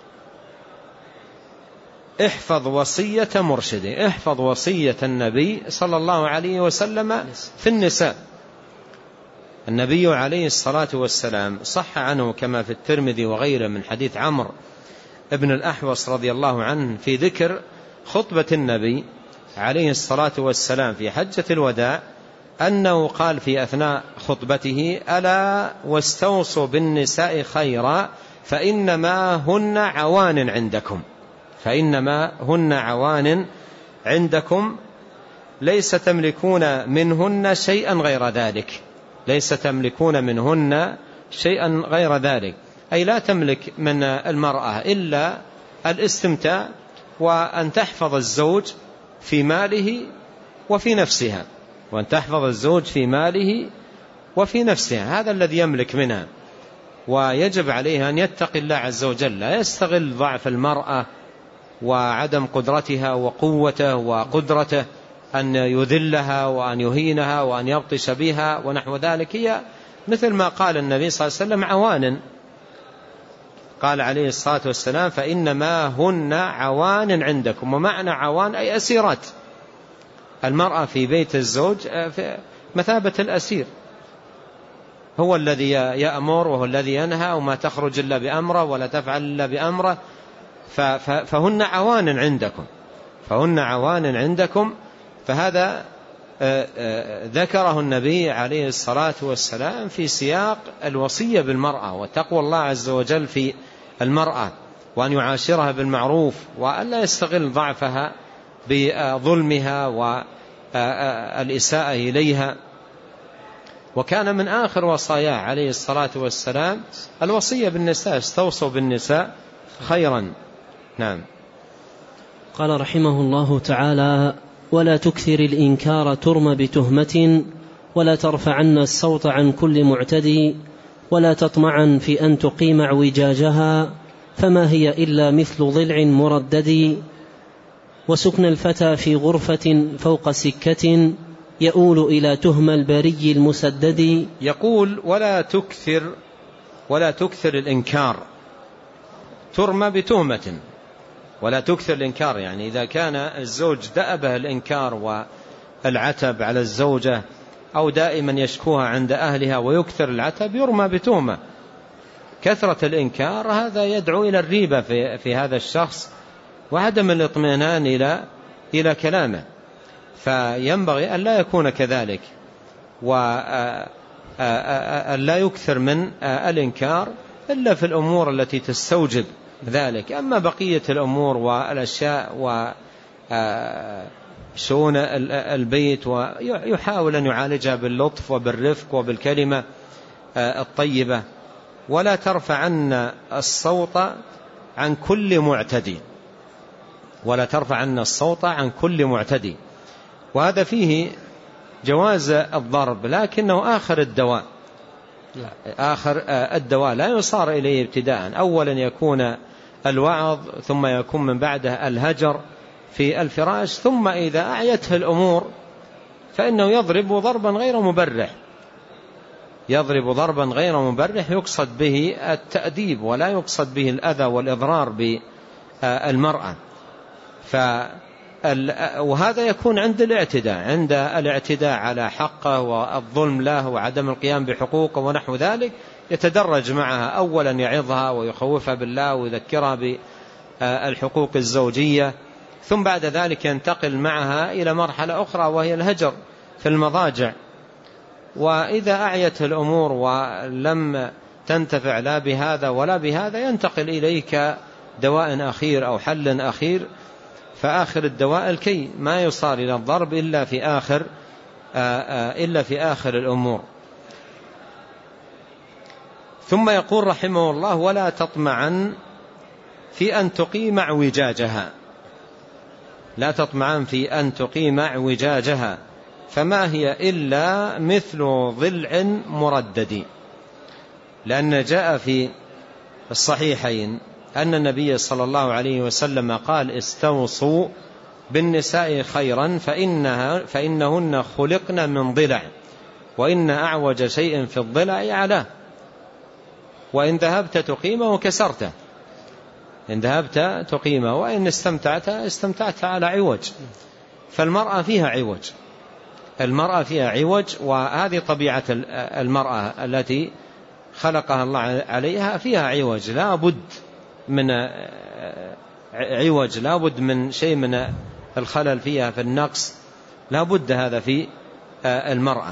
Speaker 2: احفظ وصية مرشدي، احفظ وصية النبي صلى الله عليه وسلم في النساء. النبي عليه الصلاة والسلام صح عنه كما في الترمذي وغيره من حديث عمرو ابن الأحوص رضي الله عنه في ذكر خطبة النبي عليه الصلاة والسلام في حجة الوداع أنه قال في أثناء خطبته: ألا واستوصوا بالنساء خيرا فإنما هن عوان عندكم، فإنما هن عوان عندكم ليس تملكون منهن شيئا غير ذلك، ليس تملكون منهن شيئا غير ذلك، أي لا تملك من المرأة إلا الاستمتاع وأن تحفظ الزوج في ماله وفي نفسها، وأن تحفظ الزوج في ماله وفي نفسها، هذا الذي يملك منها. ويجب عليه أن يتقي الله عز وجل، لا يستغل ضعف المرأة وعدم قدرتها وقوته وقدرته أن يذلها وأن يهينها وأن يبطش بها ونحو ذلك. هي مثل ما قال النبي صلى الله عليه وسلم عوان، قال عليه الصلاة والسلام: فإنما هن عوان عندكم. ومعنى عوان أي أسيرات. المرأة في بيت الزوج في مثابة الأسير، هو الذي يأمر وهو الذي ينهى وما تخرج إلا بأمره ولا تفعل إلا بأمره، فهن عوان عندكم، فهن عوان عندكم. فهذا ذكره النبي عليه الصلاة والسلام في سياق الوصية بالمرأة وتقوى الله عز وجل في المرأة، وأن يعاشرها بالمعروف وأن لا يستغل ضعفها بظلمها والإساءة إليها. وكان من آخر وصاياه عليه الصلاة والسلام الوصية بالنساء: استوصوا بالنساء خيرا. نعم.
Speaker 1: قال رحمه الله تعالى: ولا تكثر الإنكار ترم بتهمة، ولا ترفعن الصوت عن كل معتدي، ولا تطمعا في أن تقيم اعوجاجها، فما هي إلا مثل ضلع مردد. وسكن الفتى في غرفة فوق سكة، يؤول إلى تهم البري المسدد.
Speaker 2: يقول: ولا تكثر الإنكار ترمى بتهمة. ولا تكثر الإنكار، يعني إذا كان الزوج دأبه الإنكار والعتب على الزوجة أو دائما يشكوها عند أهلها ويكثر العتب، يرمى بتهمة. كثرة الإنكار هذا يدعو إلى الريبة في هذا الشخص وعدم الاطمئنان إلى كلامه، فينبغي أن لا يكون كذلك، وأن لا يكثر من الإنكار إلا في الأمور التي تستوجب ذلك. أما بقية الأمور والأشياء وشؤون البيت ويحاول أن يعالجها باللطف وبالرفق وبالكلمة الطيبة. ولا ترفعن الصوت عن كل معتدي، ولا ترفعن الصوت عن كل معتدي. وهذا فيه جواز الضرب، لكنه آخر الدواء، آخر الدواء لا يصار إليه ابتداء. أولا يكون الوعظ، ثم يكون من بعده الهجر في الفراش، ثم إذا أعيته الأمور فإنه يضرب ضربا غير مبرح، يضرب ضربا غير مبرح يقصد به التأديب ولا يقصد به الأذى والإضرار بالمرأة. وهذا يكون عند الاعتداء على حقه والظلم له وعدم القيام بحقوقه ونحو ذلك، يتدرج معها. أولا يعظها ويخوفها بالله ويذكرها بالحقوق الزوجية، ثم بعد ذلك ينتقل معها إلى مرحلة أخرى وهي الهجر في المضاجع. وإذا أعيت الأمور ولم تنتفع لا بهذا ولا بهذا، ينتقل إليك دواء أخير أو حل أخير. فآخر الدواء الكي، ما يصار إلى الضرب إلا في آخر إلا في آخر الأمور. ثم يقول رحمه الله: ولا تطمعن في أن تقيم اعوجاجها. لا تطمعن في أن تقيم اعوجاجها، فما هي إلا مثل ضلع مردد. لأن جاء في الصحيحين أن النبي صلى الله عليه وسلم قال: استوصوا بالنساء خيرا فإنهن خلقن من ضلع، وإن أعوج شيء في الضلع علاه، وإن ذهبت تقيمه كسرته. إن ذهبت تقيمه وإن استمتعت على عوج. فالمرأة فيها عوج، المرأة فيها عوج، وهذه طبيعة المرأة التي خلقها الله عليها، فيها عوج، لا بد من عوج، لا بد من شيء من الخلل فيها، في النقص، لا بد هذا في المرأة.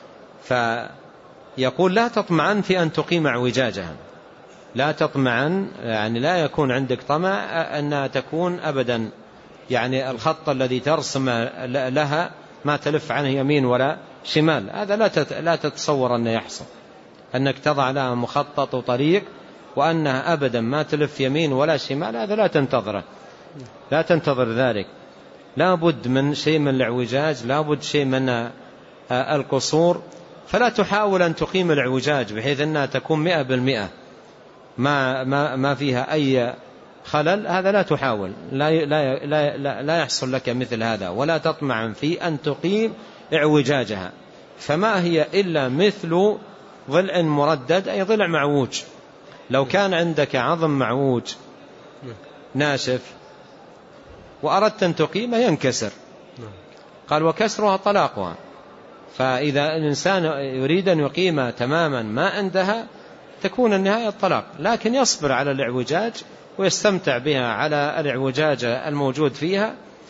Speaker 2: فيقول: لا تطمعن في أن تقيم اعوجاجها. لا تطمعن يعني لا يكون عندك طمع أنها تكون أبدا يعني الخط الذي ترسم لها ما تلف عنه يمين ولا شمال. هذا لا تتصور أنه يحصل، أنك تضع لها مخطط وطريق وأنها أبدا ما تلف يمين ولا شمال. هذا لا تنتظره، لا تنتظر ذلك. لا بد من شيء من الاعوجاج، لا بد شيء من القصور. فلا تحاول أن تقيم الاعوجاج بحيث أنها تكون 100% ما فيها أي خلل. هذا لا تحاول، لا يحصل لك مثل هذا. ولا تطمع في أن تقيم اعوجاجها، فما هي إلا مثل ضلع مردد، أي ضلع معوج. لو كان عندك عظم معوج ناشف وأردت أن تقيمه ينكسر، قال: وكسرها طلاقها. فإذا الإنسان يريد أن يقيم تماما ما عندها تكون النهاية الطلاق، لكن يصبر على الاعوجاج ويستمتع بها على الاعوجاج الموجود فيها،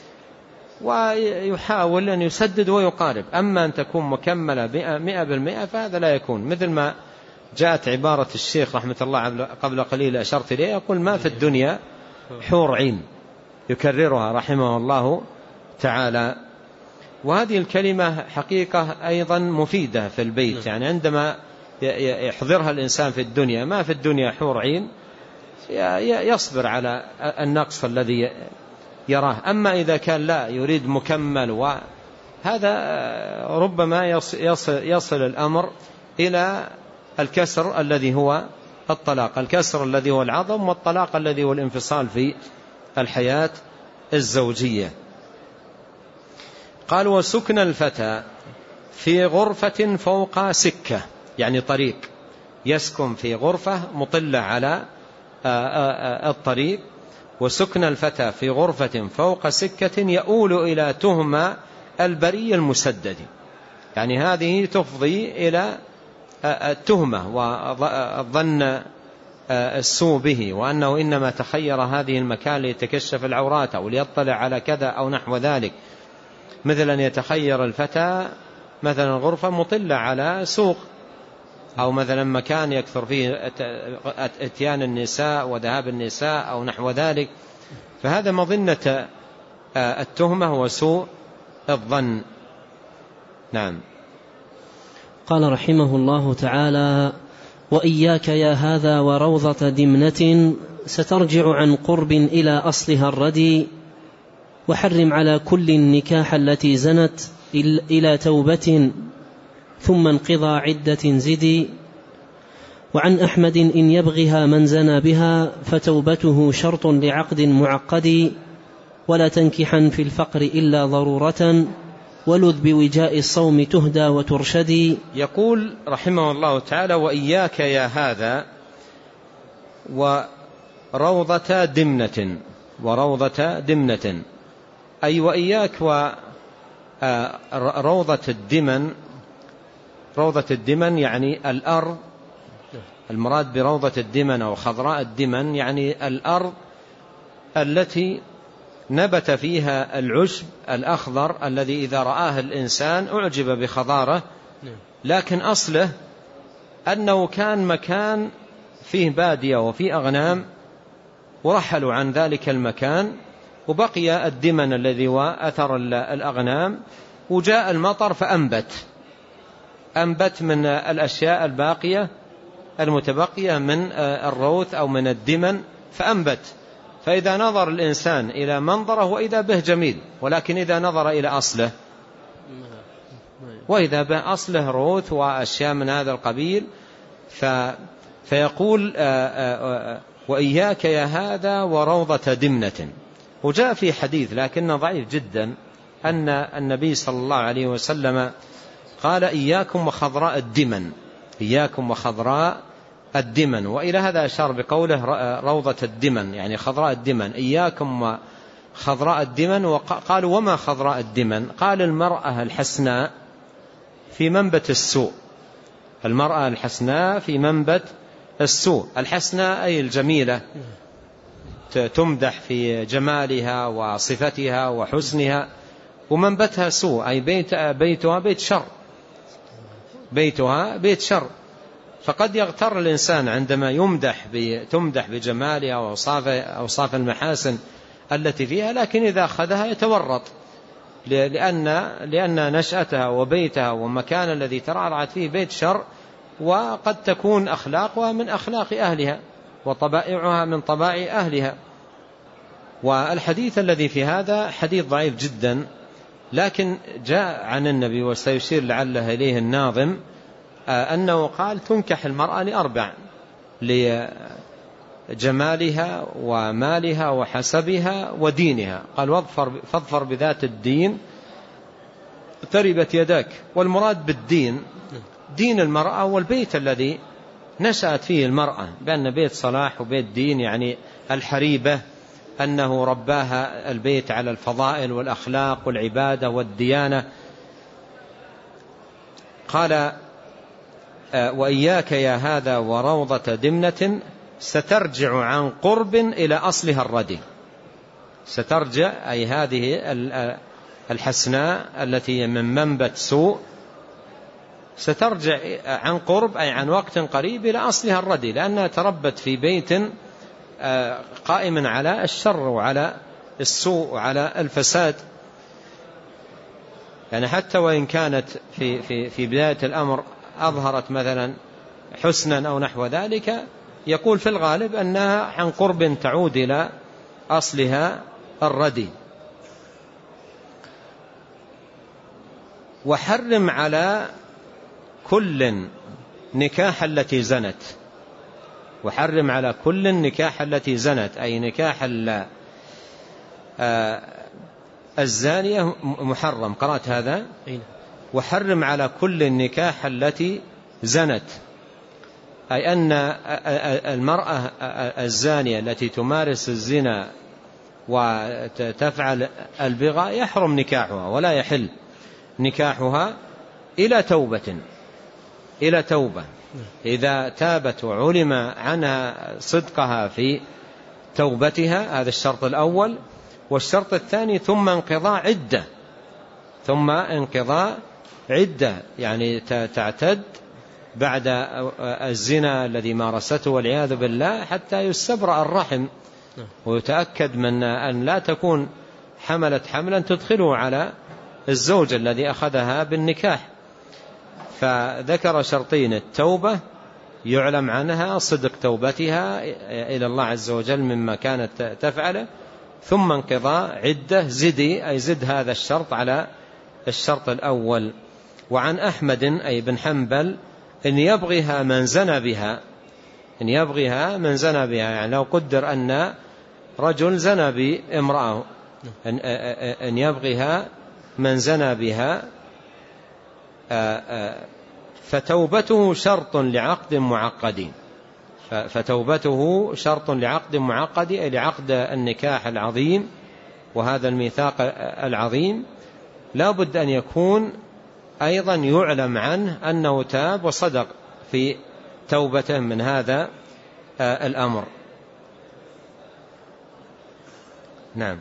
Speaker 2: ويحاول أن يسدد ويقارب. أما أن تكون مكملة 100% فهذا لا يكون. مثل ما جاءت عبارة الشيخ رحمة الله قبل قليل أشرت إليه، يقول: ما في الدنيا حور عين، يكررها رحمه الله تعالى. وهذه الكلمة حقيقة أيضا مفيدة في البيت، يعني عندما يحضرها الإنسان في الدنيا: ما في الدنيا حور عين، يصبر على النقص الذي يراه. أما إذا كان لا يريد مكمل، وهذا ربما يصل الأمر إلى الكسر الذي هو الطلاق، الكسر الذي هو العظم، والطلاق الذي هو الانفصال في الحياة الزوجية. قال: وسكن الفتى في غرفة فوق سكة، يعني طريق، يسكن في غرفة مطلة على الطريق. وسكن الفتى في غرفة فوق سكة يؤول إلى تهمة البري المسدد، يعني هذه تفضي إلى التهمة والظن السوء به، وأنه إنما تخير هذه المكان ليتكشف العورات أو ليطلع على كذا أو نحو ذلك. مثل أن يتخير الفتى مثلا غرفة مطلة على سوق، أو مثلا مكان يكثر فيه اتيان النساء وذهاب النساء أو نحو ذلك، فهذا مظنة التهمة وسوء الظن. نعم.
Speaker 1: قال رحمه الله تعالى: وإياك يا هذا وروضة دمنة، سترجع عن قرب إلى أصلها الردي، وحرم على كل النكاح التي زنت إلى توبة ثم انقضى عدة زدي. وعن أحمد إن يبغها من زنى بها فتوبته شرط لعقد معقد، ولا تنكحا في الفقر إلا ضرورة، ولذ بوجاء الصوم تهدى وترشدي.
Speaker 2: يقول رحمه الله تعالى: وإياك يا هذا وروضة دمنة، وروضة دمنة، أي وإياك وروضة الدمن. روضة الدمن يعني الأرض، المراد بروضة الدمن أو خضراء الدمن يعني الأرض التي نبت فيها العشب الأخضر الذي إذا رآه الإنسان أعجب بخضاره، لكن أصله أنه كان مكان فيه بادية وفيه أغنام، ورحلوا عن ذلك المكان، وبقي الدمن الذي هو أثر الأغنام وجاء المطر فأنبت من الأشياء الباقية المتبقية من الروث أو من الدمن فأنبت. فإذا نظر الإنسان إلى منظره وإذا به جميل، ولكن إذا نظر إلى أصله وإذا به أصله روث وأشياء من هذا القبيل فيقول وإياك يا هذا وروضة دمنة. وجاء في حديث لكنه ضعيف جدا أن النبي صلى الله عليه وسلم قال إياكم وخضراء الدمن، إياكم وخضراء الدمن، وإلى هذا أشار بقوله روضة الدمن يعني خضراء الدمن، إياكم وخضراء الدمن. وقالوا وما خضراء الدمن؟ قال المرأة الحسناء في منبت السوء، المرأة الحسناء في منبت السوء. الحسناء أي الجميلة، تمدح في جمالها وصفتها وحسنها، ومنبتها سوء أي بيتها بيت شر، بيتها بيت شر. فقد يغتر الإنسان عندما تمدح بجمالها وأوصاف المحاسن التي فيها، لكن إذا أخذها يتورط لأن نشأتها وبيتها والمكان الذي ترعرعت فيه بيت شر، وقد تكون أخلاقها من أخلاق أهلها وطبائعها من طبائع أهلها. والحديث الذي في هذا حديث ضعيف جدا، لكن جاء عن النبي وسيشير لعله إليه الناظم أنه قال تنكح المرأة لأربع: لجمالها ومالها وحسبها ودينها. قال فاظفر بذات الدين تربت يداك. والمراد بالدين دين المرأة والبيت الذي نشأت فيه المرأة، بأن بيت صلاح وبيت دين، يعني الحريبة أنه رباها البيت على الفضائل والأخلاق والعبادة والديانة. قال وإياك يا هذا وروضة دمنة سترجع عن قرب إلى أصلها الردي. سترجع أي هذه الحسناء التي من منبت سوء سترجع عن قرب أي عن وقت قريب إلى أصلها الردي، لأنها تربت في بيت قائم على الشر وعلى السوء وعلى الفساد. يعني حتى وإن كانت في بداية الأمر أظهرت مثلا حسنا أو نحو ذلك، يقول في الغالب أنها عن قرب تعود إلى أصلها الردي. وحرم على كل نكاح التي زنت، وحرم على كل نكاح التي زنت أي نكاح الزانية محرم. قرأت هذا؟ وحرم على كل النكاح التي زنت، أي أن المرأة الزانية التي تمارس الزنا وتفعل البغاء يحرم نكاحها ولا يحل نكاحها إلى توبة. إذا تابت وعلم عنها صدقها في توبتها، هذا الشرط الأول. والشرط الثاني ثم انقضاء عدة، يعني تعتد بعد الزنا الذي مارسته والعياذ بالله حتى يستبرأ الرحم، ويتأكد من أن لا تكون حملت حملا تدخله على الزوج الذي أخذها بالنكاح. فذكر شرطين: التوبة يعلم عنها صدق توبتها إلى الله عز وجل مما كانت تفعله، ثم انقضاء عدة زد هذا الشرط على الشرط الأول. وعن أحمد أي بن حنبل إن يبغيها من زنى بها، يعني لو قدر أن رجل زنى بامرأة أن يبغيها من زنى بها فتوبته شرط لعقد معقد، أي لعقد النكاح العظيم وهذا الميثاق العظيم. لا بد أن يكون أيضا يعلم عنه أنه تاب وصدق في توبته من هذا الأمر. نعم.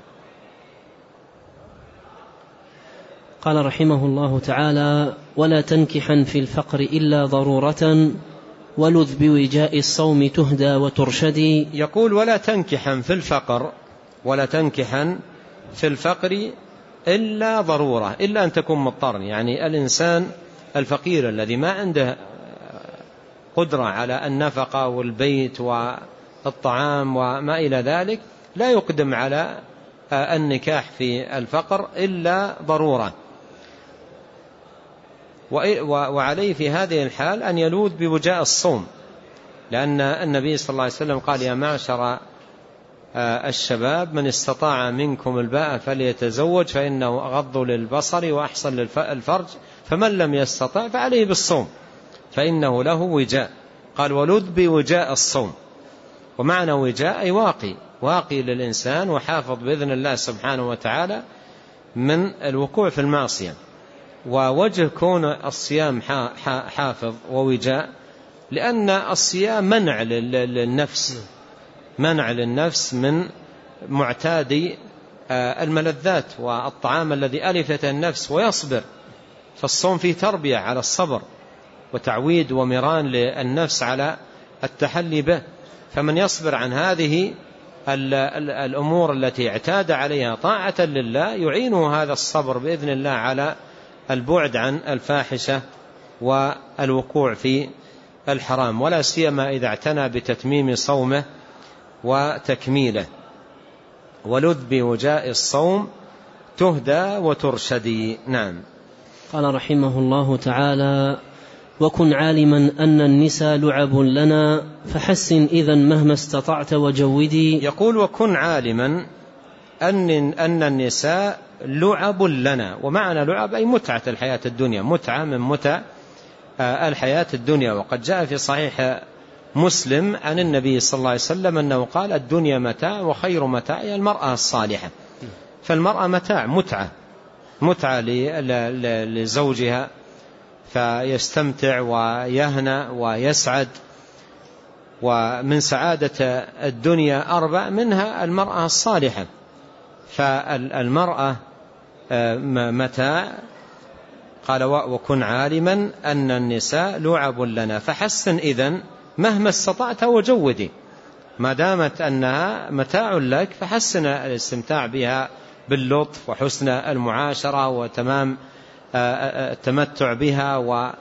Speaker 1: قال رحمه الله تعالى: ولا تنكحا في الفقر إلا ضرورة ولذ بوجاء الصوم تهدى وترشدي.
Speaker 2: يقول: ولا تنكحا في الفقر إلا ضرورة، إلا أن تكون مضطر. يعني الإنسان الفقير الذي ما عنده قدرة على النفقة والبيت والطعام وما إلى ذلك لا يقدم على النكاح في الفقر إلا ضرورة. وعليه في هذه الحال أن يلوذ بوجاء الصوم، لأن النبي صلى الله عليه وسلم قال: يا معشر الشباب من استطاع منكم الباءة فليتزوج فإنه أغض للبصر وأحسن للفرج، فمن لم يستطع فعليه بالصوم فإنه له وجاء. قال: ولذ بوجاء الصوم. ومعنى وجاء أي واقي للإنسان وحافظ بإذن الله سبحانه وتعالى من الوقوع في المعصية. ووجه كون الصيام حافظ ووجاء لأن الصيام منع للنفس من معتاد الملذات والطعام الذي ألفت النفس ويصبر. فالصوم فيه تربية على الصبر وتعويد ومران للنفس على التحلي به. فمن يصبر عن هذه الأمور التي اعتاد عليها طاعة لله يعينه هذا الصبر بإذن الله على البعد عن الفاحشة والوقوع في الحرام، ولا سيما إذا اعتنى بتتميم صومه وتكميله. ولذ بوجاء الصوم تهدى وترشدي. نعم.
Speaker 1: قال رحمه الله تعالى: وكن عالما أن النساء لعب لنا فحسن إذا مهما استطعت وجودي.
Speaker 2: يقول: وكن عالما أن النساء لعب لنا. ومعنى لعب أي متعة الحياة الدنيا، متعة من متع الحياة الدنيا. وقد جاء في صحيح مسلم عن النبي صلى الله عليه وسلم أنه قال: الدنيا متاع وخير متاعها المرأة الصالحة. فالمرأة متعة لزوجها فيستمتع ويهنأ ويسعد. ومن سعادة الدنيا 4 منها المرأة الصالحة. فالمرأة متاع. قال: وكن عالما أن النساء لعب لنا فحسن إذن مهما استطعت وجودي. ما دامت أنها متاع لك فحسن الاستمتاع بها باللطف وحسن المعاشرة وتمام التمتع بها،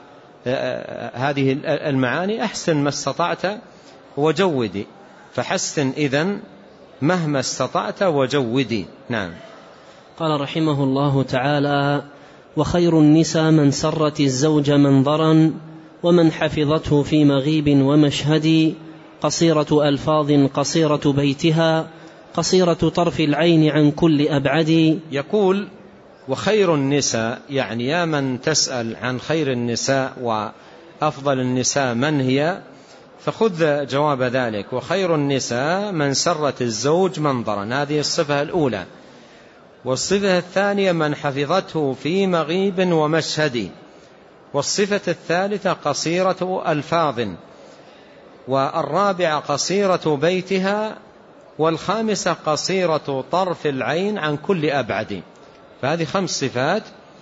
Speaker 2: وهذه المعاني أحسن ما استطعت وجودي. فحسن إذن مهما استطعت وجودي. نعم.
Speaker 1: قال رحمه الله تعالى: وخير النساء من سرت الزوج منظرا ومن حفظته في مغيب ومشهد، قصيرة ألفاظ قصيرة بيتها قصيرة طرف العين عن كل أبعد.
Speaker 2: يقول: وخير النساء، يعني يا من تسأل عن خير النساء وأفضل النساء من هي، فخذ جواب ذلك. وخير النساء من سرت الزوج منظرا، هذه الصفة الأولى. والصفة الثانية من حفظته في مغيب ومشهد. والصفة الثالثة قصيرة ألفاظ. والرابعة قصيرة بيتها. والخامسة قصيرة طرف العين عن كل أبعد. فهذه 5 صفات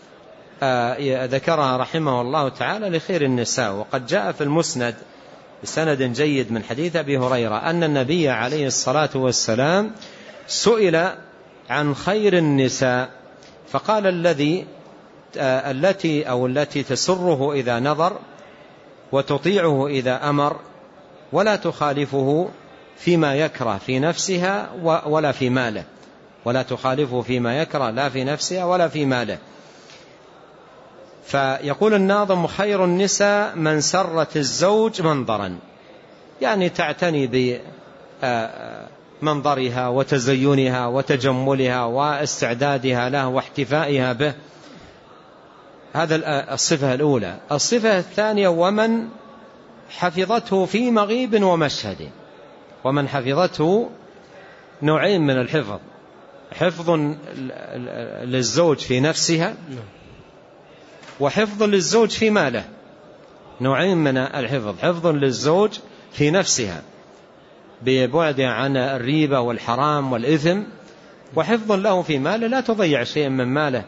Speaker 2: ذكرها رحمه الله تعالى لخير النساء. وقد جاء في المسند بسند جيد من حديث أبي هريرة أن النبي عليه الصلاة والسلام سئل عن خير النساء فقال: التي تسره إذا نظر وتطيعه إذا أمر ولا تخالفه فيما يكره في نفسها ولا في ماله. ولا تخالفه فيما يكره لا في نفسها ولا في ماله. فيقول الناظم: خير النساء من سرت الزوج منظرا، يعني تعتني بمنظرها وتزينها وتجملها واستعدادها له واحتفائها به. هذا الصفة الأولى. الصفة الثانية: ومن حفظته في مغيب ومشهد. ومن حفظته نوعين من الحفظ: حفظ للزوج في نفسها وحفظ للزوج في ماله. نوعين من الحفظ: حفظ للزوج في نفسها ببعدها عن الريبة والحرام والإثم، وحفظ له في ماله لا تضيع شيئا من ماله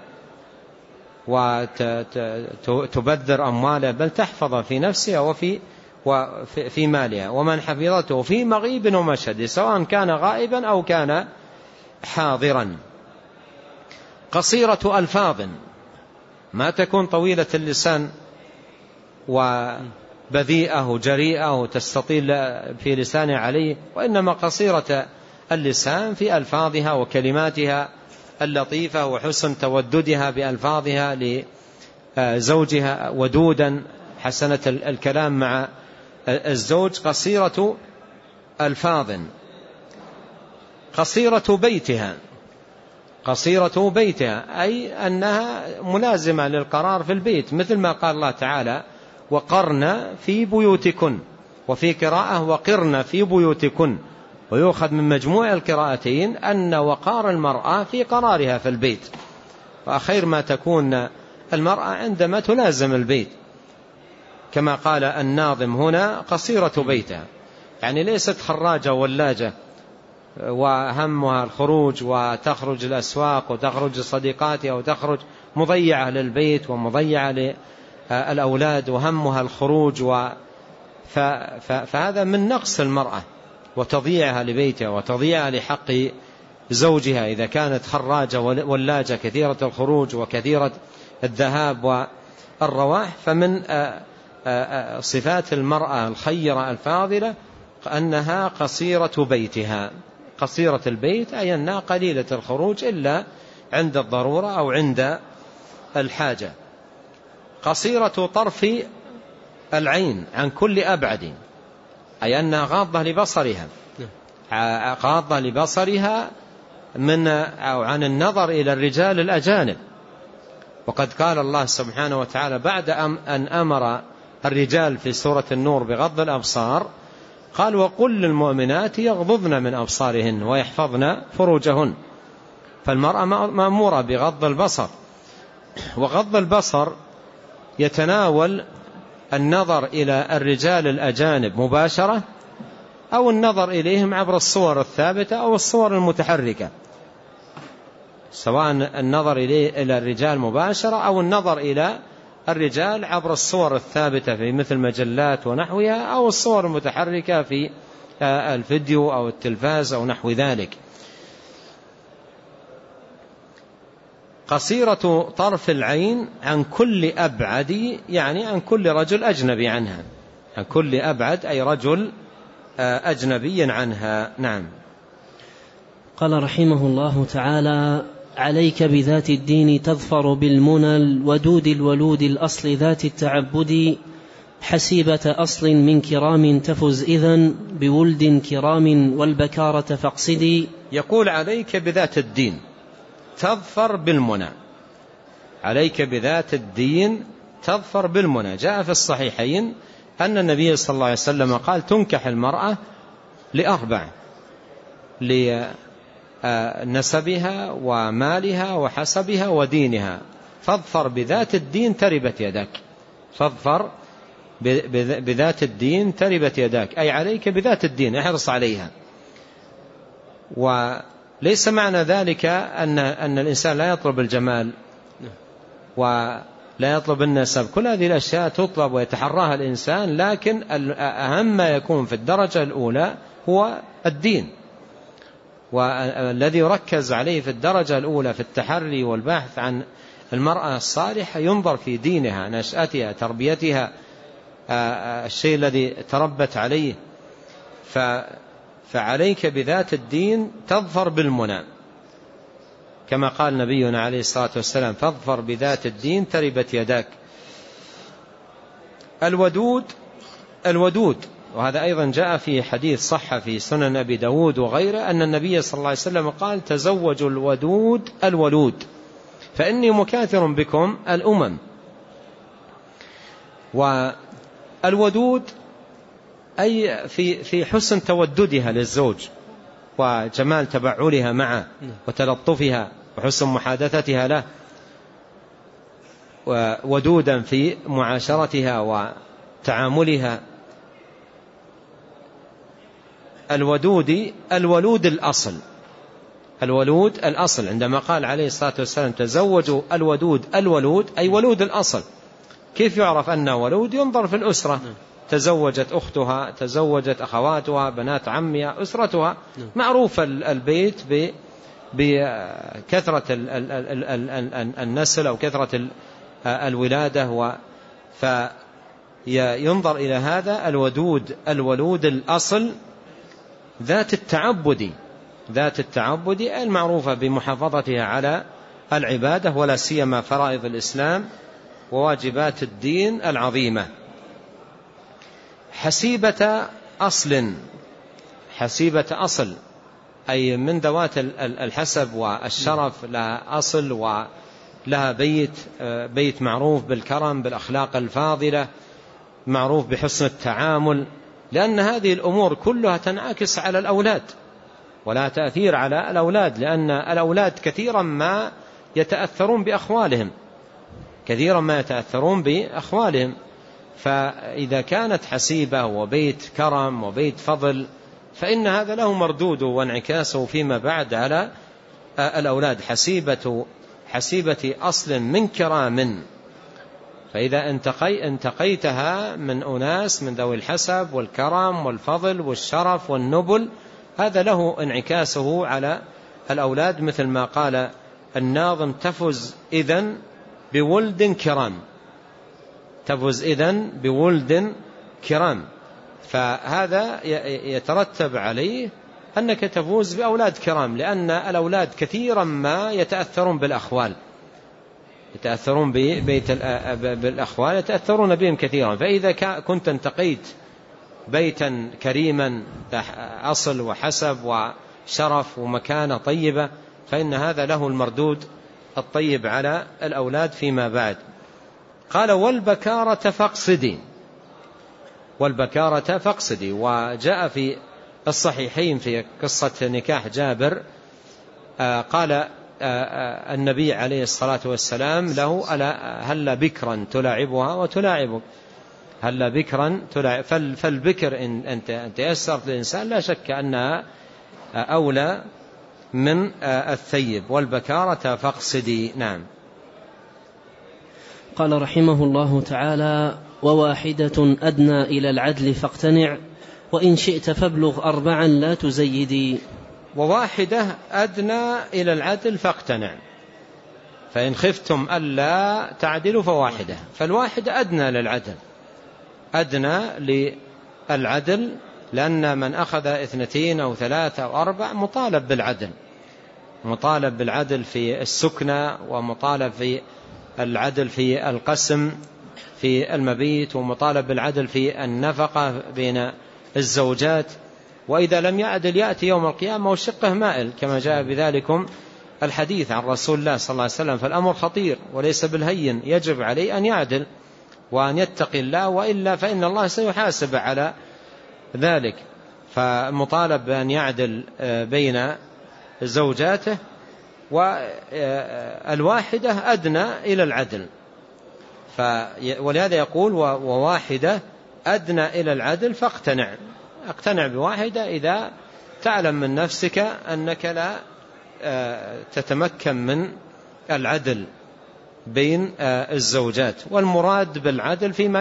Speaker 2: وتبذر أمواله، بل تحفظ في نفسها وفي مالها. ومن حفظته في مغيب ومشهد، سواء كان غائبا أو كان حاضرا. قصيرة ألفاظ، ما تكون طويلة اللسان وبذيئة وجريئة وتستطيل في لسانها عليه، وإنما قصيرة اللسان في ألفاظها وكلماتها اللطيفة وحسن توددها بألفاظها لزوجها، ودودا حسنة الكلام مع الزوج. قصيرة ألفاظ. قصيرة بيتها. قصيرة بيتها أي أنها ملازمة للقرار في البيت، مثل ما قال الله تعالى وقرن في بيوتكن، وفي قراءة وقرن في بيوتكن، ويؤخذ من مجموع القراءتين أن وقار المرأة في قرارها في البيت، وأخير ما تكون المرأة عندما تلازم البيت، كما قال الناظم هنا قصيرة بيتها، يعني ليست خراجة ولاجة وهمها الخروج وتخرج الأسواق وتخرج صديقاتها وتخرج مضيعة للبيت ومضيعة للأولاد وهمها الخروج فهذا من نقص المرأة وتضييعها لبيتها وتضييعها لحق زوجها إذا كانت خراجة ولاجة كثيرة الخروج وكثيرة الذهاب والرواح. فمن صفات المرأة الخيرة الفاضلة أنها قصيرة بيتها. قصيرة البيت أي أنها قليلة الخروج إلا عند الضرورة أو عند الحاجة. قصيرة طرف العين عن كل أبعد، أي أنها غاضة لبصرها، غاضة لبصرها من أو عن النظر إلى الرجال الأجانب. وقد قال الله سبحانه وتعالى بعد أن أمر الرجال في سورة النور بغض الأبصار قال وقل للمؤمنات يغضضن من أبصارهن ويحفظن فروجهن. فالمرأة مأمورة بغض البصر، وغض البصر يتناول النظر إلى الرجال الأجانب مباشرة أو النظر إليهم عبر الصور الثابتة أو الصور المتحركة، سواء النظر إلى الرجال مباشرة أو النظر إلى الرجال عبر الصور الثابتة في مثل مجلات ونحوها أو الصور المتحركة في الفيديو أو التلفاز أو نحو ذلك. قصيرة طرف العين عن كل أبعد، يعني عن كل رجل أجنبي عنها، عن كل أبعد أي رجل أجنبي عنها. نعم.
Speaker 1: قال رحمه الله تعالى عليك بذات الدين تظفر بالمنى الودود الولود الأصل ذات التعبد حسيبة أصل من كرام تفز إذن بولد كرام والبكارة فاقصدي.
Speaker 2: يقول عليك بذات الدين تظفر بالمنى. عليك بذات الدين تظفر بالمنى. جاء في الصحيحين أن النبي صلى الله عليه وسلم قال تنكح المرأة لأربع: لنسبها ومالها وحسبها ودينها، فاظفر بذات الدين تربت يدك. فاظفر بذات الدين تربت يداك، أي عليك بذات الدين، احرص عليها. وليس معنى ذلك أن الإنسان لا يطلب الجمال ولا يطلب النسب، كل هذه الأشياء تطلب ويتحراها الإنسان، لكن أهم ما يكون في الدرجة الأولى هو الدين، والذي يركز عليه في الدرجة الأولى في التحري والبحث عن المرأة الصالحة ينظر في دينها، نشأتها، تربيتها، الشيء الذي تربت عليه. فعليك بذات الدين تظفر بالمنى، كما قال نبينا عليه الصلاة والسلام فاظفر بذات الدين تربت يداك. الودود وهذا أيضا جاء في حديث صح في سنن أبي داود وغيره أن النبي صلى الله عليه وسلم قال تزوجوا الودود الولود فإني مكاثر بكم الأمم. والودود أي في حسن توددها للزوج وجمال تبعلها معه وتلطفها وحسن محادثتها له، ودودا في معاشرتها وتعاملها. الولود الأصل. الولود الأصل عندما قال عليه الصلاة والسلام تزوجوا الولود أي ولود الأصل. كيف يعرف أنه ولود؟ ينظر في الأسرة، تزوجت أختها، تزوجت أخواتها، بنات عمها، أسرتها، معروف البيت بكثرة النسل أو كثرة الولادة، فينظر إلى هذا الولود الأصل ذات التعبد المعروفة بمحافظتها على العبادة، ولا سيما فرائض الإسلام وواجبات الدين العظيمة. حسيبة أصل أي من ذوات الحسب والشرف، لها أصل ولها بيت معروف بالكرم، بالأخلاق الفاضلة، معروف بحسن التعامل، لأن هذه الأمور كلها تنعكس على الأولاد ولا تأثير على الأولاد، لأن الأولاد كثيرا ما يتأثرون بأخوالهم، فإذا كانت حسيبة وبيت كرم وبيت فضل فإن هذا له مردوده وانعكاسه فيما بعد على الأولاد. حسيبة أصل من كرام، فإذا انتقيتها من أناس من ذوي الحسب والكرم والفضل والشرف والنبل، هذا له انعكاسه على الأولاد، مثل ما قال الناظم: تفز إذن بولد كرام. فهذا يترتب عليه أنك تفوز بأولاد كرام، لأن الأولاد كثيرا ما يتأثرون بالأخوال، يتأثرون بهم كثيرا. فإذا كنت انتقيت بيتا كريما أصل وحسب وشرف ومكانة طيبة، فإن هذا له المردود الطيب على الأولاد فيما بعد. قال: والبكارة فاقصدي. وجاء في الصحيحين في قصة نكاح جابر، قال النبي عليه الصلاة والسلام له: هل بكرا تلاعبها وتلاعبك، هل بكرا تلاعب. فالبكر إن تيسرت للإنسان لا شك أنها أولى من الثيب. والبكارة فاقصدي. نعم.
Speaker 1: قال رحمه الله تعالى: وواحدة أدنى إلى العدل فاقتنع، وإن شئت فابلغ 4 لا تزيدي.
Speaker 2: وواحدة أدنى إلى العدل فاقتنع، فإن خفتم ألا تعدلوا فواحدة. فالواحدة أدنى للعدل، لأن من أخذ 2 أو 3 أو 4 مطالب بالعدل في السكنة، ومطالب في العدل في القسم في المبيت، ومطالب بالعدل في النفقة بين الزوجات. وإذا لم يعدل يأتي يوم القيامة وشقه مائل، كما جاء بذلكم الحديث عن رسول الله صلى الله عليه وسلم. فالأمر خطير وليس بالهين، يجب عليه أن يعدل وأن يتقي الله، وإلا فإن الله سيحاسب على ذلك. فالمطالب بأن يعدل بين زوجاته، والواحدة أدنى إلى العدل. ولهذا يقول: وواحدة أدنى إلى العدل اقتنع بواحدة إذا تعلم من نفسك أنك لا تتمكن من العدل بين الزوجات. والمراد بالعدل فيما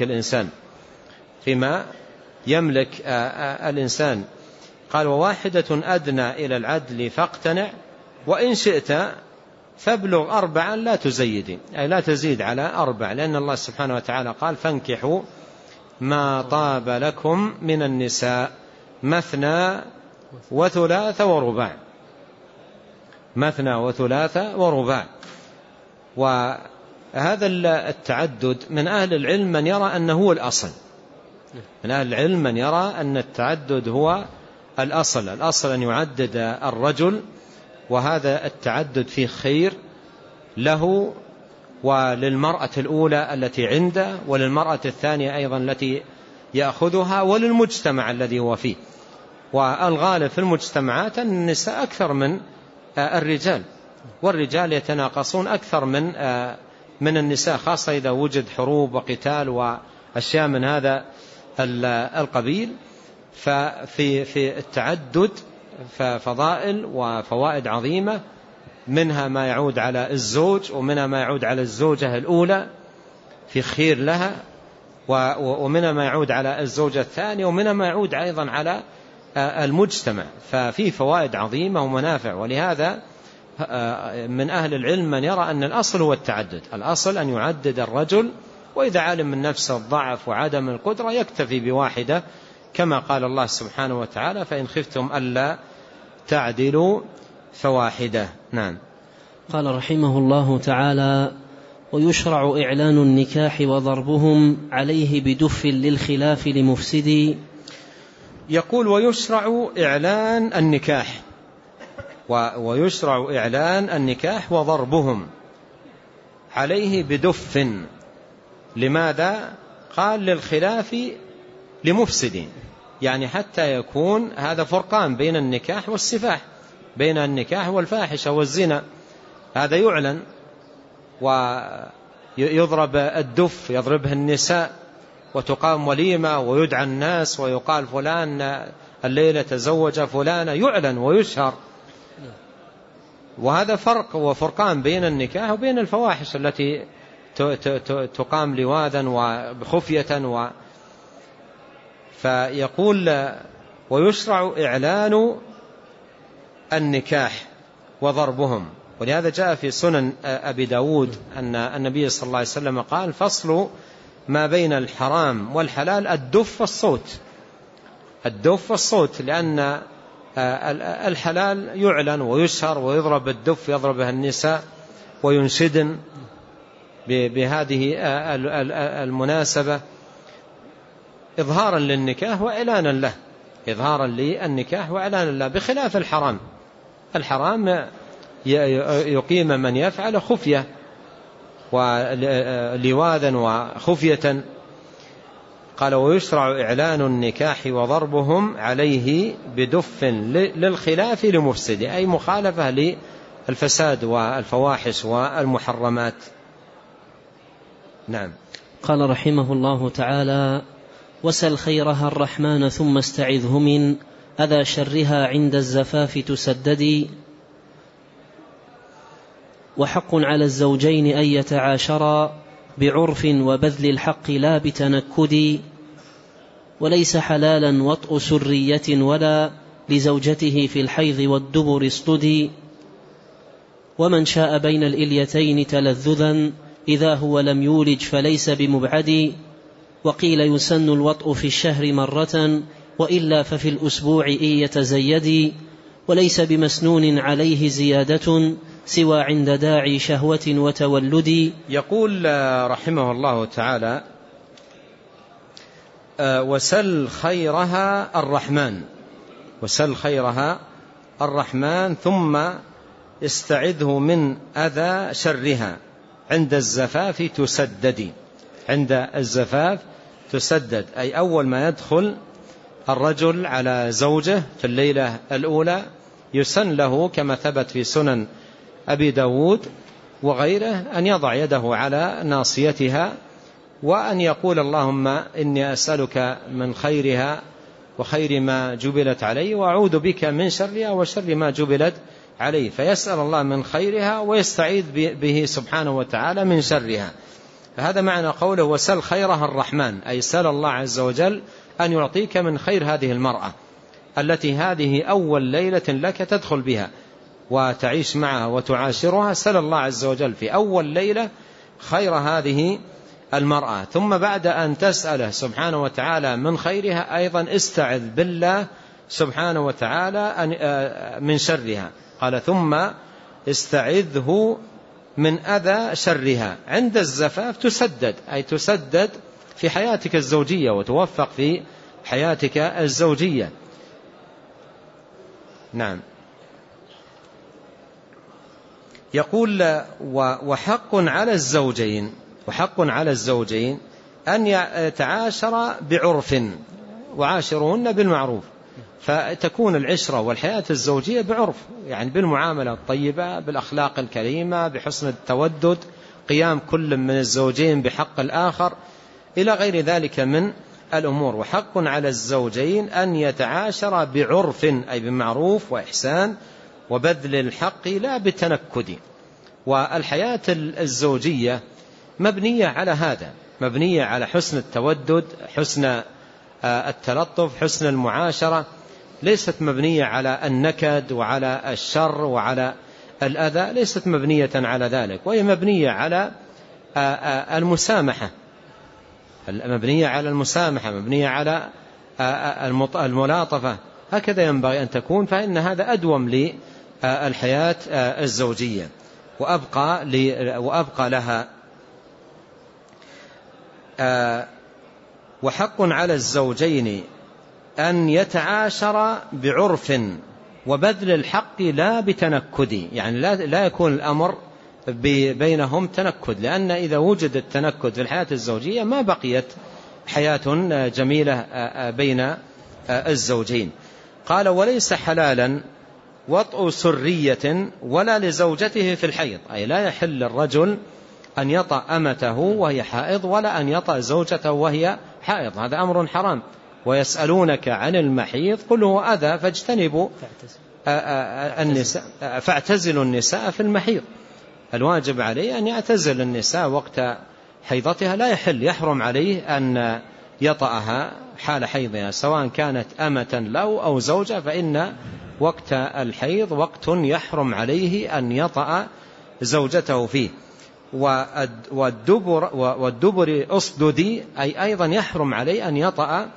Speaker 2: يملك الإنسان. قال: وواحدة أدنى إلى العدل فاقتنع، وإن شئت فابلغ 4 لا تزيدي، أي لا تزيد على 4، لأن الله سبحانه وتعالى قال: فانكحوا ما طاب لكم من النساء مثنى وثلاث ورباع. وهذا التعدد من أهل العلم من يرى أنه هو الأصل، من يرى أن التعدد هو الأصل أن يعدد الرجل، وهذا التعدد فيه خير له وللمرأة الأولى التي عنده، وللمرأة الثانية أيضا التي يأخذها، وللمجتمع الذي هو فيه. والغالب في المجتمعات أن النساء أكثر من الرجال، والرجال يتناقصون أكثر من النساء، خاصة إذا وجد حروب وقتال وأشياء من هذا القبيل. ففي التعدد ففضائل وفوائد عظيمة، منها ما يعود على الزوج، ومنها ما يعود على الزوجة الأولى في خير لها، ومنها ما يعود على الزوجة الثانية، ومنها ما يعود أيضا على المجتمع، ففيه فوائد عظيمة ومنافع. ولهذا من أهل العلم من يرى أن الأصل هو التعدد، الأصل أن يعدد الرجل، وإذا علم من نفسه الضعف وعدم القدرة يكتفي بواحدة، كما قال الله سبحانه وتعالى: فإن خفتم ألا تعدلوا فواحدة. نعم.
Speaker 1: قال رحمه الله تعالى: ويشرع إعلان النكاح وضربهم عليه بدف للخلاف لمفسدي.
Speaker 2: يقول: ويشرع إعلان النكاح، ويشرع إعلان النكاح وضربهم عليه بدف. لماذا؟ قال: للخلاف لمفسدين، يعني حتى يكون هذا فرقان بين النكاح والسفاح، بين النكاح والفاحشة والزنا، هذا يعلن ويضرب الدف، يضربه النساء، وتقام وليمة ويدعى الناس ويقال فلان الليلة تزوج فلانة، يعلن ويشهر. وهذا فرق وفرقان بين النكاح وبين الفواحش التي تقام لواذا وخفية. فيقول: ويشرع إعلان النكاح وضربهم. ولهذا جاء في سنن أبي داود أن النبي صلى الله عليه وسلم قال: فصل ما بين الحرام والحلال الدف والصوت. الدف والصوت، لأن الحلال يعلن ويشهر ويضرب الدف، يضربها النساء وينشدن بهذه المناسبة إظهارا للنكاح وإعلانا له، إظهارا للنكاح وإعلانا له، بخلاف الحرام. الحرام يقيم من يفعل خفية ولواذا وخفية. قال: ويشرع إعلان النكاح وضربهم عليه بدف للخلاف لمفسد، أي مخالفة للفساد والفواحش والمحرمات. نعم.
Speaker 1: قال رحمه الله تعالى: وسل خيرها الرحمن ثم استعذه من أذى شرها عند الزفاف تسددي. وحق على الزوجين أن يتعاشرا بعرف وبذل الحق لا بتنكد، وليس حلالا وطء سرية ولا لزوجته في الحيض والدبر اصطدي. ومن شاء بين الإليتين تلذذا إذا هو لم يولج فليس بمبعد. وقيل يسن الوطء في الشهر مرة وإلا ففي الأسبوع إن يتزيد. وليس بمسنون عليه زيادة سوى عند داعي شهوة وتولد.
Speaker 2: يقول رحمه الله تعالى: وسل خيرها الرحمن، وسل خيرها الرحمن ثم استعذه من أذى شرها عند الزفاف تسدد. عند الزفاف تسدد، أي أول ما يدخل الرجل على زوجه في الليلة الأولى يسن له كما ثبت في سنن أبي داود وغيره أن يضع يده على ناصيتها وأن يقول: اللهم إني أسألك من خيرها وخير ما جبلت عليه، وأعوذ بك من شرها وشر ما جبلت عليه. فيسأل الله من خيرها ويستعيذ به سبحانه وتعالى من شرها. فهذا معنى قوله: وسل خيرها الرحمن، أي سأل الله عز وجل أن يعطيك من خير هذه المرأة التي هذه أول ليلة لك تدخل بها وتعيش معها وتعاشرها. سأل الله عز وجل في أول ليلة خير هذه المرأة، ثم بعد أن تسأله سبحانه وتعالى من خيرها أيضا استعذ بالله سبحانه وتعالى من شرها. قال: ثم استعذه من أذى شرها عند الزفاف تسدد، أي تسدد في حياتك الزوجية وتوفق في حياتك الزوجية. نعم. يقول: وحق على الزوجين، وحق على الزوجين أن يتعاشر بعرف وعاشرهن بالمعروف. فتكون العشرة والحياة الزوجية بعرف، يعني بالمعاملة الطيبة، بالأخلاق الكريمة، بحسن التودد، قيام كل من الزوجين بحق الآخر، إلى غير ذلك من الأمور. وحق على الزوجين أن يتعاشر بعرف، أي بمعروف وإحسان وبذل الحق لا بالتنكد. والحياة الزوجية مبنية على هذا، مبنية على حسن التودد، حسن التلطف، حسن المعاشرة. ليست مبنية على النكد وعلى الشر وعلى الأذى، ليست مبنية على ذلك، وهي مبنية على المسامحة، مبنية على المسامحة، مبنية على الملاطفة. هكذا ينبغي أن تكون، فإن هذا أدوم للحياة الزوجية وأبقى لها. وحق على الزوجين أن يتعاشر بعرف وبذل الحق لا بتنكد، يعني لا يكون الأمر بينهم تنكد، لأن إذا وجد التنكد في الحياة الزوجية ما بقيت حياة جميلة بين الزوجين. قال: وليس حلالا وطء سرية ولا لزوجته في الحيض، أي لا يحل الرجل أن يطأ أمته وهي حائض ولا أن يطأ زوجته وهي حائض، هذا أمر حرام. ويسألونك عن المحيض قل هو أذى فاجتنبوا فاعتزلوا النساء في المحيض. الواجب عليه أن يعتزل النساء وقت حيضتها، لا يحرم عليه أن يطأها حال حيضها، سواء كانت أمة له أو زوجة، فإن وقت الحيض وقت يحرم عليه أن يطأ زوجته فيه. والدبر أصددي، أي أيضا يحرم عليه أن يطأ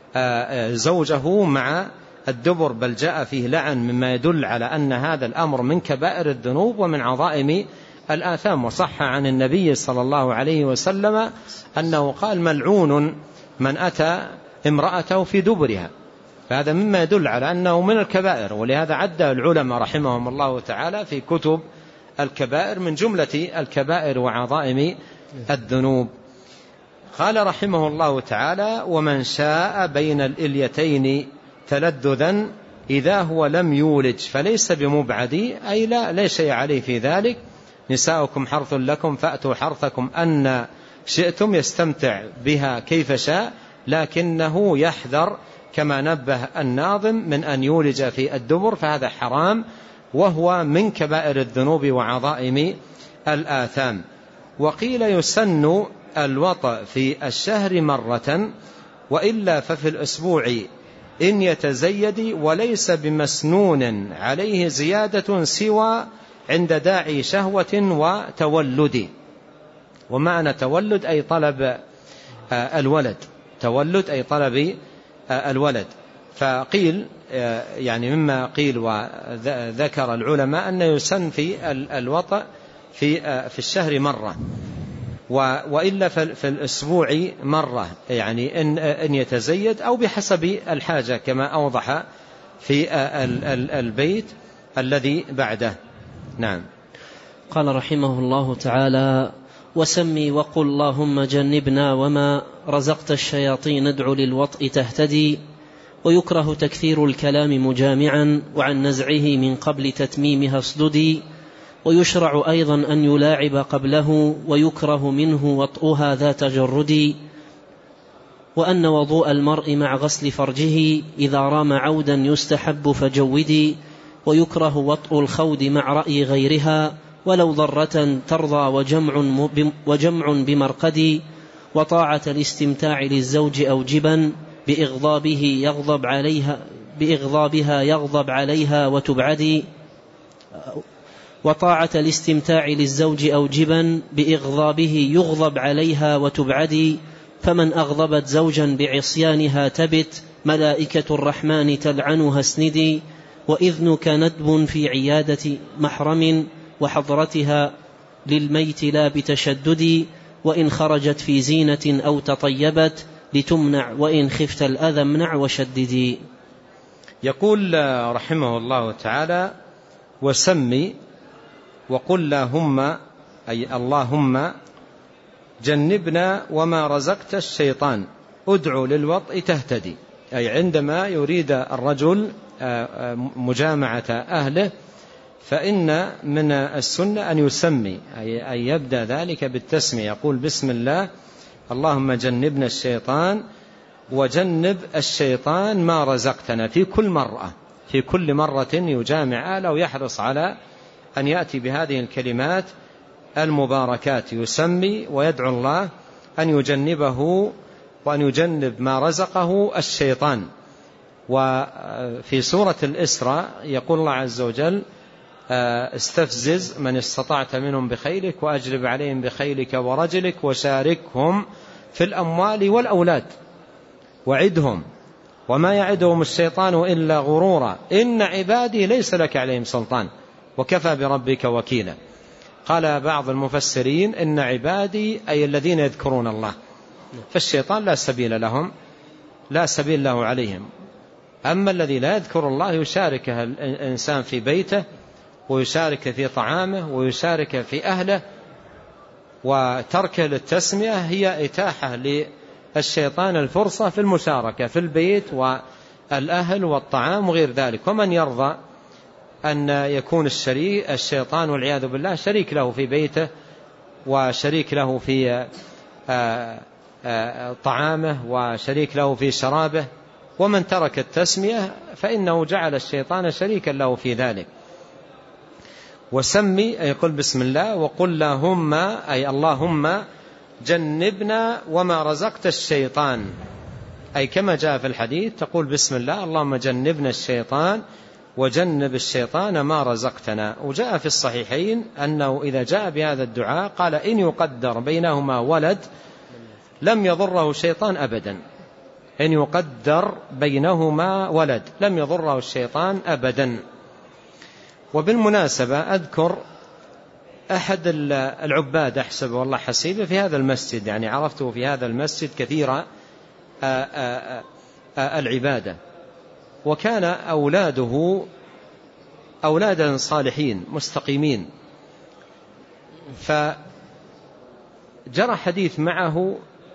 Speaker 2: زوجه مع الدبر، بل جاء فيه لعن مما يدل على أن هذا الأمر من كبائر الذنوب ومن عظائم الآثام. وصح عن النبي صلى الله عليه وسلم أنه قال: ملعون من أتى امرأته في دبرها، فهذا مما يدل على أنه من الكبائر. ولهذا عد العلماء رحمهم الله تعالى في كتب الكبائر من جملة الكبائر وعظائم الذنوب. قال رحمه الله تعالى: ومن شاء بين الإليتين تلذذا إذا هو لم يولج فليس بمبعد، أي لا شيء عليه في ذلك. نساؤكم حرث لكم فأتوا حرثكم أن شئتم، يستمتع بها كيف شاء، لكنه يحذر كما نبه الناظم من أن يولج في الدبر، فهذا حرام وهو من كبائر الذنوب وعظائم الآثام. وقيل يسن الوطأ في الشهر مرة، وإلا ففي الأسبوع إن يتزيد، وليس بمسنون عليه زيادة سوى عند داعي شهوة وتولد. ومعنى تولد أي طلب الولد، تولد أي طلب الولد. فقيل يعني مما قيل وذكر العلماء أن يسن في الوطأ في الشهر مرة، وإلا في الأسبوع مرة، يعني إن يتزيد أو بحسب الحاجة كما أوضح في البيت الذي بعده. نعم.
Speaker 1: قال رحمه الله تعالى: وسمي وقل اللهم جنبنا وما رزقت الشياطين ادع للوطء تهتدي. ويكره تكثير الكلام مجامعا وعن نزعه من قبل تتميمها اصددي. ويشرع أيضا أن يلاعب قبله، ويكره منه وطئها ذا تجرد. وأن وضوء المرء مع غسل فرجه إذا رام عودا يستحب فجودي. ويكره وطء الخود مع رأي غيرها ولو ضرة ترضى وجمع بمرقد. وطاعة الاستمتاع للزوج أوجبا بإغضابها يغضب عليها وتبعدي. وطاعة الاستمتاع للزوج أوجبا بإغضابه يغضب عليها وتبعدي. فمن أغضبت زوجا بعصيانها تبت ملائكة الرحمن تلعنها اسندي. وإذنك ندب في عيادة محرم وحضرتها للميت لا بتشدد. وإن خرجت في زينة أو تطيبت لتمنع وإن خفت الأذى امنع وشددي.
Speaker 2: يقول رحمه الله تعالى: وسمي وقل اللهم، أي اللهم جنبنا وما رزقت الشيطان ادعو للوطء تهتدي، أي عندما يريد الرجل مجامعة أهله فإن من السنة أن يسمي، أي أن يبدأ ذلك بالتسمية، يقول بسم الله اللهم جنبنا الشيطان وجنب الشيطان ما رزقتنا. في كل مرة يجامع أهله ويحرص على أن يأتي بهذه الكلمات المباركات، يسمي ويدعو الله أن يجنبه وأن يجنب ما رزقه الشيطان. وفي سورة الإسراء يقول الله عز وجل استفزز من استطعت منهم بخيلك وأجلب عليهم بخيلك ورجلك وشاركهم في الأموال والأولاد وعدهم وما يعدهم الشيطان إلا غرورا إن عبادي ليس لك عليهم سلطان وكفى بربك وكيلا. قال بعض المفسرين إن عبادي أي الذين يذكرون الله، فالشيطان لا سبيل لهم، لا سبيل له عليهم. أما الذي لا يذكر الله يشاركه الإنسان في بيته ويشارك في طعامه ويشارك في أهله، وتركه للتسمية هي إتاحة للشيطان الفرصة في المشاركة في البيت والأهل والطعام وغير ذلك. ومن يرضى أن يكون الشيطان والعياذ بالله شريك له في بيته وشريك له في طعامه وشريك له في شرابه، ومن ترك التسمية فإنه جعل الشيطان شريكا له في ذلك. وسمي أي قل بسم الله وقل لهم أي اللهم جنبنا وما رزقت الشيطان، أي كما جاء في الحديث تقول بسم الله اللهم جنبنا الشيطان وجنب الشيطان ما رزقتنا. وجاء في الصحيحين أنه إذا جاء بهذا الدعاء قال إن يقدر بينهما ولد لم يضره الشيطان أبدا، إن يقدر بينهما ولد لم يضره الشيطان أبدا. وبالمناسبة أذكر أحد العباد أحسب والله حسيبه في هذا المسجد، يعني عرفته في هذا المسجد كثيرا العبادة، وكان أولاده أولادا صالحين مستقيمين، فجرى حديث معه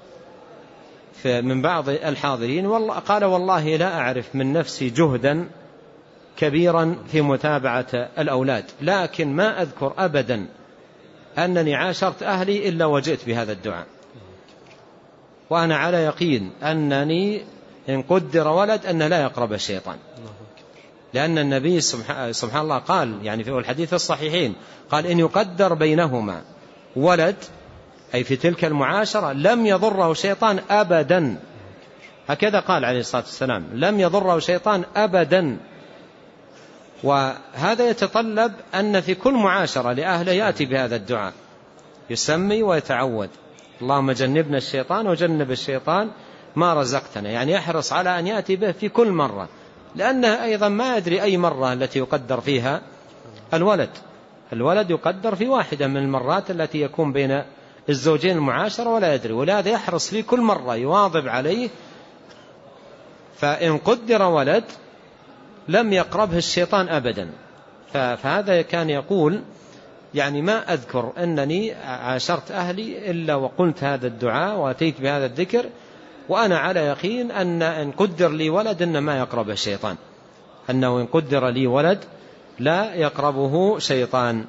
Speaker 2: من بعض الحاضرين قال والله لا أعرف من نفسي جهدا كبيرا في متابعة الأولاد، لكن ما أذكر أبدا أنني عاشرت أهلي إلا وجئت بهذا الدعاء، وأنا على يقين أنني إن قدر ولد أن لا يقرب الشيطان، لأن النبي سبحان الله قال يعني في الحديث الصحيحين قال إن يقدر بينهما ولد أي في تلك المعاشرة لم يضره شيطان أبدا، هكذا قال عليه الصلاة والسلام لم يضره شيطان أبدا. وهذا يتطلب أن في كل معاشرة لأهله يأتي بهذا الدعاء، يسمي ويتعود اللهم جنبنا الشيطان وجنب الشيطان ما رزقتنا، يعني يحرص على أن يأتي به في كل مرة، لأنه أيضا ما يدري أي مرة التي يقدر فيها الولد يقدر في واحدة من المرات التي يكون بين الزوجين المعاشرة ولا يدري، ولهذا يحرص في كل مرة يواظب عليه. فإن قدر ولد لم يقربه الشيطان أبدا. فهذا كان يقول يعني ما أذكر أنني عاشرت أهلي إلا وقلت هذا الدعاء وأتيت بهذا الذكر، وأنا على يقين أن إن قدر لي ولد إن ما يقربه الشيطان، أنه إن قدر لي ولد لا يقربه شيطان.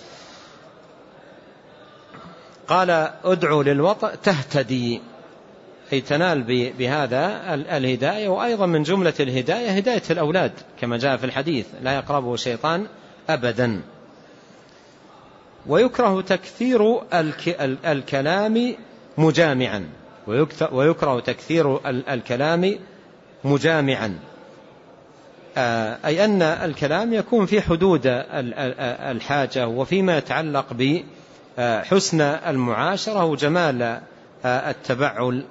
Speaker 2: قال ادعوا للوطأ تهتدي، أي تنال بهذا الهداية. وأيضا من جملة الهداية هداية الأولاد كما جاء في الحديث لا يقربه شيطان أبدا. ويكره تكثير الكلام مجامعا، ويكره تكثير الكلام مجامعا، أي أن الكلام يكون في حدود الحاجة وفيما يتعلق بحسن المعاشرة وجمال التبعل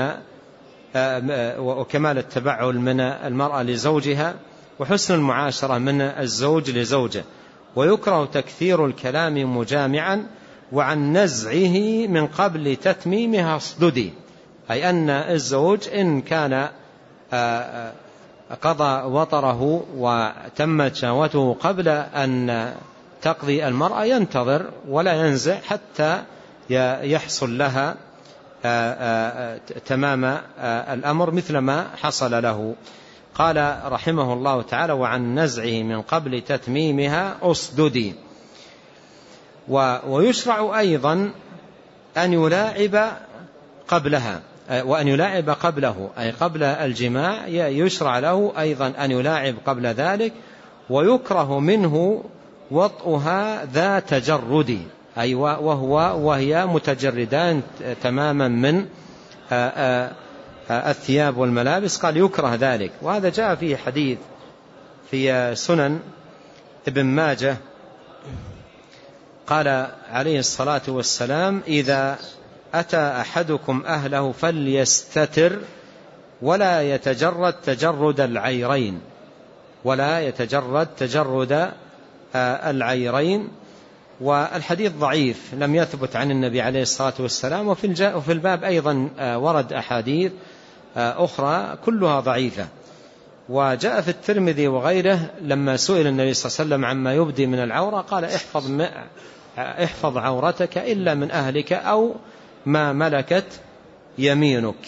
Speaker 2: وكمال التبعل من المرأة لزوجها وحسن المعاشرة من الزوج لزوجه. ويكره تكثير الكلام مجامعا وعن نزعه من قبل تتميمها اصددي، أي أن الزوج إن كان قضى وطره وتمت شهوته قبل أن تقضي المرأة ينتظر ولا ينزع حتى يحصل لها تمام الأمر مثل ما حصل له. قال رحمه الله تعالى وعن نزعه من قبل تتميمها أصددي. ويشرع أيضا أن يلاعب قبلها وأن يلاعب قبله، أي قبل الجماع يشرع له أيضا أن يلاعب قبل ذلك. ويكره منه وطئها ذا تجرد، أي وهي متجردان تماما من الثياب والملابس قال يكره ذلك. وهذا جاء فيه حديث في سنن ابن ماجه قال عليه الصلاة والسلام إذا أتى أحدكم أهله فليستتر ولا يتجرد تجرد العيرين، ولا يتجرد تجرد العيرين. والحديث ضعيف لم يثبت عن النبي عليه الصلاة والسلام. وفي الباب أيضا ورد أحاديث أخرى كلها ضعيفة. وجاء في الترمذي وغيره لما سئل النبي صلى الله عليه وسلم عما يبدي من العورة قال احفظ عورتك إلا من أهلك أو ما ملكت يمينك.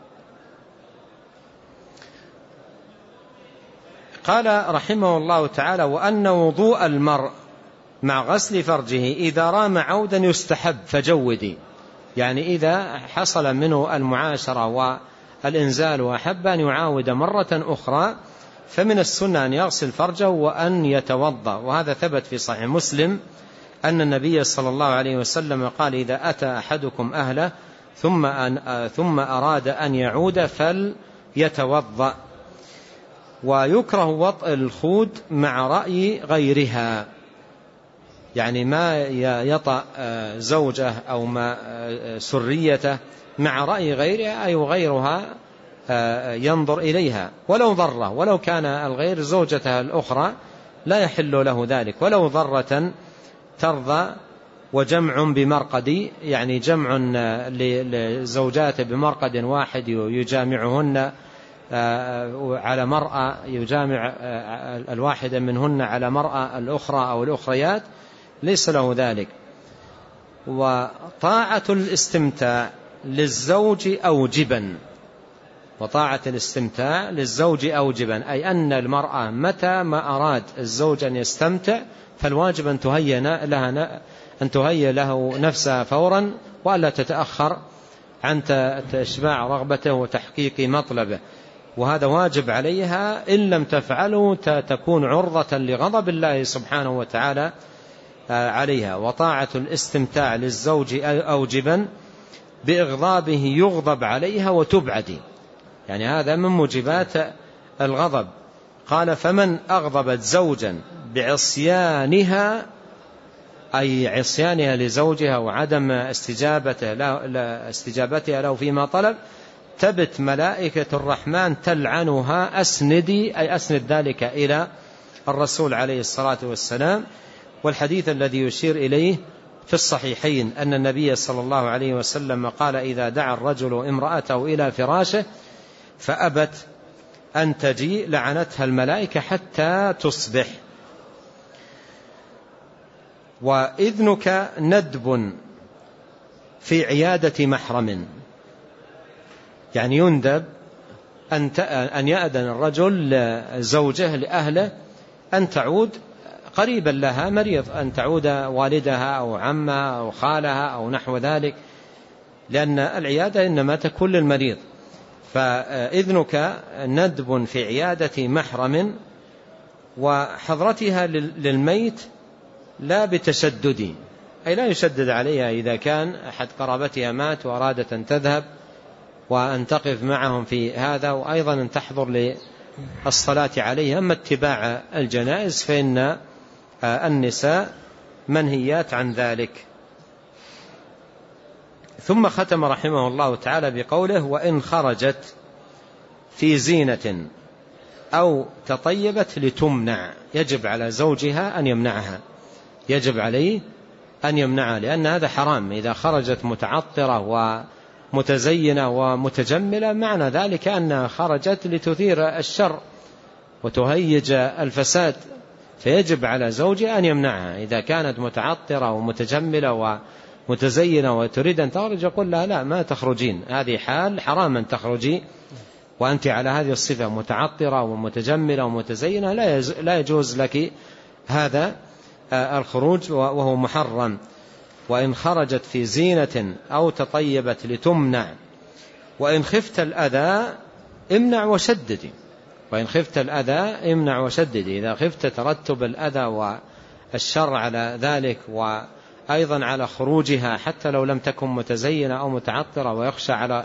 Speaker 2: قال رحمه الله تعالى وأن وضوء المرء مع غسل فرجه إذا رام عودا يستحب فجودي، يعني إذا حصل منه المعاشرة والإنزال وأحب أن يعاود مرة أخرى فمن السنة أن يغسل فرجه وأن يتوضأ. وهذا ثبت في صحيح مسلم أن النبي صلى الله عليه وسلم قال إذا أتى أحدكم أهله ثم أراد أن يعود فليتوضأ. ويكره وطء الخود مع رأي غيرها، يعني ما يطأ زوجه أو ما سريته مع رأي غيرها أي غيرها ينظر إليها ولو ضرة، ولو كان الغير زوجتها الأخرى لا يحل له ذلك، ولو ضرة ترضى. وجمع بمرقد، يعني جمع لزوجات بمرقد واحد يجامعهن على مرأة، يجامع الواحدة منهن على مرأة الأخرى أو الأخريات ليس له ذلك. وطاعة الاستمتاع للزوج أوجبا، وطاعة الاستمتاع للزوج أوجبا أي أن المرأة متى ما أراد الزوج أن يستمتع فالواجب أن تهيئ له نفسها فورا وألا تتأخر عن إشباع رغبته وتحقيق مطلبه. وهذا واجب عليها، إن لم تفعله تكون عرضة لغضب الله سبحانه وتعالى عليها. وطاعة الاستمتاع للزوج أوجبا بإغضابه يغضب عليها وتبعد، يعني هذا من موجبات الغضب. قال فمن أغضبت زوجا بعصيانها أي عصيانها لزوجها وعدم استجابتها له فيما طلب تبت ملائكة الرحمن تلعنها أسندي أي أسند ذلك إلى الرسول عليه الصلاة والسلام. والحديث الذي يشير إليه في الصحيحين أن النبي صلى الله عليه وسلم قال إذا دعا الرجل امرأته إلى فراشه فأبت أن تجيء لعنتها الملائكة حتى تصبح. وإذنك ندب في عيادة محرم، يعني يندب أن يأذن الرجل زوجه لأهله أن تعود قريبا لها مريض، أن تعود والدها أو عمها أو خالها أو نحو ذلك، لأن العيادة إنما تكون للمريض. فإذنك ندب في عيادة محرم وحضرتها للميت لا بتشدد، أي لا يشدد عليها إذا كان أحد قرابتها مات وأرادت أن تذهب وأن تقف معهم في هذا، وأيضا أن تحضر للصلاة عليها. أما اتباع الجنائز فإن النساء منهيات عن ذلك. ثم ختم رحمه الله تعالى بقوله وإن خرجت في زينة أو تطيبت لتمنع، يجب على زوجها أن يمنعها، يجب عليه أن يمنعها، لأن هذا حرام. إذا خرجت متعطرة ومتزينة ومتجملة معنى ذلك أنها خرجت لتثير الشر وتهيج الفساد، فيجب على زوجها أن يمنعها. إذا كانت متعطرة ومتجملة ومتزينة وتريد أن تخرج يقول لها لا ما تخرجين، هذه حال حرام أن تخرجي وأنت على هذه الصفة متعطرة ومتجملة ومتزينة، لا يجوز لك هذا الخروج وهو محرم. وإن خرجت في زينة أو تطيبت لتمنع. وإن خفت الأذى امنع وشدد، وإن خفت الأذى امنع وشدد، إذا خفت ترتب الأذى والشر على ذلك وأيضا على خروجها حتى لو لم تكن متزينة أو متعطرة ويخشى على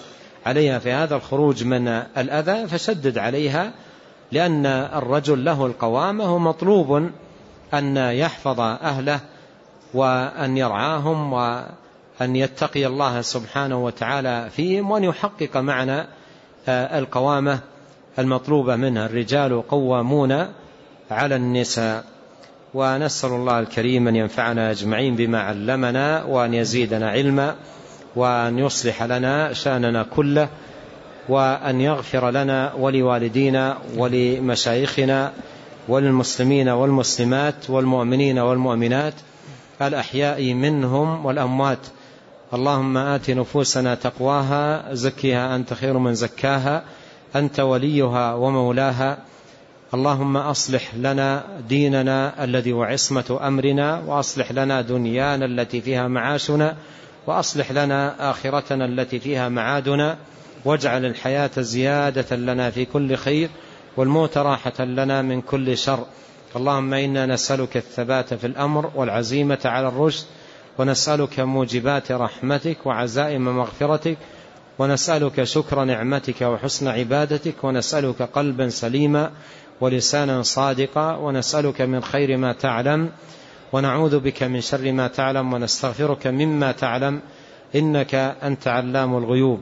Speaker 2: عليها في هذا الخروج من الأذى فشدد عليها، لأن الرجل له القوامة ومطلوب أن يحفظ أهله وأن يرعاهم وأن يتقي الله سبحانه وتعالى فيهم، وأن يحقق معنى القوامة المطلوبة منها. الرجال قوامون على النساء. ونسأل الله الكريم أن ينفعنا أجمعين بما علمنا، وأن يزيدنا علما، وأن يصلح لنا شأننا كله، وأن يغفر لنا ولوالدينا ولمشايخنا وللمسلمين والمسلمات والمؤمنين والمؤمنات الأحياء منهم والأموات. اللهم آت نفوسنا تقواها، زكها أنت خير من زكاها، أنت وليها ومولاها. اللهم أصلح لنا ديننا الذي وعصمة أمرنا، وأصلح لنا دنيانا التي فيها معاشنا، وأصلح لنا آخرتنا التي فيها معادنا، واجعل الحياة زيادة لنا في كل خير، والموت راحة لنا من كل شر. اللهم إنا نسألك الثبات في الأمر والعزيمة على الرشد، ونسألك موجبات رحمتك وعزائم مغفرتك، ونسألك شكر نعمتك وحسن عبادتك، ونسألك قلبا سليما ولسانا صادقا، ونسألك من خير ما تعلم، ونعوذ بك من شر ما تعلم، ونستغفرك مما تعلم، إنك أنت علام الغيوب.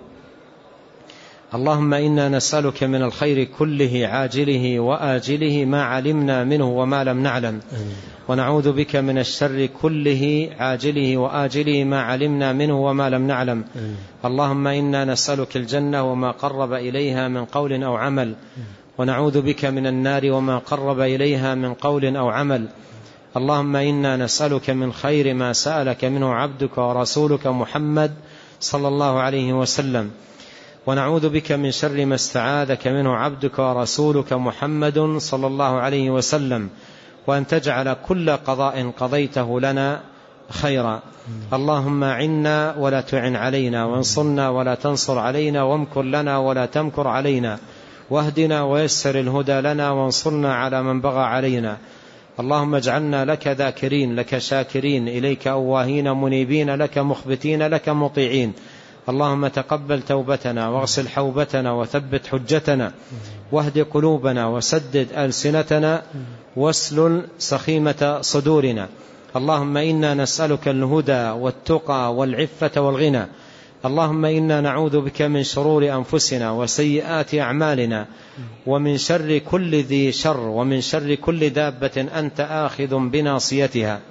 Speaker 2: اللهم إنا نسألك من الخير كله عاجله وآجله ما علمنا منه وما لم نعلم، ونعوذ بك من الشر كله عاجله وآجله ما علمنا منه وما لم نعلم. اللهم إنا نسألك الجنة وما قرب إليها من قول أو عمل، ونعوذ بك من النار وما قرب إليها من قول أو عمل. اللهم إنا نسألك من خير ما سألك منه عبدك ورسولك محمد صلى الله عليه وسلم، ونعوذ بك من شر ما استعاذك منه عبدك ورسولك محمد صلى الله عليه وسلم، وأن تجعل كل قضاء قضيته لنا خيرا. اللهم عنا ولا تعن علينا، وانصرنا ولا تنصر علينا، وامكر لنا ولا تمكر علينا، واهدنا ويسر الهدى لنا، وانصرنا على من بغى علينا. اللهم اجعلنا لك ذاكرين، لك شاكرين، إليك أواهين منيبين، لك مخبتين، لك مطيعين. اللهم تقبل توبتنا، واغسل حوبتنا، وثبت حجتنا، واهد قلوبنا، وسدد ألسنتنا، واسلل سخيمة صدورنا. اللهم إنا نسألك الهدى والتقى والعفة والغنى. اللهم إنا نعوذ بك من شرور أنفسنا وسيئات أعمالنا، ومن شر كل ذي شر، ومن شر كل دابة أنت آخذ بناصيتها.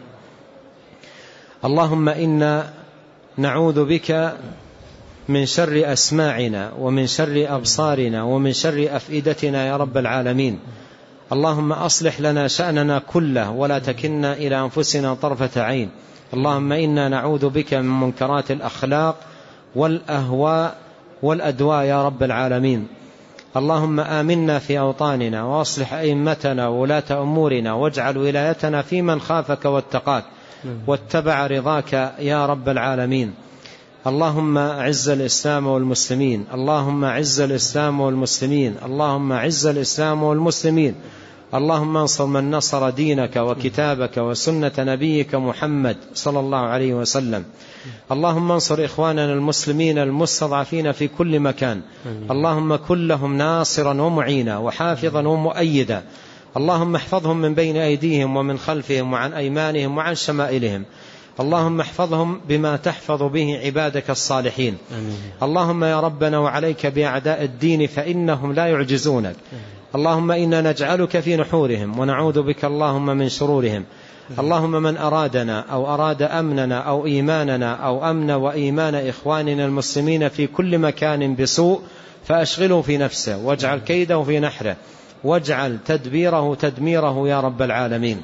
Speaker 2: اللهم إنا نعوذ بك من شر أسماعنا، ومن شر أبصارنا، ومن شر أفئدتنا يا رب العالمين. اللهم أصلح لنا شأننا كله، ولا تكلنا إلى أنفسنا طرفة عين. اللهم إنا نعوذ بك من منكرات الأخلاق والأهواء والأدواء يا رب العالمين. اللهم آمنا في أوطاننا، وأصلح أئمتنا وولاة أمورنا، واجعل ولايتنا في من خافك واتقاك واتبع رضاك يا رب العالمين. اللهم عز الإسلام والمسلمين، اللهم عز الإسلام والمسلمين، اللهم عز الإسلام والمسلمين. اللهم انصر من نصر دينك وكتابك وسنة نبيك محمد صلى الله عليه وسلم. اللهم انصر إخواننا المسلمين المستضعفين في كل مكان. اللهم كن لهم ناصرا ومعينا وحافظا ومؤيدا. اللهم احفظهم من بين أيديهم ومن خلفهم وعن أيمانهم وعن شمائلهم. اللهم احفظهم بما تحفظ به عبادك الصالحين. اللهم يا ربنا وعليك بأعداء الدين فإنهم لا يعجزونك. اللهم إنا نجعلك في نحورهم، ونعوذ بك اللهم من شرورهم. اللهم من أرادنا أو أراد أمننا أو إيماننا أو أمن وإيمان إخواننا المسلمين في كل مكان بسوء فأشغله في نفسه، واجعل كيده في نحره، واجعل تدبيره تدميره يا رب العالمين.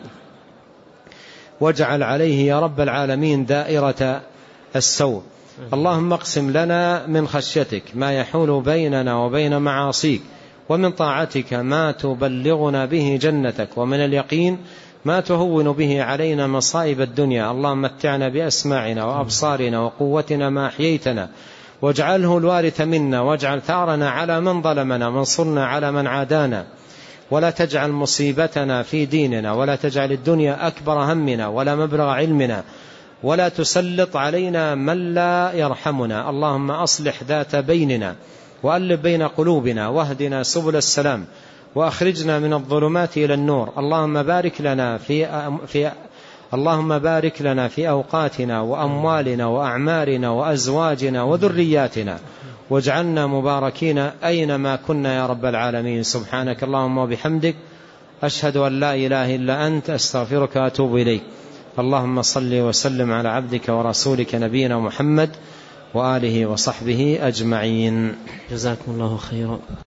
Speaker 2: واجعل عليه يا رب العالمين دائرة السوء. اللهم اقسم لنا من خشيتك ما يحول بيننا وبين معاصيك، ومن طاعتك ما تبلغنا به جنتك، ومن اليقين ما تهون به علينا مصائب الدنيا. اللهم متعنا بأسماعنا وأبصارنا وقوتنا ما أحييتنا، واجعله الوارث منا، واجعل ثارنا على من ظلمنا، وانصرنا على من عادانا، ولا تجعل مصيبتنا في ديننا، ولا تجعل الدنيا أكبر همنا ولا مبلغ علمنا، ولا تسلط علينا من لا يرحمنا. اللهم أصلح ذات بيننا وألف بين قلوبنا واهدنا سبل السلام وأخرجنا من الظلمات إلى النور. اللهم بارك لنا في أوقاتنا وأموالنا وأعمارنا وأزواجنا وذرياتنا، واجعلنا مباركين أينما كنا يا رب العالمين. سبحانك اللهم وبحمدك، أشهد أن لا إله إلا أنت، أستغفرك وأتوب إليك. اللهم صل وسلم على عبدك ورسولك نبينا محمد وآله وصحبه أجمعين.
Speaker 1: جزاكم الله خيرا.